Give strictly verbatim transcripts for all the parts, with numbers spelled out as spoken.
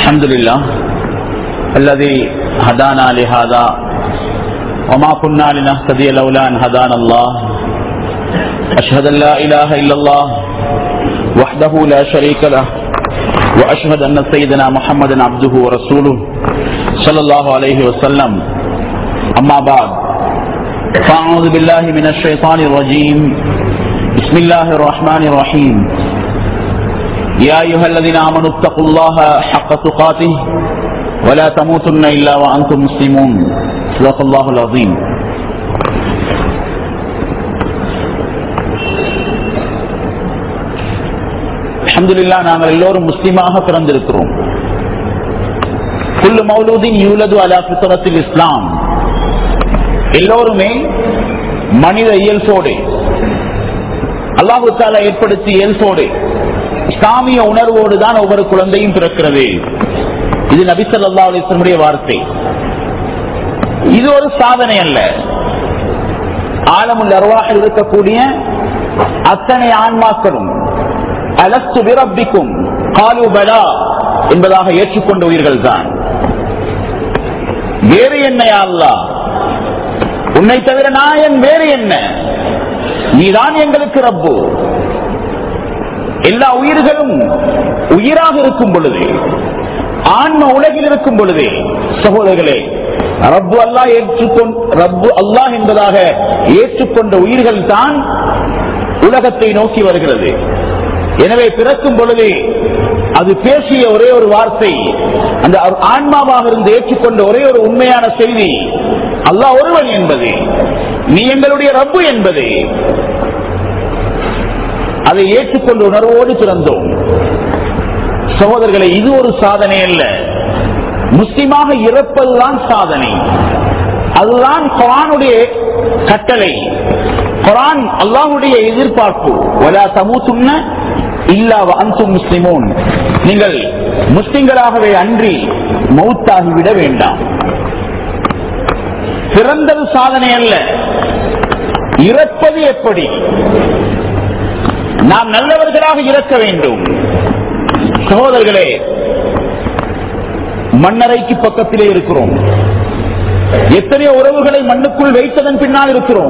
الحمد لله الذي هدانا لهذا وما كنا لنهتدي لولا أن هدانا الله أشهد أن لا إله إلا الله وحده لا شريك له وأشهد أن سيدنا محمدا عبده ورسوله صلى الله عليه وسلم أما بعد فأعوذ بالله من الشيطان الرجيم بسم الله الرحمن الرحيم يا أيها الذين آمنوا اتقوا الله حق تقاته ولا تموتن إلا وأنتم مسلمون صدق الله العظيم. அல்ஹம்துலில்லாஹ் நாங்கள் எல்லோரும் முஸ்லிமாக பிறந்திருக்கிறோம். குல்லு மௌலூதின் யூலது அலா ஃபித்ரத்தில் இஸ்லாம். எல்லோருமே மனித இயல்போடு அல்லாஹ் தஆலா ஏற்படுத்திய இயல்போடு இஸ்லாமிய உணர்வோடு தான் ஒவ்வொரு குழந்தையும் பிறக்கிறது. இது நபி ஸல்லல்லாஹு அலைஹி வஸல்லம் வார்த்தை. இது ஒரு சாதனை அல்ல. ஆலமுல் அர்வாஹில் இருக்கக்கூடிய அத்தனை ஆன்மாக்களும் அலஸ்து பிரப்பிக்கும் காலு பலா என்பதாக ஏற்றுக்கொண்ட உயிர்கள் தான். வேறு என்ன யா அல்லாஹ், உன்னை தவிர நாயன் வேறு என்ன, நீதான் எங்களுக்கு ரப்பு. எல்லா உயிர்களும் உயிராக இருக்கும் பொழுது, ஆன்ம உலகில் இருக்கும் பொழுது சகோதரர்களே, ரப்பு அல்லாஹ் ஏற்றுக்கொண்ட ரப்பு அல்லாஹ் என்பதாக ஏற்றுக்கொண்ட உயிர்கள் தான் உலகத்தை நோக்கி வருகிறது. எனவே பிறக்கும் பொழுது அது பேசிய ஒரே ஒரு வார்த்தை, அந்த ஆன்மாவாக இருந்து ஏற்றுக்கொண்ட ஒரே ஒரு உண்மையான செய்தி, அல்லாஹ் ஒருவன் என்பது, நீ எங்களுடைய ரப்பு என்பது. அதை ஏற்றுக்கொண்ட உணர்வோடு பிறந்தோம். சகோதரர்களை, இது ஒரு சாதனை அல்ல. முஸ்லிமாக இறப்பதுதான் சாதனை. அதுதான் குர்ஆனுடைய கட்டளை, குர்ஆன் அல்லாஹ்வுடைய எதிர்பார்ப்பு. வலா தமூதுன்ன இல்லா வஅன்தும் முஸ்லிமூன். நீங்கள் முஸ்லிம்களாகவே அன்றி மௌத்தாகிவிட வேண்டாம். பிறந்தது சாதனை அல்ல, இறப்பது எப்படி? நாம் நல்லவர்களாக இறக்க வேண்டும். சகோதரர்களே, மண்ணறைக்கு பக்கத்திலே இருக்கிறோம். எத்தனையோ உறவுகளை மண்ணுக்குள் வைத்ததன் பின்னால் இருக்கிறோம்.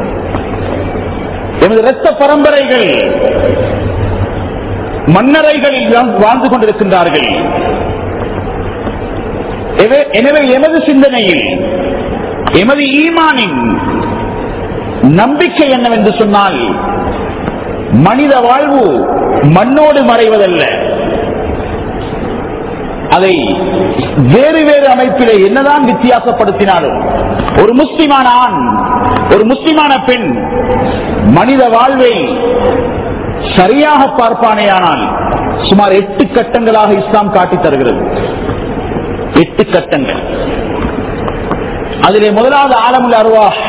எமது இரத்த பரம்பரைகள் மண்ணறைகளில் வாழ்ந்து கொண்டிருக்கின்றார்கள். எனவே எமது சிந்தனையில், எமது ஈமானின் நம்பிக்கை என்னவென்று சொன்னால், மனித வாழ்வு மண்ணோடு மறைவதல்ல. அதை வேறு வேறு அமைப்பிலே என்னதான் வித்தியாசப்படுத்தினாலும், ஒரு முஸ்லிமான ஆண், ஒரு முஸ்லிமான பெண் மனித வாழ்வை சரியாக பார்ப்பானேயானால் சுமார் எட்டு கட்டங்களாக இஸ்லாம் காட்டி தருகிறது. எட்டு கட்டங்கள். அதிலே முதலாவது ஆலமுல் அர்வாஹ்,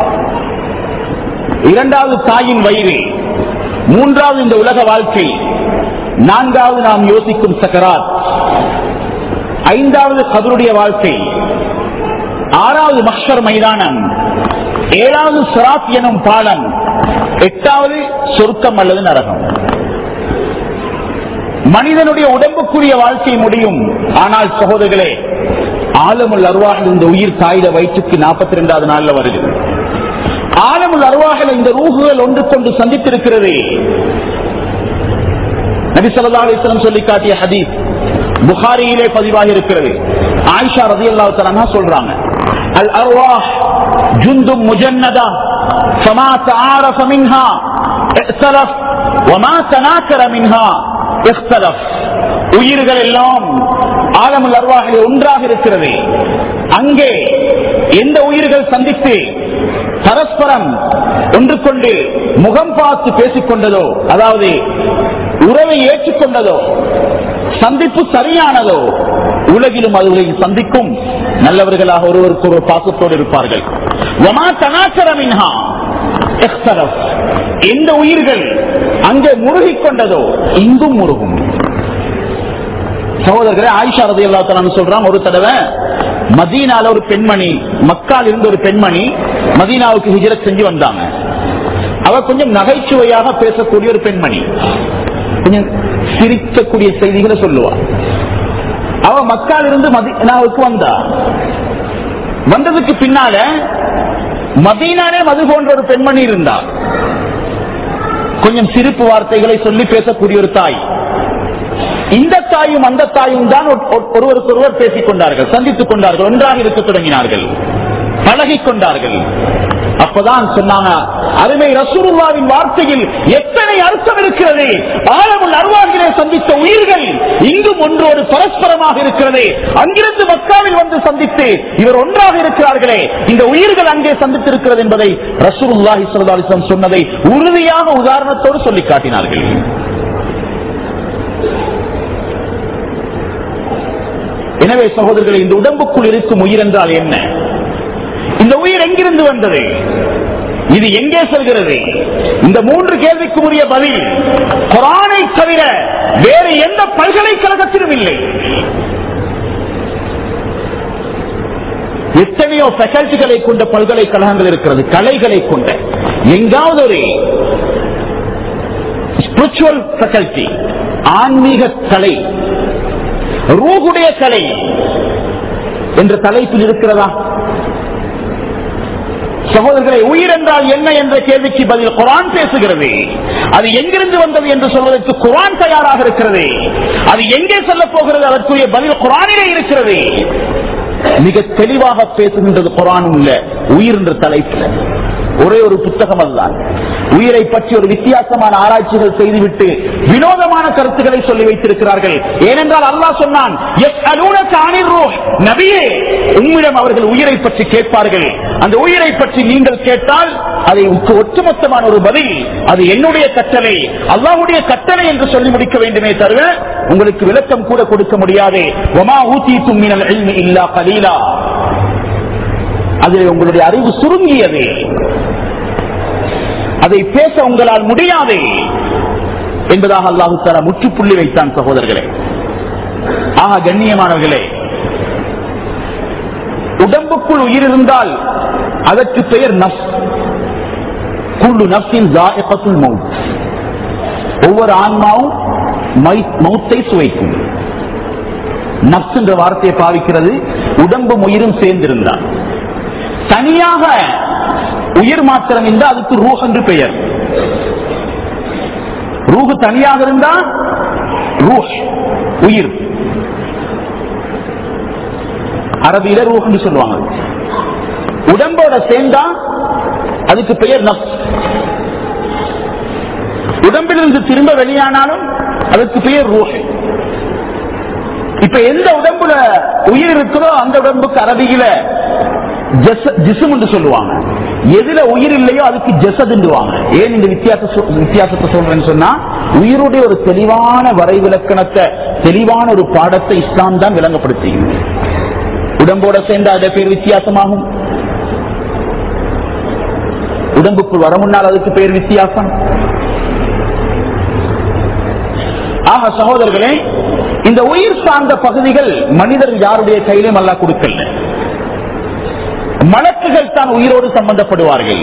இரண்டாவது தாயின் வயிறு, மூன்றாவது இந்த உலக வாழ்க்கை, நான்காவது நாம் யோசிக்கும் சக்கராத், ஐந்தாவது கபருடைய வாழ்க்கை, ஆறாவது மஹ்ஷர் மைதானம், ஏழாவது சிராத் எனும் பாலம், எட்டாவது சொர்க்கம் அல்லது நரகம். மனிதனுடைய உடம்புக்குரிய வாழ்க்கை முடியும். ஆனால் சகோதரர்களே, ஆலமுல் அர்வாஹில் இந்த உயிர் தாயிட வயிற்றுக்கு நாற்பத்தி இரண்டாவது நாள்ல வருகிறது. ஆலமுல் அர்வாஹில் இந்த ரூஹுகள் ஒன்று கொண்டு சந்தித்திருக்கிறது. நபி ஸல்லல்லாஹு அலைஹி வஸல்லம் சொல்லி காட்டிய ஹதீஸ் புகாரியிலே பதிவாகி இருக்கிறது. ஆயிஷா ரலியல்லாஹு தஆலா சொல்றாங்க, அல் அர்வாஹ் ஜுந்தும் முஜன்னதா ஃபமா தஆரஃப மின்ஹா இக்தலஃப் வமா தனாக்கர மின்ஹா இக்தலஃப். உயிர்கள் எல்லாம் ஆலமுல் அர்வாஹில் ஒன்றாக இருக்கிறது. அங்கே எந்த உயிர்கள் சந்தித்து பரஸ்பரம் ஒன்று கொண்டு முகம் பார்த்து பேசிக் கொண்டதோ, அதாவது உறவை ஏற்றுக்கொண்டதோ, சந்திப்பு சரியானதோ, உலகிலும் அதுகளை சந்திக்கும். நல்லவர்களாக ஒருவருக்கு ஒரு பாசத்தோடு இருப்பார்கள். எந்த உயிர்கள் அங்கே முருகிக் கொண்டதோ இங்கும் முருகும். சகோதரர்களே, ஆயிஷா ரலியல்லாஹு தஆலா சொல்றாங்க, ஒரு தடவை மதீனால ஒரு பெண்மணி, மக்கால் இருந்த ஒரு பெண்மணி மதீனாவுக்கு ஹிஜ்ரத் செஞ்சு வந்தாங்க. அவ கொஞ்சம் நகைச்சுவையாக பேசக்கூடிய ஒரு பெண்மணி, கொஞ்சம் சிரிக்கக்கூடிய செய்திகளை சொல்லுவா. அவ மக்கால் இருந்து மதீனாவுக்கு வந்தா. வந்ததுக்கு பின்னால மதீனானே மது போன்ற ஒரு பெண்மணி இருந்தா. கொஞ்சம் சிரிப்பு வார்த்தைகளை சொல்லி பேசக்கூடிய ஒரு தாய். இந்த தாயும் அந்த தாயும் தான் ஒருவருக்கு ஒருவர் பேசிக் கொண்டார்கள், சந்தித்துக் கொண்டார்கள், ஒன்றாக இருக்க தொடங்கினார்கள், பழகிக் கொண்டார்கள். அப்பதான் சொன்னாங்க, அருமை ரசூலுல்லாஹ்வின் வார்த்தையில் எத்தனை அர்த்தம் இருக்கிறது. ஆலமுல் அர்வாஹிலே சந்தித்த உயிர்கள் இங்கும் ஒன்றோடு பரஸ்பரமாக இருக்கிறது. அங்கிருந்து மக்காவில் வந்து சந்தித்து இவர் ஒன்றாக இருக்கிறார்களே, இந்த உயிர்கள் அங்கே சந்தித்திருக்கிறது என்பதை ரசூலுல்லாஹி ஸல்லல்லாஹு அலைஹி வஸல்லம் சொன்னதை உறுதியாக உதாரணத்தோடு சொல்லி காட்டினார்கள். எனவே சகோதரர்களே, இந்த உடம்புக்குள் இருக்கும் உயிர் என்றால் என்ன? இந்த உயிர் எங்கிருந்து வந்தது? இது எங்கே செல்கிறது? இந்த மூன்று கேள்விக்கு உரிய பதில் குர்ஆனை தவிர வேறு எந்த பல்கலைக்கழகத்திலும் இல்லை. எத்தனையோ ஃபேக்கல்டிகளை கொண்ட பல்கலைக்கழகங்கள் இருக்கிறது, கலைகளை கொண்ட. எங்காவது ஒரு ஸ்பிரிச்சுவல் ஃபேக்கல்டி, ஆன்மீக கலை, ரூஹுடைய கலை என்ற தலைப்பில் இருக்கிறதா? சகோதரர்களை, உயிர் என்றால் என்ன என்ற கேள்விக்கு பதில் குர்ஆன் பேசுகிறது. அது எங்கிருந்து வந்தது என்று சொல்வதற்கு குர்ஆன் தயாராக இருக்கிறது. அது எங்கே செல்ல போகிறது, அதற்குரிய பதில் குர்ஆனிலே இருக்கிறது. மிக தெளிவாக பேசுகின்றது குர்ஆன் உள்ள உயிர் என்ற தலைப்பில். ஒரே ஒரு புத்தகம் அல்ல, உயிரை பற்றி ஒரு வித்தியாசமான ஆராய்ச்சிகள் செய்துவிட்டு வினோதமான கருத்துக்களை சொல்லி வைத்திருக்கிறார்கள். ஏனென்றால் அல்லாஹ் சொன்னான், நபியே, உம்மிடம் அவர்கள் உயிரை பற்றி கேட்பார்கள். அந்த உயிரை பற்றி நீங்கள் கேட்டால் அதை ஒட்டுமொத்தமான ஒரு பதில், அது என்னுடைய கட்டளை, அல்லாஹ்வுடைய கட்டளை என்று சொல்லி முடிக்க வேண்டுமே தவிர உங்களுக்கு விளக்கம் கூட கொடுக்க முடியாது. வமா ஊதீதும் மினல் இல்மி இல்லா கலீலா, அதில் உங்களுடைய அறிவு சுருங்கியது, அதை பேச உங்களால் முடியாது என்பதாக அல்லாஹு தஆலா முற்றுப்புள்ளி வைத்தான். சகோதரர்களே, ஆக கண்ணியமானவர்களே, உடம்புக்குள் உயிர் இருந்தால் அதற்கு பெயர் நஃப்ஸ். குல்லு நஃப்ஸின் ஸாயிகத்துல் மௌத், ஒவ்வொரு ஆன்மாவும் மௌத்தை சுவைக்கும். நஃப்ஸ் என்ற வார்த்தையை பாவிக்கிறது உடம்பும் உயிரும் சேர்ந்திருந்தால். தனியாக உயிர் மாத்திரம் இருந்தால் அதுக்கு ரூஹ் என்று பெயர். ரூஹ் தனியாக இருந்தால் ரூஹ் உயிர், அரபியில ரூஹ் என்று சொல்லுவாங்க. உடம்போட சேர்ந்தா அதுக்கு பெயர் நஃப்ஸ். உடம்பிலிருந்து திரும்ப வெளியானாலும் அதுக்கு பெயர் ரூஹ். இப்ப எந்த உடம்புல உயிர் இருக்கிறதோ அந்த உடம்புக்கு அரபியில ஜிஸ்ம் என்று சொல்லுவாங்க. எதுல உயிர் இல்லையோ அதுக்கு ஜஸத் என்றுவாங்க. ஏன் இந்த வித்தியாசத்தை சொல்றேன்னு சொன்னா, உயிருடைய ஒரு தெளிவான வரைவிலக்கணத்தை, தெளிவான ஒரு பாடத்தை இஸ்லாம் தான் விளங்கப்படுத்துகிறது. உடம்போட சேர்ந்த அதே பேர் வித்தியாசமாகும், உடம்புக்குள் வர முன்னால் அதுக்கு பேர் வித்தியாசம். ஆக சகோதரர்களே, இந்த உயிர் சார்ந்த பகுதிகள் மனிதர் யாருடைய கையிலும் அல்லாஹ் கொடுக்கல. மலக்குகள் தான் உயிரோடு சம்பந்தப்படுவார்கள்.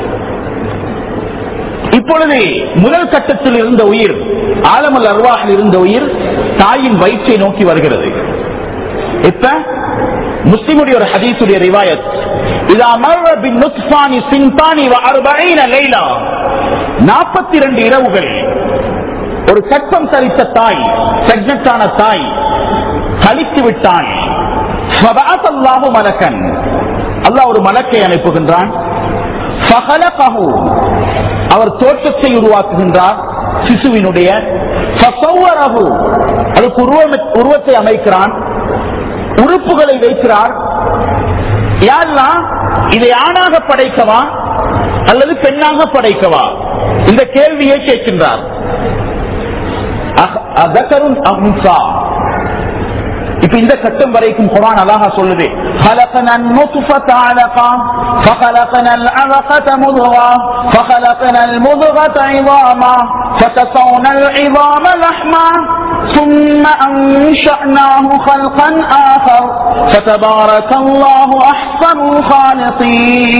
இப்பொழுது முதல் கட்டத்தில் இருந்த உயிர், ஆலமுல் அர்வாஹில் இருந்த உயிர் தாயின் வயிற்றை நோக்கி வருகிறது. இப்ப முஸ்லிமுடைய ஒரு ஹதீஸுடைய ரிவாயத், இதா மர்ர பின் நுத்ஃபானி சின்தானி வ அர்பஈன லைலா, நாற்பத்தி இரண்டு இரவுகள் ஒரு கற்பம் தரித்த தாய், பிரெக்னன்ட்டான தாய் கழித்து விட்டான். ஃபபஅஸல்லாஹு மலக்கன், அல்லாஹ் ஒரு மலக்கை அனுப்புகின்றான். ஃபஹலகஹு, அவர் தோற்றத்தை உருவாக்குகின்றார் சிசுவினுடைய. ஃபஸவ்வரஹு, அதுக்கு உருவத்தை அமைக்கிறான், உறுப்புகளை வைக்கிறார். யா அல்லாஹ், இதை ஆணாக படைக்கவா அல்லது பெண்ணாக படைக்கவா? இந்த கேள்வியை கேட்கின்றார். அதகருன் அஹ்ஸா. இப்ப இந்த கட்டம் வரைக்கும் குர்ஆன் அல்லாஹ் சொல்லுது, خلقنا النطفة علقة فخلقنا العلقة مضغة فخلقنا المضغة عظاما فكسونا العظام لحما ثم أنشأناه خلقا آخر فتبارك الله أحسن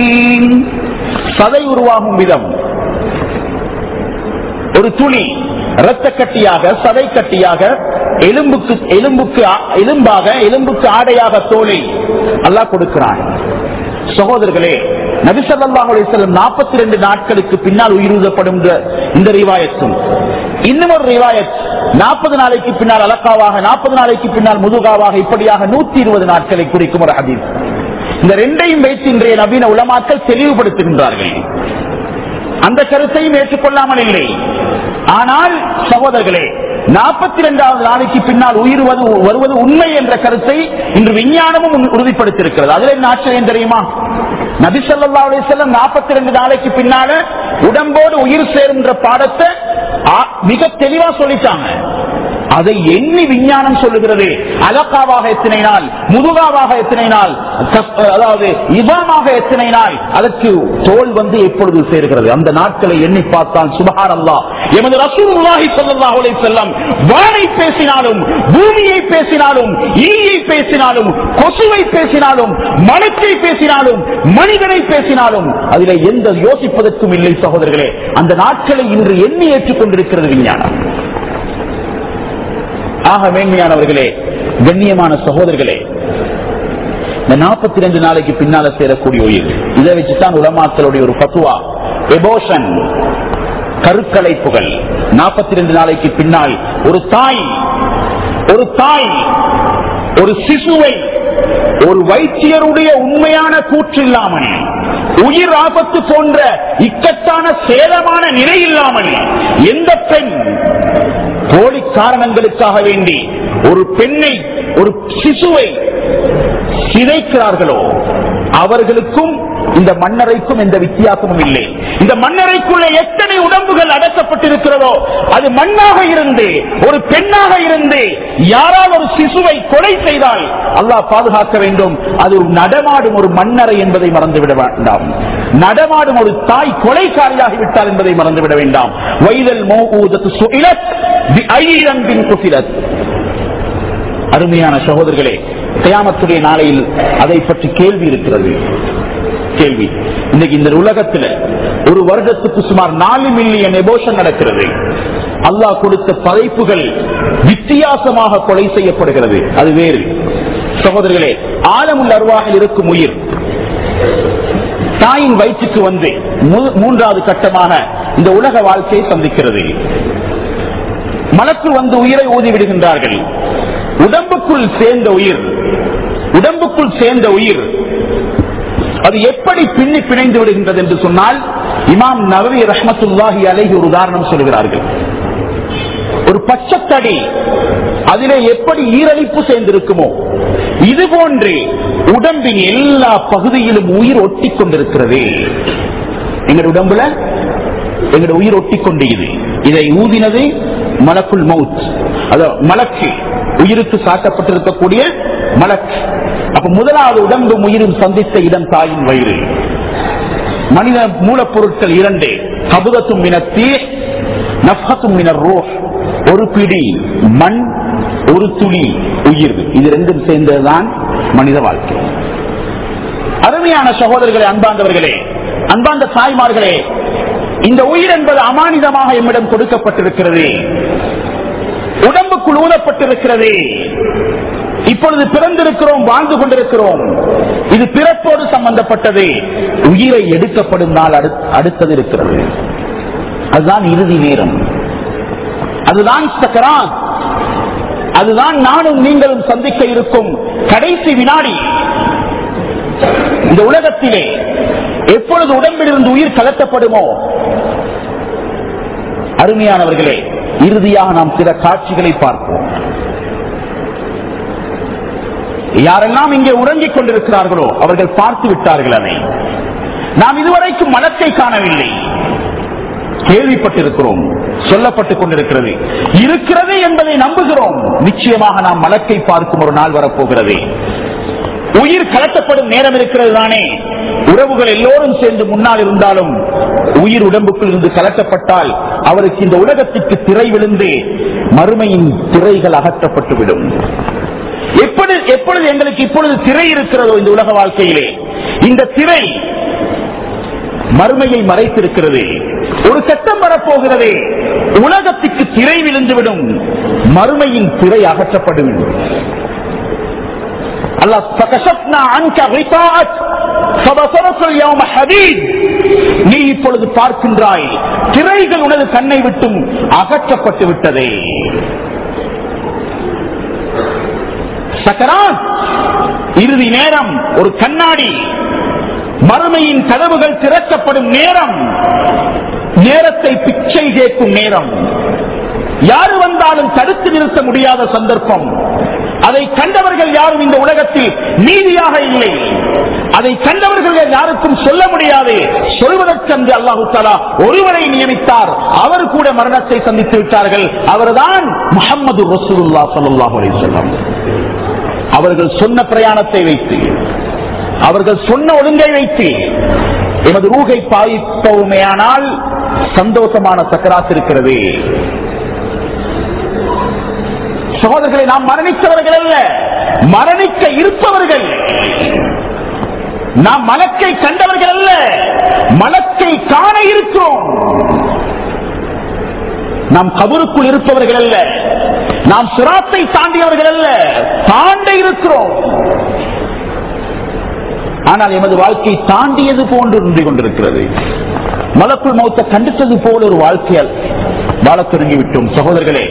الخالقين. சதை உருவாகும் விதம், ஒரு துளி இரத்த கட்டியாக, சதை கட்டியாக, எலும்புக்கு எலும்புக்கு எலும்பாக, எலும்புக்கு ஆடையாக தோலை அல்லாஹ் கொடுக்கிறான். சகோதரர்களே, நபி ஸல்லல்லாஹு அலைஹி வஸல்லம் நாற்பத்தி இரண்டு நாட்களுக்கு பின்னால் உயிரூதப்படும் இந்த ரிவாயத்தும், இன்னும் ஒரு ரிவாயத் நாற்பது நாளைக்கு பின்னால் அலக்காவாக, நாற்பது நாளைக்கு பின்னால் முதுகாவாக, இப்படியாக நூத்தி இருபது நாட்களை குறிக்கும் ஒரு ஹதீஸ். இந்த ரெண்டையும் வைத்து இன்றைய நவீன உலமாக்கள் தெளிவுபடுத்துகின்றார்கள். அந்த கருத்தையும் ஏற்றுக்கொள்ளாமல் இல்லை. ஆனால் சகோதரர்களே, நாற்பத்தி இரண்டாவது நாளைக்கு பின்னால் உயிர் வருவது உண்மை என்ற கருத்தை இன்று விஞ்ஞானமும் உறுதிப்படுத்தியிருக்கிறது. அதில் என்ன ஆச்சரியம் தெரியுமா? நபி ஸல்லல்லாஹு அலைஹி வஸல்லம் நாற்பத்தி இரண்டு நாளைக்கு பின்னால உடம்போடு உயிர் சேருகின்ற பாடத்தை மிக தெளிவா சொல்லிட்டாங்க. அதை எண்ணி விஞ்ஞானம் சொல்லுகிறது. அலக்காவாக எத்தனை நாள், முதுகாவாக எத்தனை நாள், அதாவது இதாமாக எத்தனை நாள், அதற்கு தோல் வந்து எப்பொழுது சேர்கிறது, அந்த நாட்களை எண்ணி பார்த்தால் சுப்ஹானல்லாஹ், எமது ரசூலுல்லாஹி ஸல்லல்லாஹு அலைஹி வஸல்லம் வானை பேசினாலும், பூமியை பேசினாலும், ஈயை பேசினாலும், கொசுவை பேசினாலும், மலக்கை பேசினாலும், மனிதனை பேசினாலும் அதில் எந்த யோசிப்பதற்கும் இல்லை. சகோதரர்களே, அந்த நாட்களை இன்று எண்ணி ஏற்றுக்கொண்டிருக்கிறது விஞ்ஞானம். ஆக மேன்மையானவர்களே, கண்ணியமான சகோதரர்களே, இந்த நாற்பத்தி இரண்டு நாளைக்கு பின்னால சேரக்கூடிய உயிர், இதை வச்சுதான் உலமாக்களுடைய ஒரு பத்துவா, எபோஷன், கருக்கலைப்புகள். நாற்பத்தி இரண்டு நாளைக்கு பின்னால் ஒரு தாய் ஒரு தாய் ஒரு சிசுவை ஒரு வைத்தியருடைய உண்மையான கூற்று இல்லாமல், உயிர் ஆபத்து போன்ற இக்கட்டான சேதமான நிலை இல்லாமல், எந்த பெண் போலி காரணங்களுக்காக வேண்டி ஒரு பெண்ணை, ஒரு சிசுவை சிதைக்கிறார்களோ அவர்களுக்கும் இந்த மண்ணறைக்கும் எந்த வித்தியாசமும் இல்லை. இந்த மண்ணறைக்குள்ள எத்தனை உடம்புகள் அடக்கப்பட்டிருக்கிறதோ அது மண்ணாக இருந்து, ஒரு பெண்ணாக இருந்து யாரால் ஒரு சிசுவை கொலை செய்தால் அல்லாஹ் பாதுகாக்க வேண்டும். அது ஒரு நடமாடும் ஒரு மண்ணறை என்பதை மறந்துவிட வேண்டாம். நடமாடும் ஒரு தாய் கொலைக்காரியாகிவிட்டால் என்பதை மறந்துவிட வேண்டாம். வைதல் மௌஊதத்து சுஇலத் பிஐயின் பின் குஃபிலத். அருமையான சகோதரர்களே, கியாமத்துடைய நாளையில் அதை பற்றி கேள்வி இருக்கிறது. கேள்வி, இன்னைக்கு இந்த உலகத்தில் ஒரு வருடத்துக்கு சுமார் நாலு மில்லியன் எபோஷன் நடக்கிறது. அல்லாஹ் கொடுத்த படைப்புகள் வித்தியாசமாக கொலை செய்யப்படுகிறது, அது வேறு. சகோதரர்களே, ஆலமுல் அர்வாஹில் இருக்கும் உயிர் தாயின் வயிற்றுக்கு வந்து மூன்றாவது கட்டமாக இந்த உலக வாழ்க்கையை சந்திக்கிறது. மலக்கு வந்து உயிரை ஊதி விடுகின்றார்கள். உடம்புக்குள் சேர்ந்த உயிர் உடம்புக்குள் சேர்ந்த உயிர் அது எப்படி பின்னி பிணைந்து விடுகின்றது என்று சொன்னால், இமாம் நவவி ரஹ்மத்துல்லாஹி அலைஹி ஒரு உதாரணம் சொல்கிறார்கள். ஒரு பச்சத்தடி அதிலே எப்படி ஈரழிப்பு சேர்ந்திருக்குமோ இது போன்று உடம்பின் எல்லா பகுதியிலும் உயிர் ஒட்டி கொண்டிருக்கிறது. எங்கள் உடம்புல எங்களுடைய உயிர் ஒட்டி கொண்டு இது இதை ஊதினது மலக்குல் மவுத், அதாவது மலக்கு, உயிருக்கு சாட்டப்பட்டிருக்கக்கூடிய மலக்கு. அப்ப முதலாவது உடம்பு உயிரும் சந்தித்த இடம் தாயின் வயிறு. மனித மூலப்பொருட்கள் இரண்டு, கபுதத்தும் மினத்தீ நஃபத்தும் மினர் ரூஹ். ஒரு பிடி மண், ஒரு துளி உயிர், இது ரெண்டும் சேர்ந்ததுதான் மனித வாழ்க்கை. அருமையான சகோதரர்களே, அன்பாண்டவர்களே, அன்பாண்ட தாய்மார்களே, இந்த உயிர் என்பது அமானிதமாக எம்மிடம் கொடுக்கப்பட்டிருக்கிறது, உடம்புக்குள் ஊதப்பட்டிருக்கிறது. இப்பொழுது பிறந்திருக்கிறோம், வாழ்ந்து கொண்டிருக்கிறோம். இது பிறப்போடு சம்பந்தப்பட்டது. உயிரை எடுக்கப்படும் நாள் அடுத்தது இருக்கிறது. அதுதான் இறுதி நேரம், அதுதான் சக்கராத், அதுதான் நானும் நீங்களும் சந்திக்க இருக்கும் கடைசி வினாடி. இந்த உலகத்திலே எப்பொழுது உடம்பிலிருந்து உயிர் கலட்டப்படுமோ, அருமையானவர்களே, இறுதியாக நாம் சில காட்சிகளை பார்ப்போம். யாரெல்லாம் இங்கே உறங்கிக் கொண்டிருக்கிறார்களோ அவர்கள் பார்த்து விட்டார்கள். அதை நாம் இதுவரைக்கும் மலத்தை காணவில்லை, கேள்விப்பட்டிருக்கிறோம், சொல்லப்பட்டுக் கொண்டிருக்கிறது, இருக்கிறது என்பதை நம்புகிறோம். நிச்சயமாக நாம் மலக்கை பார்க்கும் ஒரு நாள் வரப்போகிறது. உயிர் கலட்டப்படும் நேரம் இருக்கிறது தானே. உறவுகள் எல்லோரும் சேர்ந்து முன்னால் இருந்தாலும் உயிர் உடம்புக்குள் இருந்து கலட்டப்பட்டால் அவருக்கு இந்த உலகத்திற்கு திரை விழுந்து மறுமையின் திரைகள் அகற்றப்பட்டுவிடும். எப்படி எப்பொழுது எங்களுக்கு இப்பொழுது திரை இருக்கிறதோ இந்த உலக வாழ்க்கையிலே, இந்த திரை மறுமையை மறைத்திருக்கிறது. ஒரு கட்டம் வரப்போகிறது, உலகத்துக்கு திரை விழுந்துவிடும், மறுமையின் திரை அகற்றப்படும். அல்லாஹ் ஃபகஷப்னா அன்க கிதாஅத் ஃபபஸரத்துல் யௌம ஹதீத், நீ இப்பொழுது பார்க்கின்றாய் திரைகள் உனது கண்ணை விட்டும் அகற்றப்பட்டு விட்டதே. சக்கராத் இறுதி நேரம், ஒரு கண்ணாடி, மறுமையின் கதவுகள் திறக்கப்படும் நேரம், நேரத்தை பிச்சை கேட்கும் நேரம், யாரு வந்தாலும் தடுத்து நிறுத்த முடியாத சந்தர்ப்பம். அதை கண்டவர்கள் யாரும் இந்த உலகத்தில் நீதியாக இல்லை, அதை கண்டவர்கள் யாருக்கும் சொல்ல முடியாது. சொல்வதற்கென்று அல்லாஹு தஆலா ஒருவரை நியமித்தார், அவர் கூட மரணத்தை சந்தித்து விட்டார்கள். அவர்தான் முஹம்மது ரசூலுல்லாஹ் ஸல்லல்லாஹு அலைஹி வஸல்லம். அவர்கள் சொன்ன பிரயாணத்தை வைத்து, அவர்கள் சொன்ன ஒழுங்கை வைத்து எமது ரூகை பாய்ப்பவுமேயானால் சந்தோஷமான சக்கராத் இருக்கிறது. சகோதரர்களை, நாம் மரணித்தவர்கள் அல்ல, மரணிக்க இருப்பவர்கள். நாம் மலக்கை கண்டவர்கள் அல்ல, மலக்கை காண இருக்கிறோம். நாம் கபருக்குள் இருப்பவர்கள் அல்ல, நாம் சிராத்தை தாண்டியவர்கள் அல்ல, தாண்ட இருக்கிறோம். ஆனால் எமது வாழ்க்கை தாண்டியது போன்று நின்று கொண்டிருக்கிறது. மலக்குள் மௌத்தை கண்டித்தது போல ஒரு வாழ்க்கையால் வாழத் தொடங்கிவிட்டோம். சகோதரர்களே,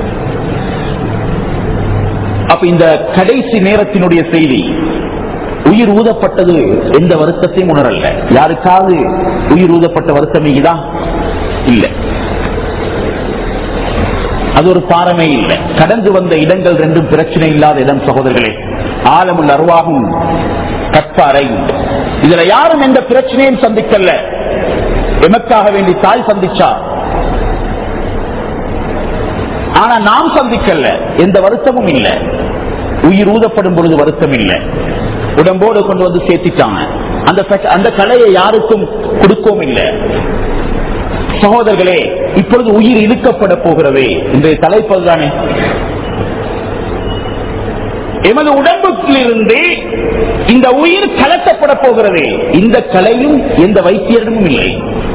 அப்ப இந்த கடைசி நேரத்தினுடைய செய்தி, உயிர் ஊதப்பட்டது எந்த வருத்தத்தையும் உணரல்ல. யாருக்காவது உயிர் ஊதப்பட்ட வருத்தம் இதுதான் இல்லை, அது ஒரு பாரமே இல்லை. கடந்து வந்த இடங்கள் ரெண்டும் பிரச்சனை இல்லாத இடம் சகோதரர்களே. ஆலமுல் அர்வாஹும் கற்பாறை, இதுல யாரும் எந்த பிரச்சனையும் சந்திக்கல. எமக்காக வேண்டி தாய் சந்திச்சா, ஆனா நாம் சந்திக்கல, எந்த வருத்தமும் இல்லை. உயிர் ஊதப்படும் பொழுது வருத்தம் இல்லை, உடம்போடு கொண்டு வந்து சேர்த்திட்டாங்க. அந்த அந்த கலையை யாருக்கும் கொடுக்கவும் இல்லை. சகோதரர்களே, இப்பொழுது உயிர் இழுக்கப்பட போகிறது. இன்றைய தலைப்பு தானே, எமது உடம்புக்கிலிருந்து இந்த உயிர் கலட்டப்பட போகிறது. இந்த கலையும் எந்த வைத்தியரிடமும் இல்லை,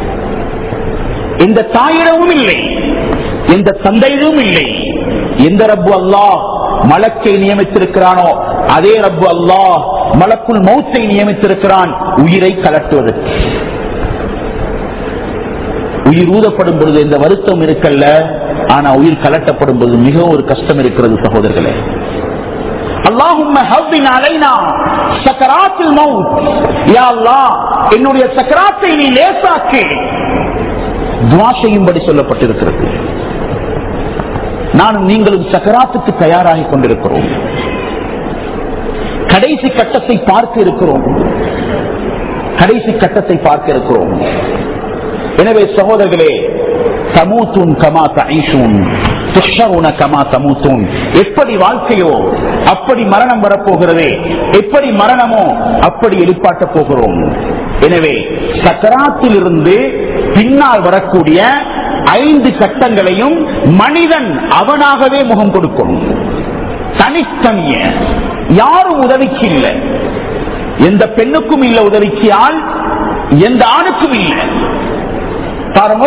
எந்த தாயிடமும் இல்லை, எந்த தந்தையிடமும் இல்லை. எந்த ரப்பு அல்லாஹ் மலக்கை நியமித்திருக்கிறானோ அதே ரப்பு அல்லாஹ் மலக்குள் மௌத்தை நியமித்திருக்கிறான் உயிரை கலட்டுவதற்கு. உயிர் ஊதப்படும் பொழுது எந்த வருத்தம் இருக்கல்ல, ஆனா உயிர் கலட்டப்படும் பொழுது மிகவும் ஒரு கஷ்டம் இருக்கிறது சகோதரர்களே. அல்லாஹும்ம ஹவ்வின் அலைனா சக்கராத்துல் மௌத், யா அல்லாஹ் என்னுடைய சக்கராத்தை நீ லேசாக்கு துஆ செய்யும்படி சொல்லப்பட்டிருக்கிறது. நானும் நீங்களும் சக்கராத்துக்கு தயாராகி கொண்டிருக்கிறோம். கடைசி கட்டத்தை பார்க்க இருக்கிறோம், கடைசி கட்டத்தை பார்க்க இருக்கிறோம். எனவே சகோதரர்களே, தமூத்துன் கமா தஈஷூன் துஹ்ஷருன கமா தமூத்துன், எப்படி வாழ்க்கையோ அப்படி மரணம் வரப்போகிறது, எப்படி மரணமோ அப்படி எழுப்பாட்ட போகிறோம். எனவே சக்கராத்தில் இருந்து பின்னால் வரக்கூடிய ஐந்து கட்டங்களையும் மனிதன் அவனாகவே முகம் கொடுக்கணும். தனித்தனிய யாரும் உதவிக்கு இல்லை, எந்த பெண்ணுக்கும் இல்லை உதவிக்கு ஆள், எந்த ஆணுக்கும் இல்லை. பாருங்க,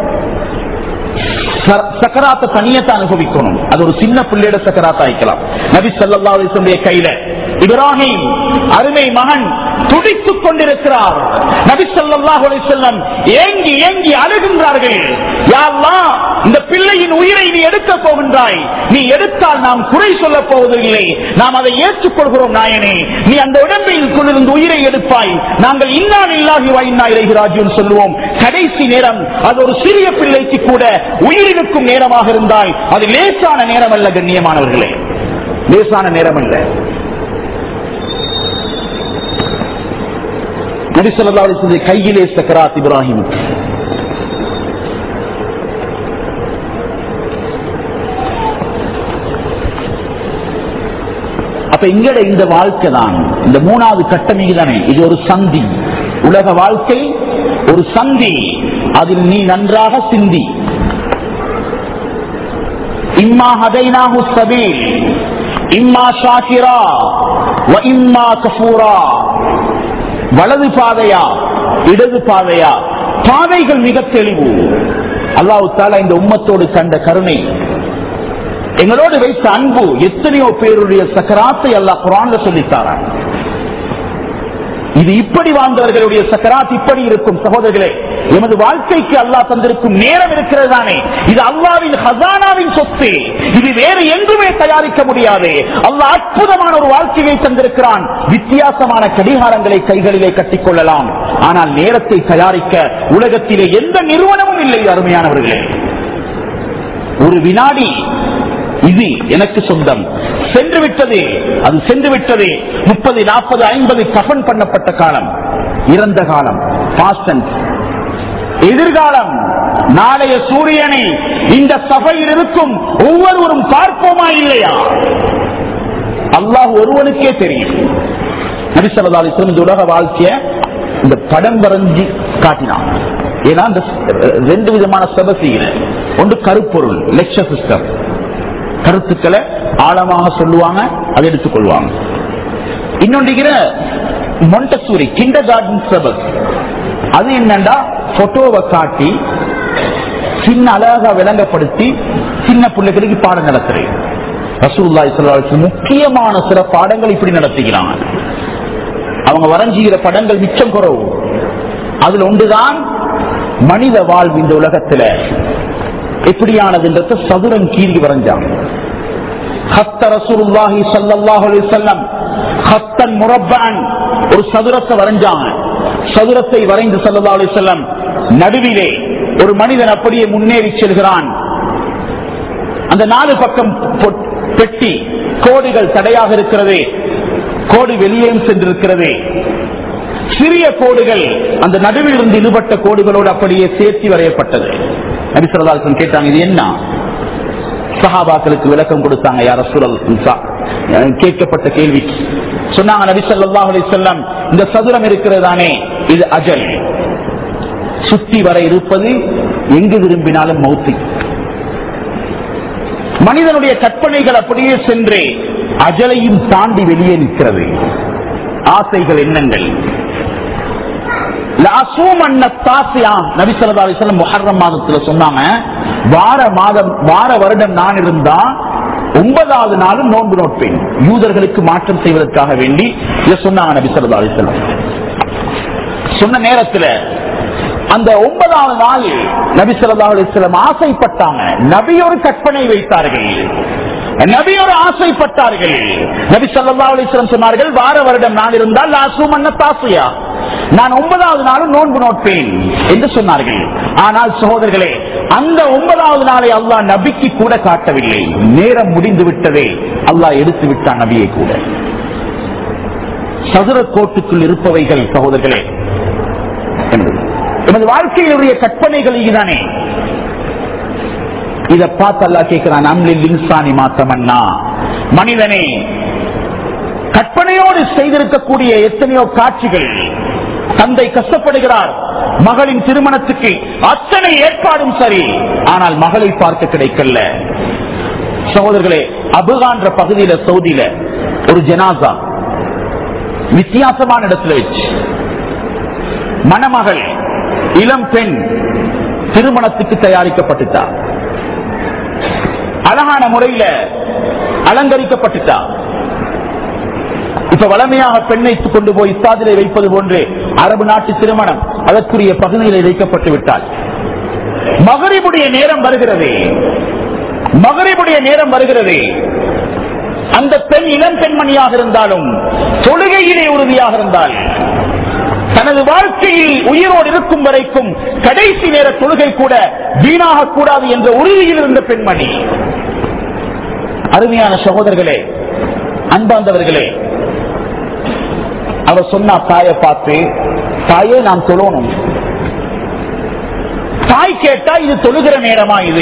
சக்கராத்தை தனியத்தை அனுபவிக்கணும். அது ஒரு சின்ன பிள்ளையோட சக்கராத்த ஆயிக்கலாம். நபி ஸல்லல்லாஹு அலைஹி வஸல்லம் கையில இப்ராஹிம் அருமை மகன் துடித்துக் கொண்டிருக்கிறார். நபி ஸல்லல்லாஹு அலைஹி வஸல்லம் ஏங்கி ஏங்கி அழுகின்றார்கள். யா அல்லாஹ், இந்த பிள்ளையின் உயிரை நீ எடுக்க போகின்றாய், நீ எடுத்தால் நாம் குறை சொல்ல போவதில்லை, நாம் அதை ஏற்றுக்கொள்கிறோம் நாயனே. நீ அந்த உடம்பில் கொண்டிருந்து உயிரை எடுப்பாய், நாங்கள் இன்னா லில்லாஹி வ இன்னா இலைஹி ராஜிஊன் சொல்லுவோம். கடைசி நேரம் அது ஒரு சிறிய பிள்ளைக்கு கூட உயிரிழக்கும் நேரமாக இருந்தால் அது லேசான நேரம் அல்ல கண்ணியமானவர்களே, லேசான நேரம் அல்ல. நபி ஸல்லல்லாஹு அலைஹி வஸல்லம் கையிலே சக்கராத் இப்ராஹிம். அப்ப இங்கட இந்த வாழ்க்கை தான் இந்த மூணாவது கட்டம் தானே. இது ஒரு சந்தி, உலக வாழ்க்கை ஒரு சந்தி, அதில் நீ நன்றாக சிந்தி. இம்மா ஹதைனாஹு ஸபீல் இம்மா ஷாகிரா வ இம்மா கஃபூரா. வலது பாதையா இடது பாதையா, பாதைகள் மிக தெளிவு. அல்லாஹ் தஆலா இந்த உம்மத்தோடு கண்ட கருணை, எங்களோடு வைத்த அன்பு, எத்தனையோ பேருடைய சக்கராத்தை அல்லாஹ் குர்ஆன்ல சொல்லித்தாரான். இது இப்படி வாழ்ந்தவர்களுடைய சக்கராத் இப்படி இருக்கும். சகோதரர்களே, எமது வாழ்க்கைக்கு அல்லாஹ் தந்திருக்கும் நேரம் இருக்கிறது தானே, இது அல்லாஹ்வின் ஹஸானாவின் சொத்து. இது வேறு எங்குமே தயாரிக்க முடியாது. அல்லாஹ் அற்புதமான ஒரு வாழ்க்கையை தந்திருக்கிறான். வித்தியாசமான கடிகாரங்களை கைகளிலே கட்டிக்கொள்ளலாம், ஆனால் நேரத்தை தயாரிக்க உலகத்திலே எந்த நிறுவனமும் இல்லை. அருமையானவர்களே, ஒரு வினாடி இது எனக்கு சொந்தம், சென்று விட்டது, அது சென்று விட்டது. முப்பது நாற்பது ஐம்பது கஃன் பண்ணப்பட்ட காலம், இறந்த காலம், எதிர்காலம், நாளைய சூரியனை இந்த சபையில் இருக்கும் ஒவ்வொருவரும் பார்ப்போமா இல்லையா? அல்லாஹ் ஒருவனுக்கே தெரியும். நபி ஸல்லல்லாஹு அலைஹி வஸல்லம் இந்த உலக வாழ்க்கைய இந்த படம் வரைஞ்சி காட்டினான். ஏன்னா இந்த ரெண்டு விதமான சபை செய்கிற, ஒன்று கருப்பொருள் லெக்சர் சிஸ்டம், கருத்துக்களை ஆழமாக சொல்லுவாங்க, அதை எடுத்துக்கொள்வாங்க. இன்னொன்று மொண்டசூரி கிண்டர் கார்டன் சபஸ், அது என்னண்டா போட்டோவை காட்டி சின்ன அழகா விளங்கப்படுத்தி சின்ன பிள்ளைகளுக்கு பாடம் நடத்துறேன். ரசூலுல்லாஹி ஸல்லல்லாஹு அலைஹி வஸல்லம் முக்கியமான சில பாடங்கள் இப்படி நடத்துகிறாங்க. அவங்க வரைஞ்சுகிற படங்கள் மிச்சம் குறவு. அதுல ஒன்றுதான் மனித வாழ்வு இந்த உலகத்துல எப்படியானது சதுரம் கீறி வரைஞ்சாங்க. ஒரு சதுரத்தை வரைஞ்சாங்க. சதுரத்தை வரைந்து ஸல்லல்லாஹு அலைஹி வஸல்லம் நடுவிலே ஒரு மனிதன் அப்படியே முன்னேறி செல்கிறான். அந்த நாலு பக்கம் பெட்டி கோடுகள் தடையாக இருக்கிறது, கோடு வெளியேயும் சென்றிருக்கிறது. சிறிய கோடுகள் அந்த நடுவில் இருந்து இழுபட்ட கோடுகளோடு அப்படியே சேர்த்து வரையப்பட்டது. நபி ஸல்லல்லாஹு அலைஹி வஸல்லம் கேட்டாங்க, இது என்ன? சஹாபாக்களுக்கு விளக்கம் கொடுத்தாங்க. யா ரசூலல்லாஹ், கேட்கப்பட்ட கேள்வி சொன்னாங்க நபி ஸல்லல்லாஹு அலைஹி வஸல்லம், இந்த சதுரம் இருக்கிறதானே, இது அஜல், சுத்தி வர இருப்பது, எங்கு விரும்பினாலும் மௌத்தி. மனிதனுடைய கற்பனைகள் அப்படியே சென்று அஜலையும் தாண்டி வெளியே நிற்கிறது. ஆசைகள், எண்ணங்கள். நபி ஸல்லல்லாஹு அலைஹி வஸல்லம் முஹர்ரம் மாதத்துல சொன்னாங்க, வார மாதம் வார வருடம் நான் இருந்தா ஒன்பதாவது நாளும் நோன்பு நோட்பேன், யூதர்களுக்கு மாற்றம் செய்வதற்காக வேண்டி இதை சொன்னாங்க நபி ஸல்லல்லாஹு அலைஹி வஸல்லம். சொன்ன நேரத்தில் அந்த ஒன்பதாவது நாள் நபி ஸல்லல்லாஹு அலைஹி வஸல்லம் ஆசைப்பட்டாங்க. நபி ஒரு கற்பனை வைத்தார்கள், நபி ஒரு ஆசைப்பட்டார்கள். நபி ஸல்லல்லாஹு அலைஹி வஸல்லம் சொன்னார்கள், வார வருடம் நான் இருந்தால் லாசுமன்ன தாசியா, நான் ஒன்பதாவது நாளும் நோன்பு நோட்பேன் என்று சொன்னார்கள். ஆனால் சகோதரர்களே, அந்த ஒன்பதாவது நாளை அல்லாஹ் நபிக்கு கூட காட்டவில்லை. நேரம் முடிந்து விட்டதே, அல்லாஹ் எடுத்து விட்டான் நபியை கூட. சதுர கோட்டுக்குள் இருப்பவைகள் சகோதரர்களே, நமது வாழ்க்கையினுடைய கற்பனைகள் இதுதானே. இதை பார்த்து அல்லாஹ் கேட்கிறான், அம்லில் இன்சானி மாத்தமன்னா, மனிதனே கற்பனையோடு செய்திருக்கக்கூடிய எத்தனையோ காட்சிகள். தந்தை கஷ்டப்படுகிறார், மகளின் திருமணத்துக்கு அத்தனை ஏற்பாடும் சரி, ஆனால் மகளை பார்க்க கிடைக்கல. சகோதரர்களே, அபுகான்ற பகுதியில சவுதியில ஒரு ஜனாசா வித்தியாசமான இடத்துல வச்சு, மணமகள் இளம் பெண் திருமணத்துக்கு தயாரிக்கப்பட்டுட்டா, அழகான முறையில அலங்கரிக்கப்பட்டுட்டா. இப்ப வளமையாக பெண்ணை கொண்டு போய் இஸ்தாதிலே வைப்பது போன்று அரபு நாட்டு திருமணம் அதற்குரிய பகுதியில் வைக்கப்பட்டு விட்டால், மகரிபுடைய நேரம் வருகிறது, மகரிபுடைய நேரம் வருகிறது. அந்த பெண் இளம் பெண்மணியாக இருந்தாலும், தொழுகையிலே உறுதியாக இருந்தால், தனது வாழ்க்கையில் உயிரோடு இருக்கும் வரைக்கும் கடைசி நேர தொழுகை கூட வீணாக கூடாது என்ற உறுதியில் இருந்த பெண்மணி. அருமையான சகோதரர்களே, அன்பார்ந்தவர்களே, அவர் சொன்னா தாயை பார்த்து, தாயே நாம் தொழணும். தாய் கேட்டா, இது தொழுகிற நேரமா? இது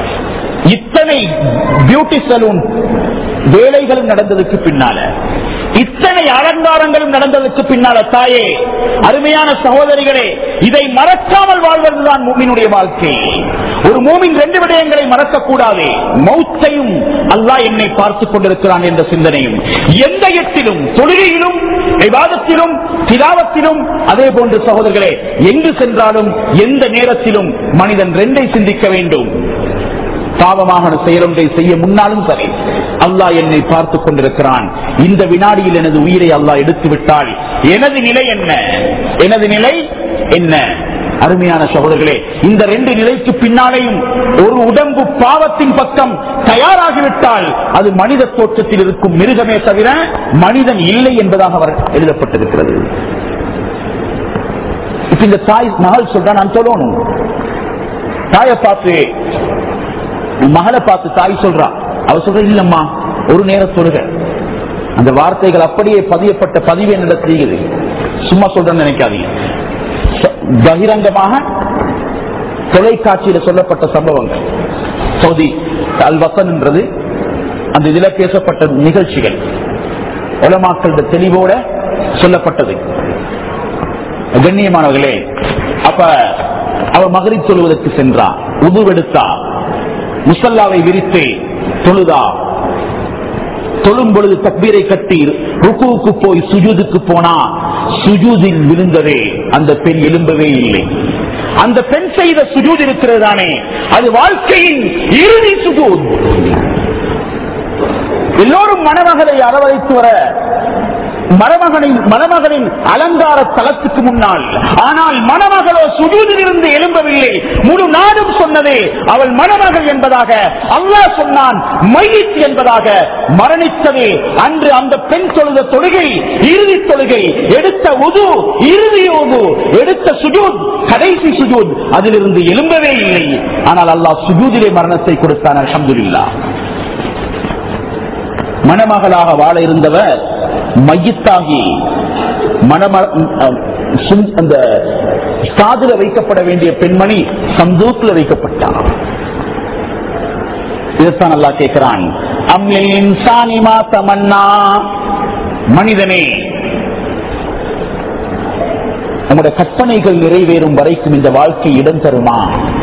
இத்தனை பியூட்டி சலூன் வேலைகளும் நடந்ததுக்கு பின்னால, இத்தனை அலங்காரங்களும் நடந்ததற்கு பின்னால தாயே, அருமையான சகோதரிகளே, இதை மறக்காமல் வாழ்வதுதான் மூமினுடைய வாழ்க்கை. ஒரு மூமின் ரெண்டு விடயங்களை மறக்கக்கூடாது. மௌத்தையும் அல்லாஹ் என்னை பார்த்துக் கொண்டிருக்கிறான் என்ற சிந்தனையும். எந்த இடத்திலும், தொழுகையிலும், இபாதத்திலும், திலாவத்திலும், அதே போன்று சகோதரர்களே, எங்கு சென்றாலும் எந்த நேரத்திலும் மனிதன் ரெண்டை சிந்திக்க வேண்டும். பாவமாக செயலொன்றை செய்ய முன்னாலும் சரி, அல்லாஹ் என்னை பார்த்துக் கொண்டிருக்கிறான். இந்த வினாடியில் எனது உயிரை அல்லாஹ் எடுத்து விட்டால் எனது நிலை என்ன? எனது நிலை என்ன? அருமையான சகோதரர்களே, இந்த ரெண்டு நிலைக்கு பின்னாலேயும் ஒரு உடம்பு பாவத்தின் பக்கம் தயாராகிவிட்டால் அது மனித தோற்றத்தில் இருக்கும் மிருகமே தவிர மனிதன் இல்லை என்பதாக அவர் எழுதப்பட்டிருக்கிறது. இப்ப இந்த தாய் மகள் சொல்ற, நான் சொல்லணும், தாயை பார்த்து, மகளை பார்த்து தாய் சொல்றா, அவ சொல்ற, இல்லம்மா ஒரு நேரம் சொல்லுக. அந்த வார்த்தைகள் அப்படியே பதியப்பட்ட பதிவு என்னிடத்தில் சும்மா சொல்றேன்னு நினைக்காதீங்க. பகிரங்கமாக தொலைக்காட்சியில் சொல்லப்பட்ட சம்பவங்கள், சவுதி அல் வசன் என்றது அந்த இதில் பேசப்பட்ட நிகழ்ச்சிகள் உலமாக்களோட தெளிவோட சொல்லப்பட்டது. கண்ணியமானவர்களே, அப்ப அவ மகரிப் தொழுவதற்கு சென்றா, உதுவெடுத்தா, முசல்லாவை விரித்து தொழுதா, தொழும் பொழுது தக்பீரை கட்டி ருக்குவுக்கு போய் சுஜூதுக்கு போனா, சுஜூதில் விழுந்ததே அந்த பெண் எழும்பவே இல்லை. அந்த பெண் செய்த சுஜூத் இருக்கிறது தானே, அது வாழ்க்கையின் இறுதி சுஜூத். எல்லோரும் மணமகளை அரவணைத்து வர மணமகனின் மணமகனின் அலங்கார தலத்துக்கு முன்னால், ஆனால் மணமகளோ சுஜூதில் இருந்து எழும்பவில்லை. முழு நாடும் சொன்னதே அவள் மணமகள் என்பதாக, அல்லாஹ் சொன்னான் மையித் என்பதாக. மரணித்ததே அன்று அந்த பெண் தொழுத தொழுகை இறுதி தொழுகை, எடுத்த உது இறுதி உது, எடுத்த சுஜூத் கடைசி சுஜூத், அதிலிருந்து எழும்பவே இல்லை. ஆனால் அல்லாஹ் சுஜூதிலே மரணத்தை கொடுத்தான். அல்ஹம்துலில்லாஹ். மணமகளாக வாழ இருந்தவர் மையத்தாகி அந்த சாதுல வைக்கப்பட வேண்டிய பெண்மணி சந்தூக்கில் வைக்கப்பட்டார். இதுதான் அல்லாஹ் கேட்கிறான், அம்லில் இன்சானி மா தமன்னா, மனிதனே நம்முடைய கற்பனைகள் நிறைவேறும் வரைக்கும் இந்த வாழ்க்கை இடம் தருமா?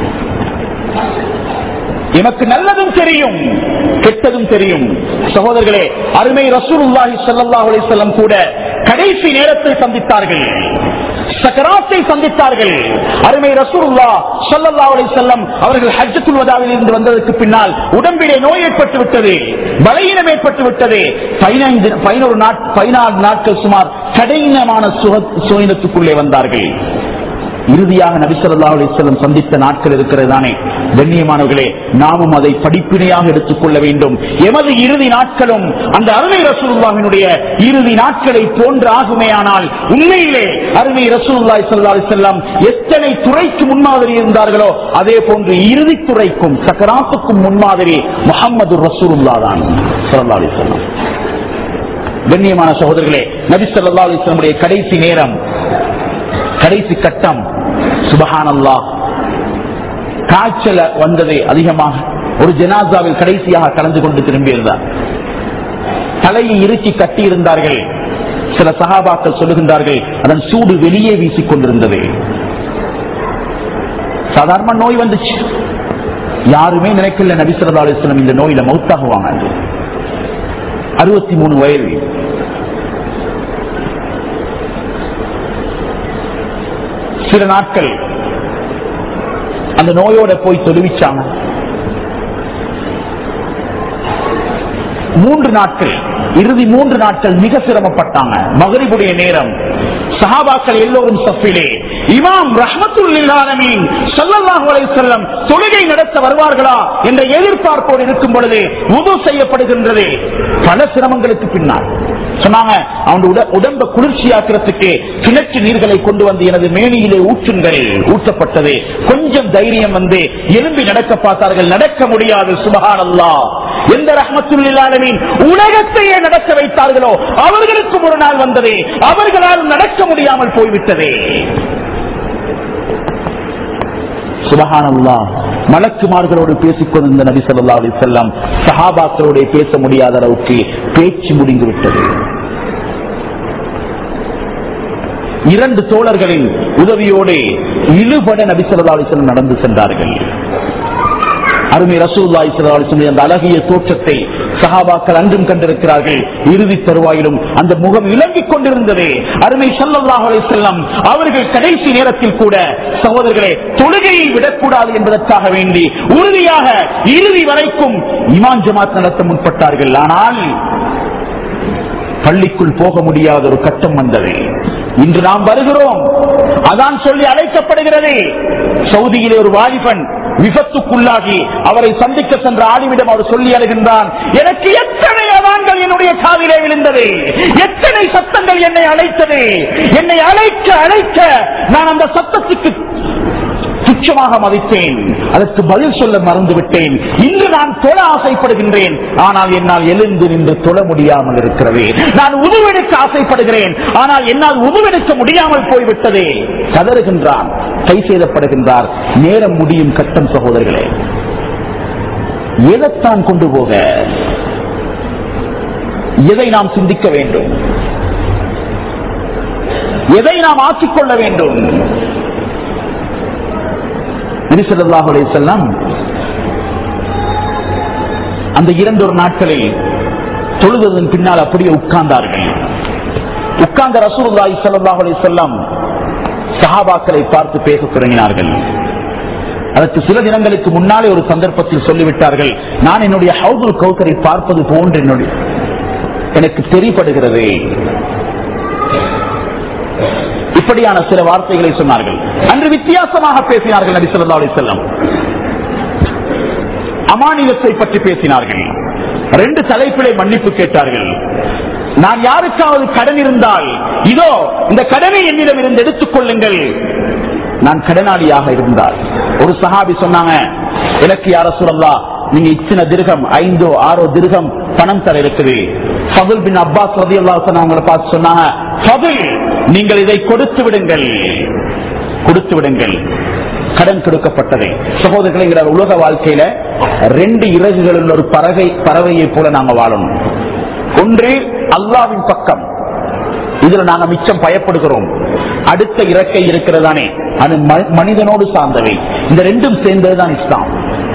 எனக்கு நல்லதும் தெரியும், கெட்டதும் தெரியும். சகோதரர்களே, அருமை ரசூலுல்லாஹி ஸல்லல்லாஹு அலைஹி வஸல்லம் கூட கடைசி நேரத்தை சந்தித்தார்கள், சக்கராத்தை சந்தித்தார்கள். அருமை ரசூலுல்லாஹ் ஸல்லல்லாஹு அலைஹி வஸல்லம் அவர்கள் ஹஜ்ஜத்துல் வதாவில் இருந்து வந்ததற்கு பின்னால் உடம்பிலே நோய் ஏற்பட்டு விட்டது, பலவீனம் ஏற்பட்டு விட்டது. பதினாறு நாட்கள் சுமார் கடினமான சுகத்துக்குள்ளே வந்தார்கள். இறுதியாக நபி ஸல்லல்லாஹு அலைஹி வஸல்லம் சந்தித்த நாட்கள் இருக்கிறது தானே. கண்ணியமானவர்களே, நாமும் அதை படிப்பினையாக எடுத்துக்கொள்ள வேண்டும். எமது இறுதி நாட்களும் அந்த அருமை ரசூலுல்லாஹினுடைய இறுதி நாட்களை போன்று ஆகுமேயானால், உண்மையிலே அருமை ரசூலுல்லாஹி ஸல்லல்லாஹு அலைஹி வஸல்லம் எத்தனை துறைக்கு முன்மாதிரி இருந்தார்களோ அதே போன்று இறுதி துறைக்கும் சக்கராத்துக்கும் முன்மாதிரி முஹம்மது ரசூலுல்லாஹ் தான் ஸல்லல்லாஹு அலைஹி வஸல்லம். கண்ணியமான சகோதரர்களே, நபி ஸல்லல்லாஹு அலைஹி வஸல்லம் கடைசி நேரம், கடைசி கட்டம், சுபஹானல்லாஹ், காய்ச்சல் வந்தது அதிகமாக. ஒரு ஜனாசாவில் கடைசியாக கலந்து கொண்டு திரும்பியிருந்தார். தலையை இறுக்கி கட்டி இருந்தார்கள். சில சஹாபாக்கள் சொல்லுகின்றார்கள், அதன் சூடு வெளியே வீசிக் கொண்டிருந்தது. சாதாரண நோய் வந்துச்சு. யாருமே நினைக்கல நபி ஸல்லல்லாஹு அலைஹி வஸல்லம் இந்த நோயில மௌத்தாகுவாங்க. அறுபத்தி மூணு வயது. சில நாட்கள் அந்த நோயோட போய் தொழுவிச்சாங்க. மூன்று நாட்கள், இறுதி மூன்று நாட்கள் மிக சிரமப்பட்டாங்க. மகரிபுடைய நேரம், சஹாபாக்கள் எல்லோரும் சஃபிலே, இமாம் ரஹ்மத்துல் ஆலமீன் ஸல்லல்லாஹு அலைஹி வஸல்லம் தொழுகை நடத்த வருவார்களா என்ற எதிர்பார்ப்போடு இருக்கும் பொழுது வுது செய்யப்படுகின்றது. பல சிரமங்களுக்கு பின்னால் சொன்னாங்க, அவனுடைய உடம்பை குளிர்ச்சியாக்குறதுக்கு கிணற்று நீர்களை கொண்டு வந்து எனது மேனியிலே ஊற்றுங்கள். ஊற்றப்பட்டது. கொஞ்சம் தைரியம் வந்து எழும்பி நடக்க பார்த்தார்கள். நடக்க முடியாது. சுப்ஹானல்லாஹ். எந்த ரஹ்மத்துல் ஆலமீன் உலகத்தையே நடக்க வைத்தார்களோ அவர்களுக்கும் ஒரு நாள் வந்தது, அவர்களால் நடக்க முடியாமல் போய்விட்டது. சுப்ஹானல்லாஹ். மலக்குமார்களோடு பேசிக் கொண்டிருந்த நபி ஸல்லல்லாஹு அலைஹி வஸல்லம் சஹாபாக்களோடு பேச முடியாத அளவுக்கு பேச்சு முடிந்து விட்டது. இரண்டு தோழர்களின் உதவியோடு இழுபட நபி ஸல்லல்லாஹு அலைஹி வஸல்லம் நடந்து சென்றார்கள். அருமை ரசூலுல்லாஹி ஸல்லல்லாஹு அலைஹி வஸல்லம் அந்த அழகிய தோற்றத்தை சஹாபாக்கள் அன்றும் கண்டிருக்கிறார்கள். இறுதி தருவாயிலும் அந்த முகம் இலங்கிக் கொண்டிருந்தது. அருமை ஸல்லல்லாஹு அலைஹி வஸல்லம் அவர்கள் கடைசி நேரத்தில் கூட சகோதரர்களே தொழுகையை விடக்கூடாது என்பதற்காக வேண்டி உறுதியாக இறுதி வரைக்கும் இமாம் ஜமாத் நடத்த முற்பட்டார்கள். ஆனால் பள்ளிக்குள் போக முடியாத ஒரு கட்டம் வந்தது. இன்று நாம் வருகிறோம், அதான் சொல்லி அழைக்கப்படுகிறது. சவுதியிலே ஒரு வாலிபன் விபத்துக்குள்ளாகி அவரை சந்திக்க சென்ற ஆளுமிடம் அவர் சொல்லி அழுகின்றான், எனக்கு எத்தனை அதான்கள் என்னுடைய காதிலே விழுந்தது, எத்தனை சத்தங்கள் என்னை அழைத்தது, என்னை அழைக்க அழைக்க நான் அந்த சத்தத்துக்கு துச்சமாக மதித்தேன், அதற்கு பதில் சொல்ல மறந்துவிட்டேன். இன்று நான் தொழ ஆசைப்படுகின்றேன், ஆனால் என்னால் எழுந்து நின்று தொழ முடியாமல் இருக்கிறது. நான் உதுவெடுக்க ஆசைப்படுகிறேன், ஆனால் என்னால் உதுவெடுக்க முடியாமல் போய்விட்டது. கதறுகின்றான், கை செய்தப்படுகின்றார். நேரம் முடியும் கட்டம் சகோதரர்களே. எதைத்தான் கொண்டு போக, எதை நாம் சிந்திக்க வேண்டும், எதை நாம் ஆக்கிக்கொள்ள வேண்டும்? நபி ஸல்லல்லாஹு அலைஹி வஸல்லம் அந்த இரண்டொரு நாட்களில் தொழுததன் பின்னால் அப்படியே உட்கார்ந்தார்கள். உட்கார்ந்த ரசூலுல்லாஹி ஸல்லல்லாஹு அலைஹி வஸல்லம் சஹாபாக்களை பார்த்து பேசத் தொடங்கினார்கள். அதற்கு சில தினங்களுக்கு முன்னாலே ஒரு சந்தர்ப்பத்தில் சொல்லிவிட்டார்கள், நான் என்னுடைய ஹவுதுல் கௌசரை பார்ப்பது போன்று என்னுடைய எனக்கு தெரிப்படுகிறது. இப்படியான சில வார்த்தைகளை சொன்னார்கள். அன்று வித்தியாசமாக பேசினார்கள் நபி ஸல்லல்லாஹு அலைஹி வஸல்லம். அமானிதத்தை பற்றி பேசினார்கள். ரெண்டு தலைப்பிலே மன்னிப்பு கேட்டார்கள். நான் யாருக்காவது கடன் இருந்தால் இதோ இந்த கடனை என்னிடம் இருந்து எடுத்துக் கொள்ளுங்கள், நான் கடனாளியாக இருந்தால். ஒரு சஹாபி சொன்னாங்க, எனக்கு யா ரசூலல்லாஹ் நீங்க இத்தனை திர்கம், ஐந்தோ ஆறோ திர்கம் பணம் தர இருக்குது. ஃபதுல் பின் அப்பாஸ் ரலியல்லாஹு அன்ஹு அவங்களை பார்த்து சொன்னாங்க, ஃபதுல் நீங்கள் இதை கொடுத்து விடுங்கள், கொடுத்து விடுங்கள். கடன் கொடுக்கப்பட்டதை சகோதரர்களை உலக வாழ்க்கையில ரெண்டு இறகுகளில் ஒரு பறவை பறவையை போல நாங்க வாழணும். ஒன்று அல்லாஹ்வின் பக்கம், இதுல நாங்க மிச்சம் பயப்படுகிறோம். அடுத்த இறக்கை இருக்கிறதானே அது மனிதனோடு சார்ந்தவை. இந்த ரெண்டும் சேர்ந்ததுதான் இஸ்லாம்.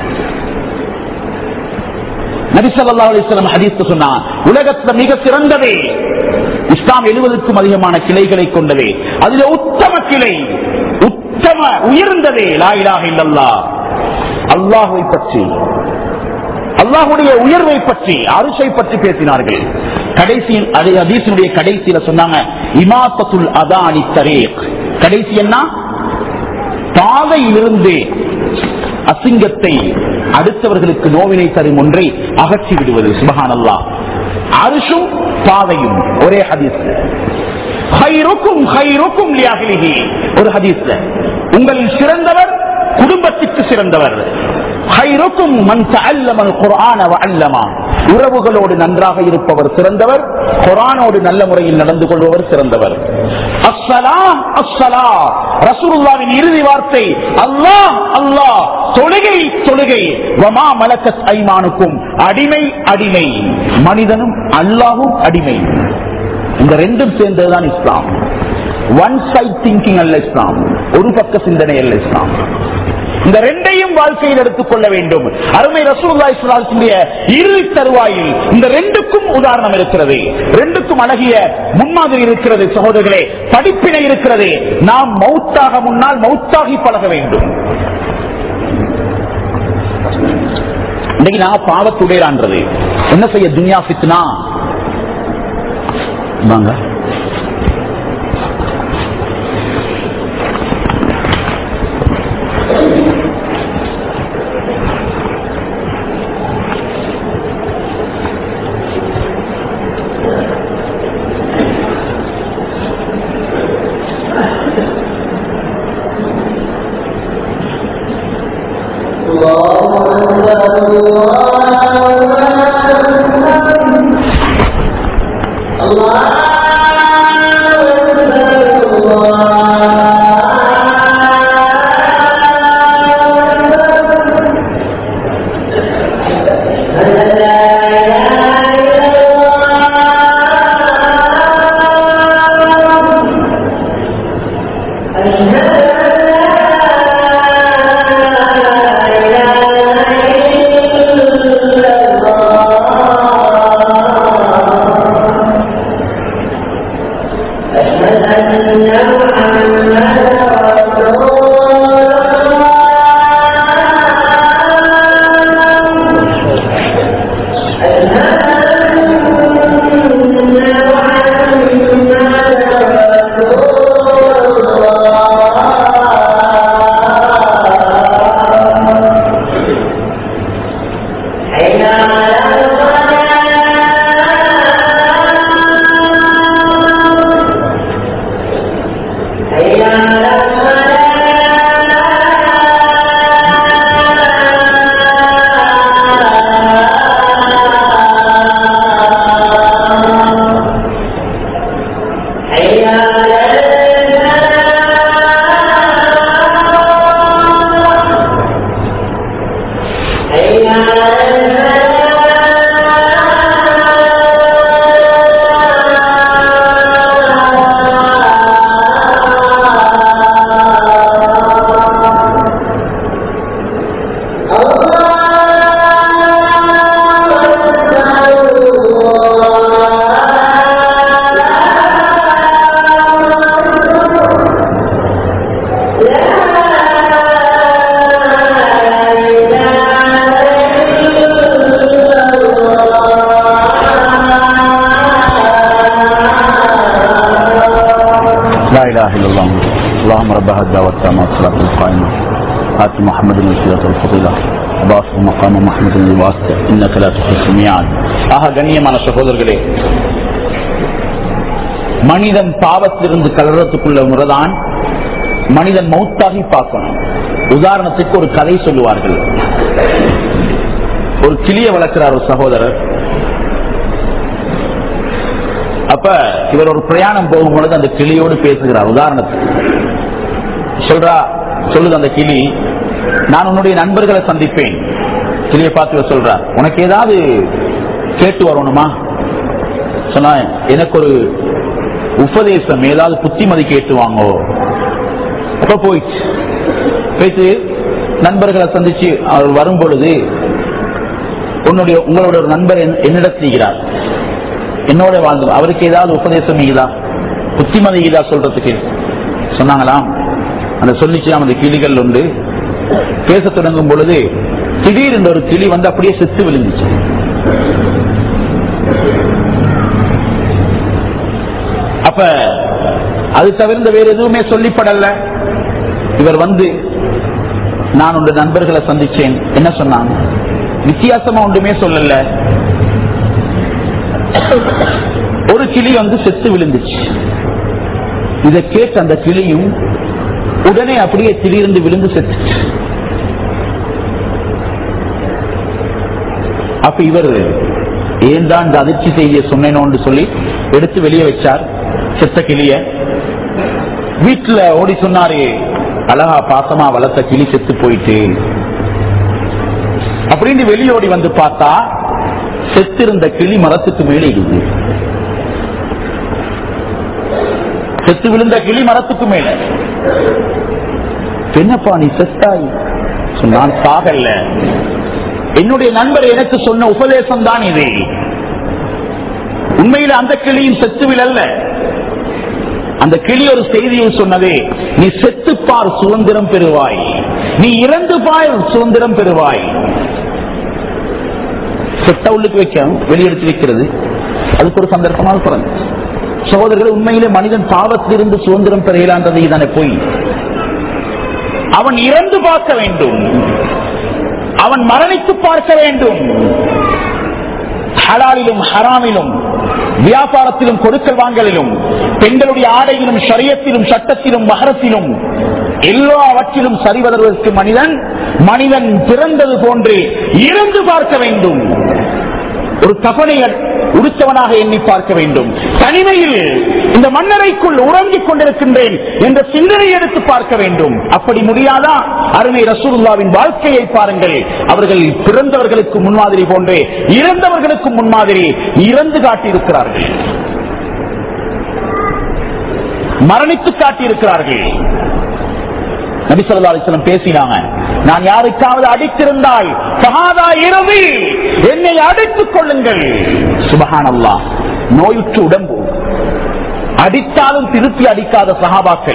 நபி ஸல்லல்லாஹு அலைஹி வஸல்லம் ஹதீஸ் சொன்னார், உலகத்தில் மிக சிறந்ததே இஸ்லாம் எழுபதுக்கும் அதிகமான கிளைகளை கொண்டது. அதில் உத்தம கிளை, உத்தம உயர்ந்ததே லா இலாஹ இல்லல்லாஹ். அல்லாஹ்வை பற்றி, அல்லாஹ்வுடைய உயர்வை பற்றி, அருஷை பற்றி பேசினார்கள். கடைசியில் ஹதீஸுடைய கடைசியில சொன்னாங்க, இமாத்தத்துல் அதானி தரீக். கடைசி என்ன? பாதையிலிருந்து அசிங்கத்தை, அடுத்தவர்களுக்கு நோவினை தரும் ஒன்றை அகற்றி விடுவது. சுப்ஹானல்லாஹ். அர்ஷும் பாதையும் ஒரே ஹதீஸ்ல. கைருக்கும் கைருக்கும் லிஅஹ்லிஹி ஒரு ஹதீஸ்ல, உங்களில் சிறந்தவர் குடும்பத்திற்கு சிறந்தவர். கைருக்கும் மன் தஅல்லமல் குர்ஆன வஅல்லமா. உறவுகளோடு நன்றாக இருப்பவர் சிறந்தவர், குர்ஆனோடு நல்ல முறையில் நடந்து கொள்பவர் சிறந்தவர். அஸ்ஸலாம் அஸ்ஸலாம் ரசூலுல்லாஹ்வின் இறுதி வார்த்தை அல்லாஹ் அல்லாஹ். தொழுகை தொழுகை. வமா மலக்கத் ஐமானுக்கும். அடிமை அடிமை. மனிதனும் அல்லாஹ்வும் அடிமை. இந்த ரெண்டும் சேர்ந்ததுதான் இஸ்லாம். ஒன் சைட் திங்கிங் அல்ல இஸ்லாம், ஒரு பக்க சிந்தனை அல்ல இஸ்லாம். இந்த ரெண்டையும் வாழ்க்கையில் எடுத்துக் கொள்ள வேண்டும். அருமை ரசூலுல்லாஹி ஸல்லல்லாஹு அலைஹி வஸல்லம் இறுதி தருவாயில் இந்த ரெண்டுக்கும் உதாரணம் இருக்கிறது, ரெண்டுக்கும் அழகிய முன்மாதிரி இருக்கிறது. சகோதரர்களே, படிப்பினை இருக்கிறது. நாம் மௌத்தாக முன்னால் மௌத்தாகி பழக வேண்டும். இன்னைக்கு நான் பாவத்துடையான்றது என்ன செய்ய? துன்யா ஃபித்னா. வாங்க ilaha illallah Allahumma rabb hadha wa tammat salatul qaima ati muhammadin sallallahu fadila abbas maqam muhammadin wasta innaka la tukhlifu mi'ad. ஆக கண்ணியமான சகோதரர்களே, மனிதன் பாவத்திலிருந்து கலரத்துக்குள்ள முறைதான் மனிதன் மௌத்தாகி பார்க்கணும். உதாரணத்துக்கு ஒரு கதை சொல்லுவார்கள். ஒரு கிளிய வளர்க்கிறார் ஒரு சகோதரர். அப்ப இவர் ஒரு பிரயாணம் போகும்பொழுது அந்த கிளியோடு பேசுகிறார். உதாரணத்துக்கு சொல்றா சொல்லுது அந்த கிளி, நான் உன்னுடைய நண்பர்களை சந்திப்பேன். கிளியை பார்த்து சொல்றார், உனக்கு ஏதாவது கேட்டு வரணுமா? சொன்னா எனக்கு ஒரு உபதேசம், ஏதாவது புத்திமதி கேட்டு வாங்கோ. அப்ப போயிடுச்சு. போயிட்டு நண்பர்களை சந்திச்சு அவர் வரும் பொழுது, உன்னுடைய உங்களோட ஒரு நண்பர் என்னிடத்துகிறார், என்னோட வாழ்ந்து அவருக்கு ஏதாவது உபதேசம் ஈதா புத்திமதி ஈதா சொல்றதுக்கு சொன்னாங்களாம். அந்த சொல்லிச்சு அந்த கிளிகள் உண்டு. பேச தொடங்கும் பொழுது திடீர் ஒரு கிளி வந்து அப்படியே செத்து விழுந்துச்சு. அப்ப அது தவிர்ந்த வேற எதுவுமே சொல்லிப்படல. இவர் வந்து நான் உங்க நண்பர்களை சந்திச்சேன், என்ன சொன்னாங்க? வித்தியாசமா ஒன்றுமே சொல்லல. ஒரு கிளி வந்து செத்து விழுந்துச்சு. இதை கேட்டு அந்த கிளியும் உடனே அப்படியே திடீர்ந்து விழுந்து செத்துச்சு. அப்ப இவர் ஏன் தான் இந்த அதிர்ச்சி செய்தியை சொன்னேன்னு சொல்லி எடுத்து வெளியே வச்சார் செத்த கிளிய. வீட்டுல ஓடி சொன்னாரு, அழகா பாசமா வளர்த்த கிளி செத்து போயிட்டு அப்படின்னு வெளியோடி வந்து பார்த்தா செத்திருந்த கிளி மரத்துக்கு மேலே இருக்கு. செத்து விழுந்த கிளி மரத்துக்கு மேல. என்னப்பா நீ செத்தாய்? நான் சாகல்ல, என்னுடைய நண்பர் எனக்கு சொன்ன உபதேசம் தான் இது. உண்மையில் அந்த கிளியும் செத்து விழல்ல. அந்த கிளி ஒரு செய்தியை சொன்னதே, நீ செத்துப்பார் சுதந்திரம் பெறுவாய், நீ இறந்து பார் சுதந்திரம் பெறுவாய். செத்த உள்ளுக்கு வைக்க வெளியெடுத்து வைக்கிறது அதுக்கு ஒரு சந்தர்ப்பமாக பிறந்த சகோதரர்கள், உண்மையிலே மனிதன் பாவத்திலிருந்து சுதந்திரம் பெறலான்றதை தானே போய் அவன் இறந்து பார்க்க வேண்டும், அவன் மரணித்து பார்க்க வேண்டும். ஹலாலிலும் ஹராமிலும், வியாபாரத்திலும் கொடுக்கல் வாங்கலிலும், பெண்களுடைய ஆடையிலும், ஷரியத்திலும், சட்டத்திலும், மகரத்திலும், எல்லாவற்றிலும் சரிவதற்கு மனிதன் மனிதன் பிறந்தது போன்று இருந்து பார்க்க வேண்டும். ஒரு கபனை உடுத்தவனாக எண்ணி பார்க்க வேண்டும். தனிமையில் இந்த மன்னரைக்குள் உறங்கிக் கொண்டிருக்கின்றேன் என்ற சிந்தனை எடுத்து பார்க்க வேண்டும். அப்படி முடியாதா? அருமை ரசூலுல்லாவின் வாழ்க்கையை பாருங்கள். அவர்கள் பிறந்தவர்களுக்கு முன்மாதிரி போன்றே இறந்தவர்களுக்கு முன்மாதிரி இறந்து காட்டியிருக்கிறார்கள், மரணித்து காட்டியிருக்கிறார்கள். நபி ஸல்லல்லாஹு அலைஹி வஸல்லம் பேசினாங்க, நான் யாருக்காவது அடித்திருந்தால் ஃபஹாதா இரவி, என்னை அடித்துக் கொள்ளுங்கள். சுப்ஹானல்லாஹ். நோயுற்ற உடம்பு, அடித்தாலும் திருப்பி அடிக்காத சஹாபாக்கள்.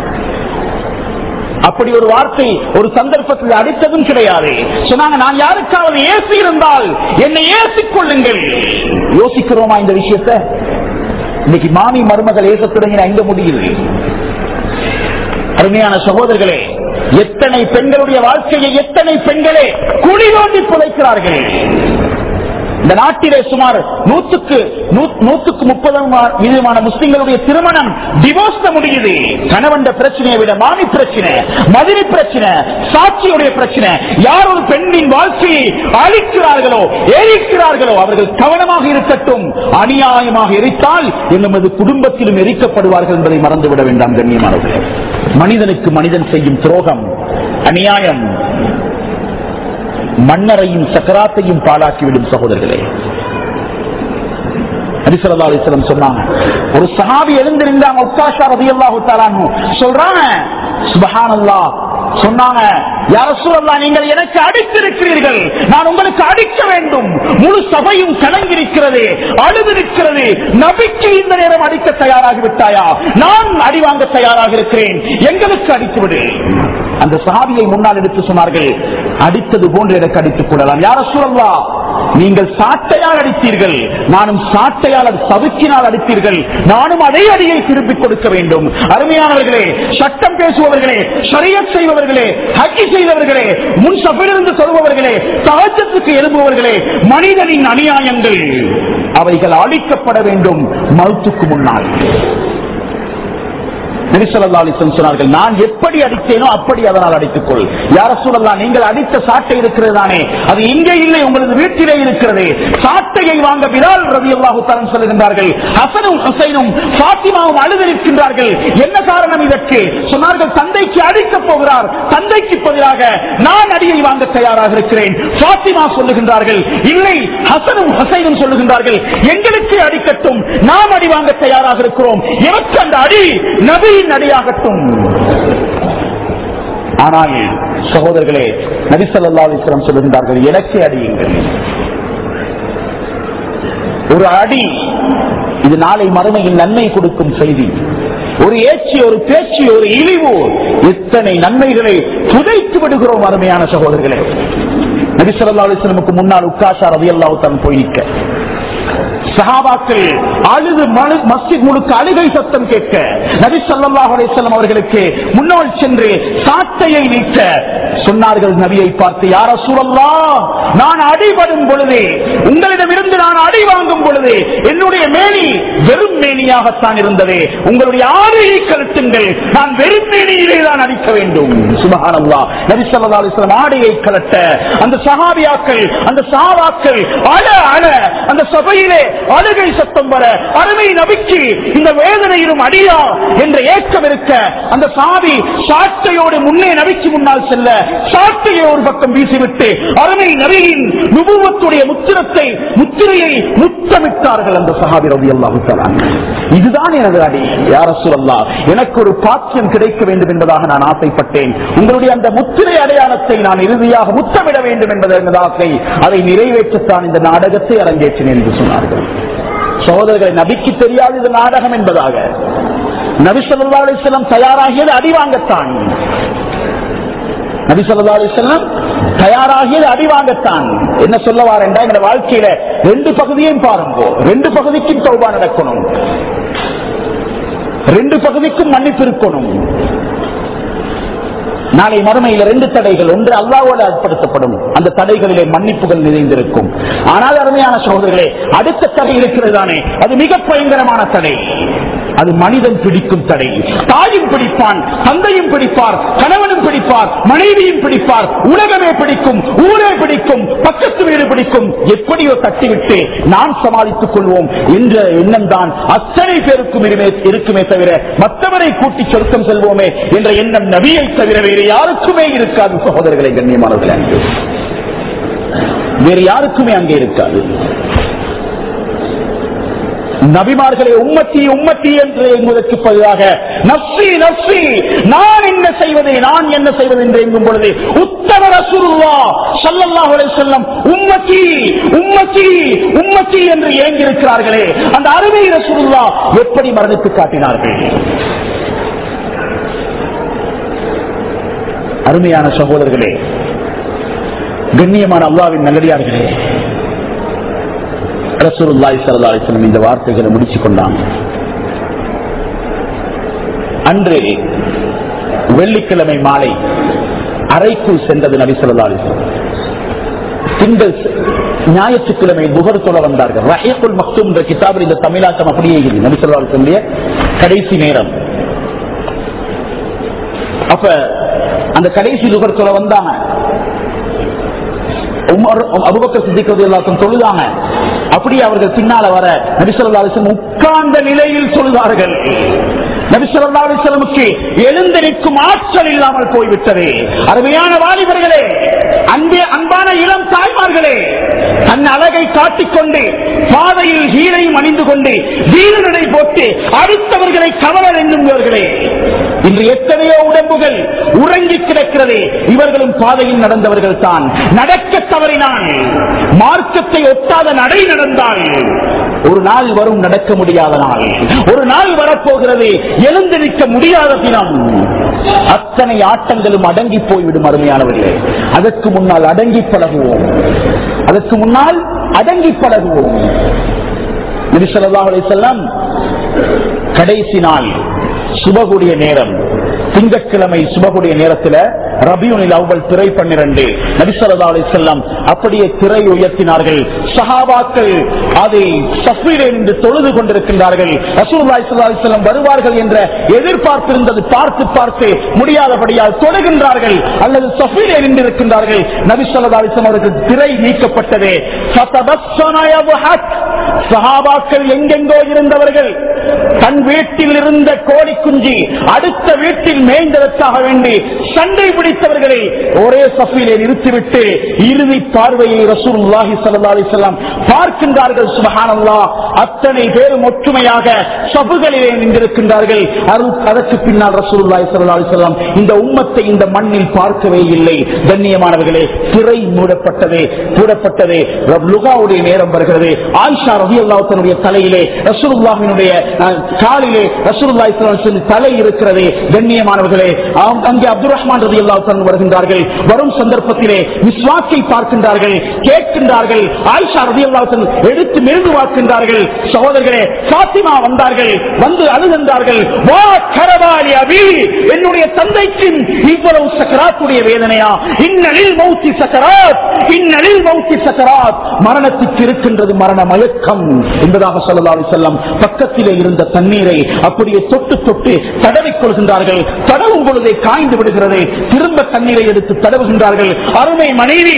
அப்படி ஒரு வார்த்தை ஒரு சந்தர்ப்பத்தில் அடித்ததும் கிடையாது. சொன்னாங்க, நான் யாருக்காவது ஏசி இருந்தால் என்னை ஏசிக் கொள்ளுங்கள். யோசிக்கிறோமா இந்த விஷயத்தை? இன்னைக்கு மாமி மருமகள் ஏச தொடங்கின எங்க முடியுது? அருமையான சகோதரர்களே, எத்தனை பெண்களுடைய வாழ்க்கையை எத்தனை பெண்களே குழி தோண்டி புதைக்கிறார்கள். இந்த நாட்டிலே சுமார் நூற்றுக்கு நூற்றுக்கு முப்பது விதமான முஸ்லிம்களுடைய திருமணம் டிவோர்ஸ் முடியுது. கணவன் பிரச்சனையை விட மாமி பிரச்சனை, மதினி பிரச்சனை, சாட்சியுடைய பிரச்சனை. யார் ஒரு பெண்ணின் வாழ்க்கையை அழிக்கிறார்களோ எரிக்கிறார்களோ அவர்கள் கவனமாக இருக்கட்டும். அநியாயமாக எரித்தால் நமது குடும்பத்திலும் எரிக்கப்படுவார்கள் என்பதை மறந்துவிட வேண்டாம். கண்ணியமானவர்களே, மனிதனுக்கு மனிதன் செய்யும் துரோகம், அநியாயம் மன்னரையும் சக்கராத்தையும் பாழாக்கிவிடும். சகோதரர்களே, நபி ஸல்லல்லாஹு அலைஹி வஸல்லம் சொன்னாங்க, ஒரு சஹாபி எழுந்திருந்தாங்க, உக்காஷா ரலியல்லாஹு தஆலா அன்ஹு சொல்றாங்க, சுப்ஹானல்லாஹ், சொன்னாங்க, யா ரசூலல்லாஹ், நீங்கள் எனக்கு அடித்திருக்கிறீர்கள், நான் உங்களுக்கு அடிக்க வேண்டும். முழு சபையும் கலங்கிருக்கிறது, அழுதிருக்கிறது. நபிக்கு இந்த நேரம் அடிக்க தயாராகி விட்டாயா? நான் அடி வாங்க தயாராக இருக்கிறேன், எங்களுக்கு அடித்து விடு. அந்த சஹாபியை முன்னால் எடுத்து சொன்னார்கள், அடித்தது போன்று எனக்கு அடித்துக் கொள்ளலாம். யா ரசூலல்லாஹ், நீங்கள் சாட்டையால் அடித்தீர்கள், நானும் சாட்டையால் சவுக்கினால் அடித்தீர்கள், நானும் அதே அடியை திருப்பிக் கொடுக்க வேண்டும். அருமையானவர்களே, சட்டம் பேசுபவர்களே, ஷரியத் செய்பவர்களே, ஹஜ் செய்தவர்களே, முன் சஃபிலிருந்து சொல்பவர்களே, தஹஜ்ஜுக்கு எழும்புபவர்களே, மனிதனின் அநியாயங்கள் அவைகள் அழிக்கப்பட வேண்டும் மௌத்துக்கு முன்னால். நபி ஸல்லல்லாஹு அலைஹி வஸல்லம் சொன்னார்கள், நான் எப்படி அடித்தேனோ அப்படி அதனால் அடித்துக்கொள். யா ரசூலல்லாஹ், நீங்கள் அடித்த சாட்டை இருக்கிறது தானே, அது இங்கே இல்லை, உங்களது வீட்டிலே இருக்கிறது. சாட்டையை வாங்க பிலால் ரலியல்லாஹு தஆலா சொல்லுகின்றார்கள், ஹஸனும் ஹுசைனும் ஃபாத்திமாவும் அழுதிருக்கின்றார்கள். என்ன காரணம் இதற்கு? சொன்னார்கள், தந்தைக்கு அடிக்கப் போகிறார், தந்தைக்கு பதிலாக நான் அடியை வாங்க தயாராக இருக்கிறேன். ஃபாத்திமா சொல்லுகின்றார்கள், இல்லை, ஹஸனும் ஹுசைனும் சொல்லுகின்றார்கள், எங்களுக்கு அடிக்கட்டும், நாம் அடி வாங்க தயாராக இருக்கிறோம். எனக்கு அந்த அடி நபி நடியாகட்டும். ஆனால் சகோதரர்களே, நபி ஸல்லல்லாஹு அலைஹி வஸல்லம் சொல்லுகின்றார்கள், எனக்கே அடியுங்கள். ஒரு அடி இது நாளை மறுமையில் நன்மை கொடுக்கும் செய்தி. ஒரு ஏச்சி, ஒரு பேச்சு, ஒரு இழிவு, எத்தனை நன்மைகளை புதைத்து விடுகிறோம். அருமையான சகோதரர்களே, நபி ஸல்லல்லாஹு அலைஹி வஸல்லமுக்கு முன்னால் உக்காஷா ரலியல்லாஹு தஆலா போய் நிற்க, சஹாபாக்கள் அழுது மஸ்ஜித் முழுக்க அழுகை சத்தம் கேட்க, நபி ஸல்லல்லாஹு அலைஹி வஸல்லம் அவர்களுக்கு முன்னால் சென்று சாட்டையை நீக்க சொன்னார்கள். நபியை பார்த்து, யா ரசூலல்லாஹ், நான் அடிபடும் பொழுது, உங்களிடமிருந்து நான் அடி வாங்கும் பொழுது என்னுடைய மேனி வெறும் மேனியாகத்தான் இருந்தது. உங்களுடைய ஆடையை கலட்டுங்கள், நான் வெறும் மேனியிலே தான் அடிக்க வேண்டும். சுப்ஹானல்லாஹ். நபி ஸல்லல்லாஹு அலைஹி வஸல்லம் ஆடையை கலட்ட, அந்த சஹாபியாக்கள், அந்த சஹாபாக்கள் அழ அழ அந்த சபையிலே அழுகை சத்தம் வர, அருமை நபிக்கு இந்த வேதனையிலும் அடியா என்ற ஏக்கம் இருக்க, அந்த சாவி சாட்டையோடு முன்னே நபிக்கு முன்னால் செல்ல, சாட்டையை ஒரு பக்கம் வீசிவிட்டு அருமை நபியின் நுபுவத்துடைய முத்திரத்தை முத்திரையை முத்தமிட்டார்கள் அந்த சஹாபி ரலியல்லாஹு தஆலா. இதுதான் எனது அடி. யா ரசூலல்லாஹ், எனக்கு ஒரு பாக்கியம் கிடைக்க வேண்டும் என்பதாக நான் ஆசைப்பட்டேன். உங்களுடைய அந்த முத்திரை அடையாளத்தை நான் இறுதியாக முத்தமிட வேண்டும் என்பதன் ஆசை, அதை நிறைவேற்றத்தான் இந்த நாடகத்தை அரங்கேற்றினேன் என்று சொன்னார்கள். சகோதரர்களை, நபிக்கு தெரியாது இது நாடகம் என்பதாக. நபி ஸல்லல்லாஹு அலைஹி வஸல்லம் தயாராகியது அடி வாங்கத்தான். நபி ஸல்லல்லாஹு அலைஹி வஸல்லம் தயாராகியது அடி வாங்கத்தான். என்ன சொல்ல வாரேன்டா, எங்க வாழ்க்கையில ரெண்டு பகுதியையும் பாருங்க. ரெண்டு பகுதிக்கும் தௌபா நடக்கணும், ரெண்டு பகுதிக்கும் மன்னிப்பு இருக்கணும். நாளை மறுமையில் ரெண்டு தடைகள், ஒன்று அல்லாஹ்வால் ஏற்படுத்தப்படும், அந்த தடைகளிலே மன்னிப்புகள் நிறைந்திருக்கும். ஆனால் அருமையான சகோதரர்களே, அடுத்த தடை இருக்கிறதானே, அது மிக பயங்கரமான தடை. அது மனிதன் பிடிக்கும் தடை. தாயும் பிடிப்பான், தந்தையும் பிடிப்பார், கணவனும் பிடிப்பார், மனைவியும் பிடிப்பார், உலகமே பிடிக்கும், ஊரே பிடிக்கும், பக்கத்து வீடு பிடிக்கும். எப்படியோ தட்டிவிட்டு நாம் சமாளித்துக் கொள்வோம் என்ற எண்ணம் தான் அத்தனை பேருக்கும் இருக்குமே தவிர மற்றவரை கூட்டி சொர்க்கம் செல்வோமே என்ற எண்ணம் நபியை தவிர வேறு யாருக்குமே இருக்காது. சகோதரர்களை, கண்ணியமானவர்களே, வேறு யாருக்குமே அங்கே இருக்காது. நபிமார்களை உம்மத்தி உம்மத்தி என்று எங்குவதற்கு பதிலாக நஃப்ஸி நஃப்ஸி, நான் என்ன செய்வது, நான் என்ன செய்வது என்று எங்கும் பொழுது உத்தம ரசூலுல்லாஹ் ஸல்லல்லாஹு அலைஹி வஸல்லம் உம்மத்தி உம்மத்தி உம்மத்தி என்று ஏங்கியிருக்கிறார்களே, அந்த அருமை ரசூலுல்லாஹ் எப்படி மரணித்து காட்டினார்கள். அருமையான சகோதரர்களே, கண்ணியமான அல்லாஹ்வின் நல்லடியார்களே, ரசூலுல்லாஹி ஸல்லல்லாஹு அலைஹி வஸல்லம் இந்த வார்த்தைகளை முடிச்சு கொண்டாங்க. அன்று வெள்ளிக்கிழமை மாலை அறைக்குள் சென்றது நபி ஸல்லல்லாஹு அலைஹி வஸல்லம். திங்கள் ஞாயிற்றுக்கிழமை துஹர் தொழ வந்தார்கள். ரஹீகுல் மக்தூம் என்ற கிதாபில் இந்த தமிழாக்கம் அப்படியே இருக்குது. நபி ஸல்லல்லாஹு அலைஹி வஸல்லம் கடைசி நேரம். அப்ப அந்த கடைசி துஹர் தொழ வந்தாங்க. அபூபக்கர் சித்திக் ரலியல்லாஹு அன்ஹு தொழுதாங்க. அப்படியே அவர்கள் பின்னால வர நபி ஸல்லல்லாஹு அலைஹி வஸல்லம் உட்கார்ந்த நிலையில் சொல்வார்கள். நபி ஸல்லல்லாஹு அலைஹி வஸல்லமுக்கு எழுந்து நிற்கும் ஆற்றல் இல்லாமல் போய்விட்டது. அருமையான வாலிபர்களே, அன்பே அன்பான இளம் தாய்மார்களே, தன் அழகை காட்டிக்கொண்டு பாதையில் ஹீரையும் அணிந்து கொண்டு வீரநடை போட்டு அடுத்தவர்களை கவலர் என்னும்வர்களே, இன்று எத்தனையோ உடம்புகள் உறங்கி கிடக்கிறது. இவர்களும் பாதையில் நடந்தவர்கள் தான். நடக்க தவறினால், மார்க்கத்தை ஒட்டாத நடை நடந்தால் ஒரு நாள் வரும் நடக்க முடியாத நாள். ஒரு நாள் வரப்போகிறது எழுந்து நிற்க முடியாத தினம். அத்தனை ஆட்டங்களும் அடங்கி போய்விடும். அருமையானவர்களே, அதற்கு முன்னால் அடங்கி பழகுவோம், அதற்கு முன்னால் அடங்கி பழகுவோம். நபி ஸல்லல்லாஹு அலைஹி வஸல்லம் கடைசி நாள் சுபகுடைய நேரம், திங்கட்கிழமை சுபகுடைய நேரத்தில் ரபியுல் அவ்வல் திரை பன்னிரண்டு நபி ஸல்லல்லாஹு அலைஹி வஸல்லம் அப்படியே திரை உயர்த்தினார்கள். சஹாபாக்கள் அதை சஃபீலே நின்று தொழுது கொண்டிருக்கின்றார்கள். ரசூலுல்லாஹி ஸல்லல்லாஹு அலைஹி வஸல்லம் வருவார்கள் என்ற எதிர்பார்ப்பிருந்தது. பார்த்து பார்த்து முடியாதபடியால் தொழுகின்றார்கள் அல்லது சஃபீலே நின்று இருக்கின்றார்கள். நபி ஸல்லல்லாஹு அலைஹி வஸல்லம் அவர்கள் திரை நீக்கப்பட்டது. சஹாபாக்கள் எங்கெங்கோ இருந்தவர்கள் தன் வீட்டில் இருந்த கோழி குஞ்சு அடுத்த வீட்டில் மேய்ந்ததற்காக வேண்டி சண்டை பிடித்தவர்களை ஒரே சஃபீலே நிறுத்திவிட்டு இறுதி பார்வையை ரசூலுல்லாஹி ஸல்லல்லாஹு அலைஹி வஸல்லம் பார்க்கின்றார்கள். சுப்ஹானல்லாஹ், அத்தனை பேரும் ஒற்றுமையாக சஃபுகளிலே நின்றிருக்கின்றார்கள். அதற்கு பின்னால் ரசூலுல்லாஹி ஸல்லல்லாஹு அலைஹி வஸல்லம் இந்த உம்மத்தை இந்த மண்ணில் பார்க்கவே இல்லை. கண்ணியமானவர்களே, திரை மூடப்பட்டது மூடப்பட்டது லுகாவுடைய நேரம் வருகிறது. ஆயிஷா ரலியல்லாஹு தன்னுடைய தலையிலே ரசூலுல்லாஹினுடைய காலிலே ரசூலுல்லாஹி ஸல்லல்லாஹு அலைஹி வஸல்லம் தலை இருக்கிறது. கண்ணியமானவர்களே, அங்கே அப்துல் ரஹ்மான் ரலியல்லாஹு தஆலா வருகின்றார்கள். வரும் சந்தர்ப்பத்திலே மிஸ்வாக்கை பார்க்கின்றார்கள், கேட்கின்றார்கள். ஆயிஷா ரலியல்லாஹு தஆலா எடுத்து மெழுகு வார்க்கின்றார்கள். சகோதரர்களே, ஃபாத்திமா வந்தார்கள், வந்து அழுகின்றார்கள். வா கரவாலி அபி, என்னுடைய தந்தைக்கு இவ்வளவு சக்கராத்துடைய வேதனையா? இன்னலில் மௌத்தி சக்கராத், இன்னலில் மௌத்தி சக்கராத், மரணத்துக்கு இருக்கின்றது மரண மயக்கம் என்பதாக ஸல்லல்லாஹு அலைஹி வஸல்லம் பக்கத்திலே இருந்த தண்ணீரை அப்படியே தொட்டு தொட்டு தடவிக் கொள்கின்றார்கள். தடவும் பொழுதே காய்ந்து விடுகிறது. திரும்ப தண்ணீரை எடுத்து தடவுகின்றார்கள். அருமை மனைவி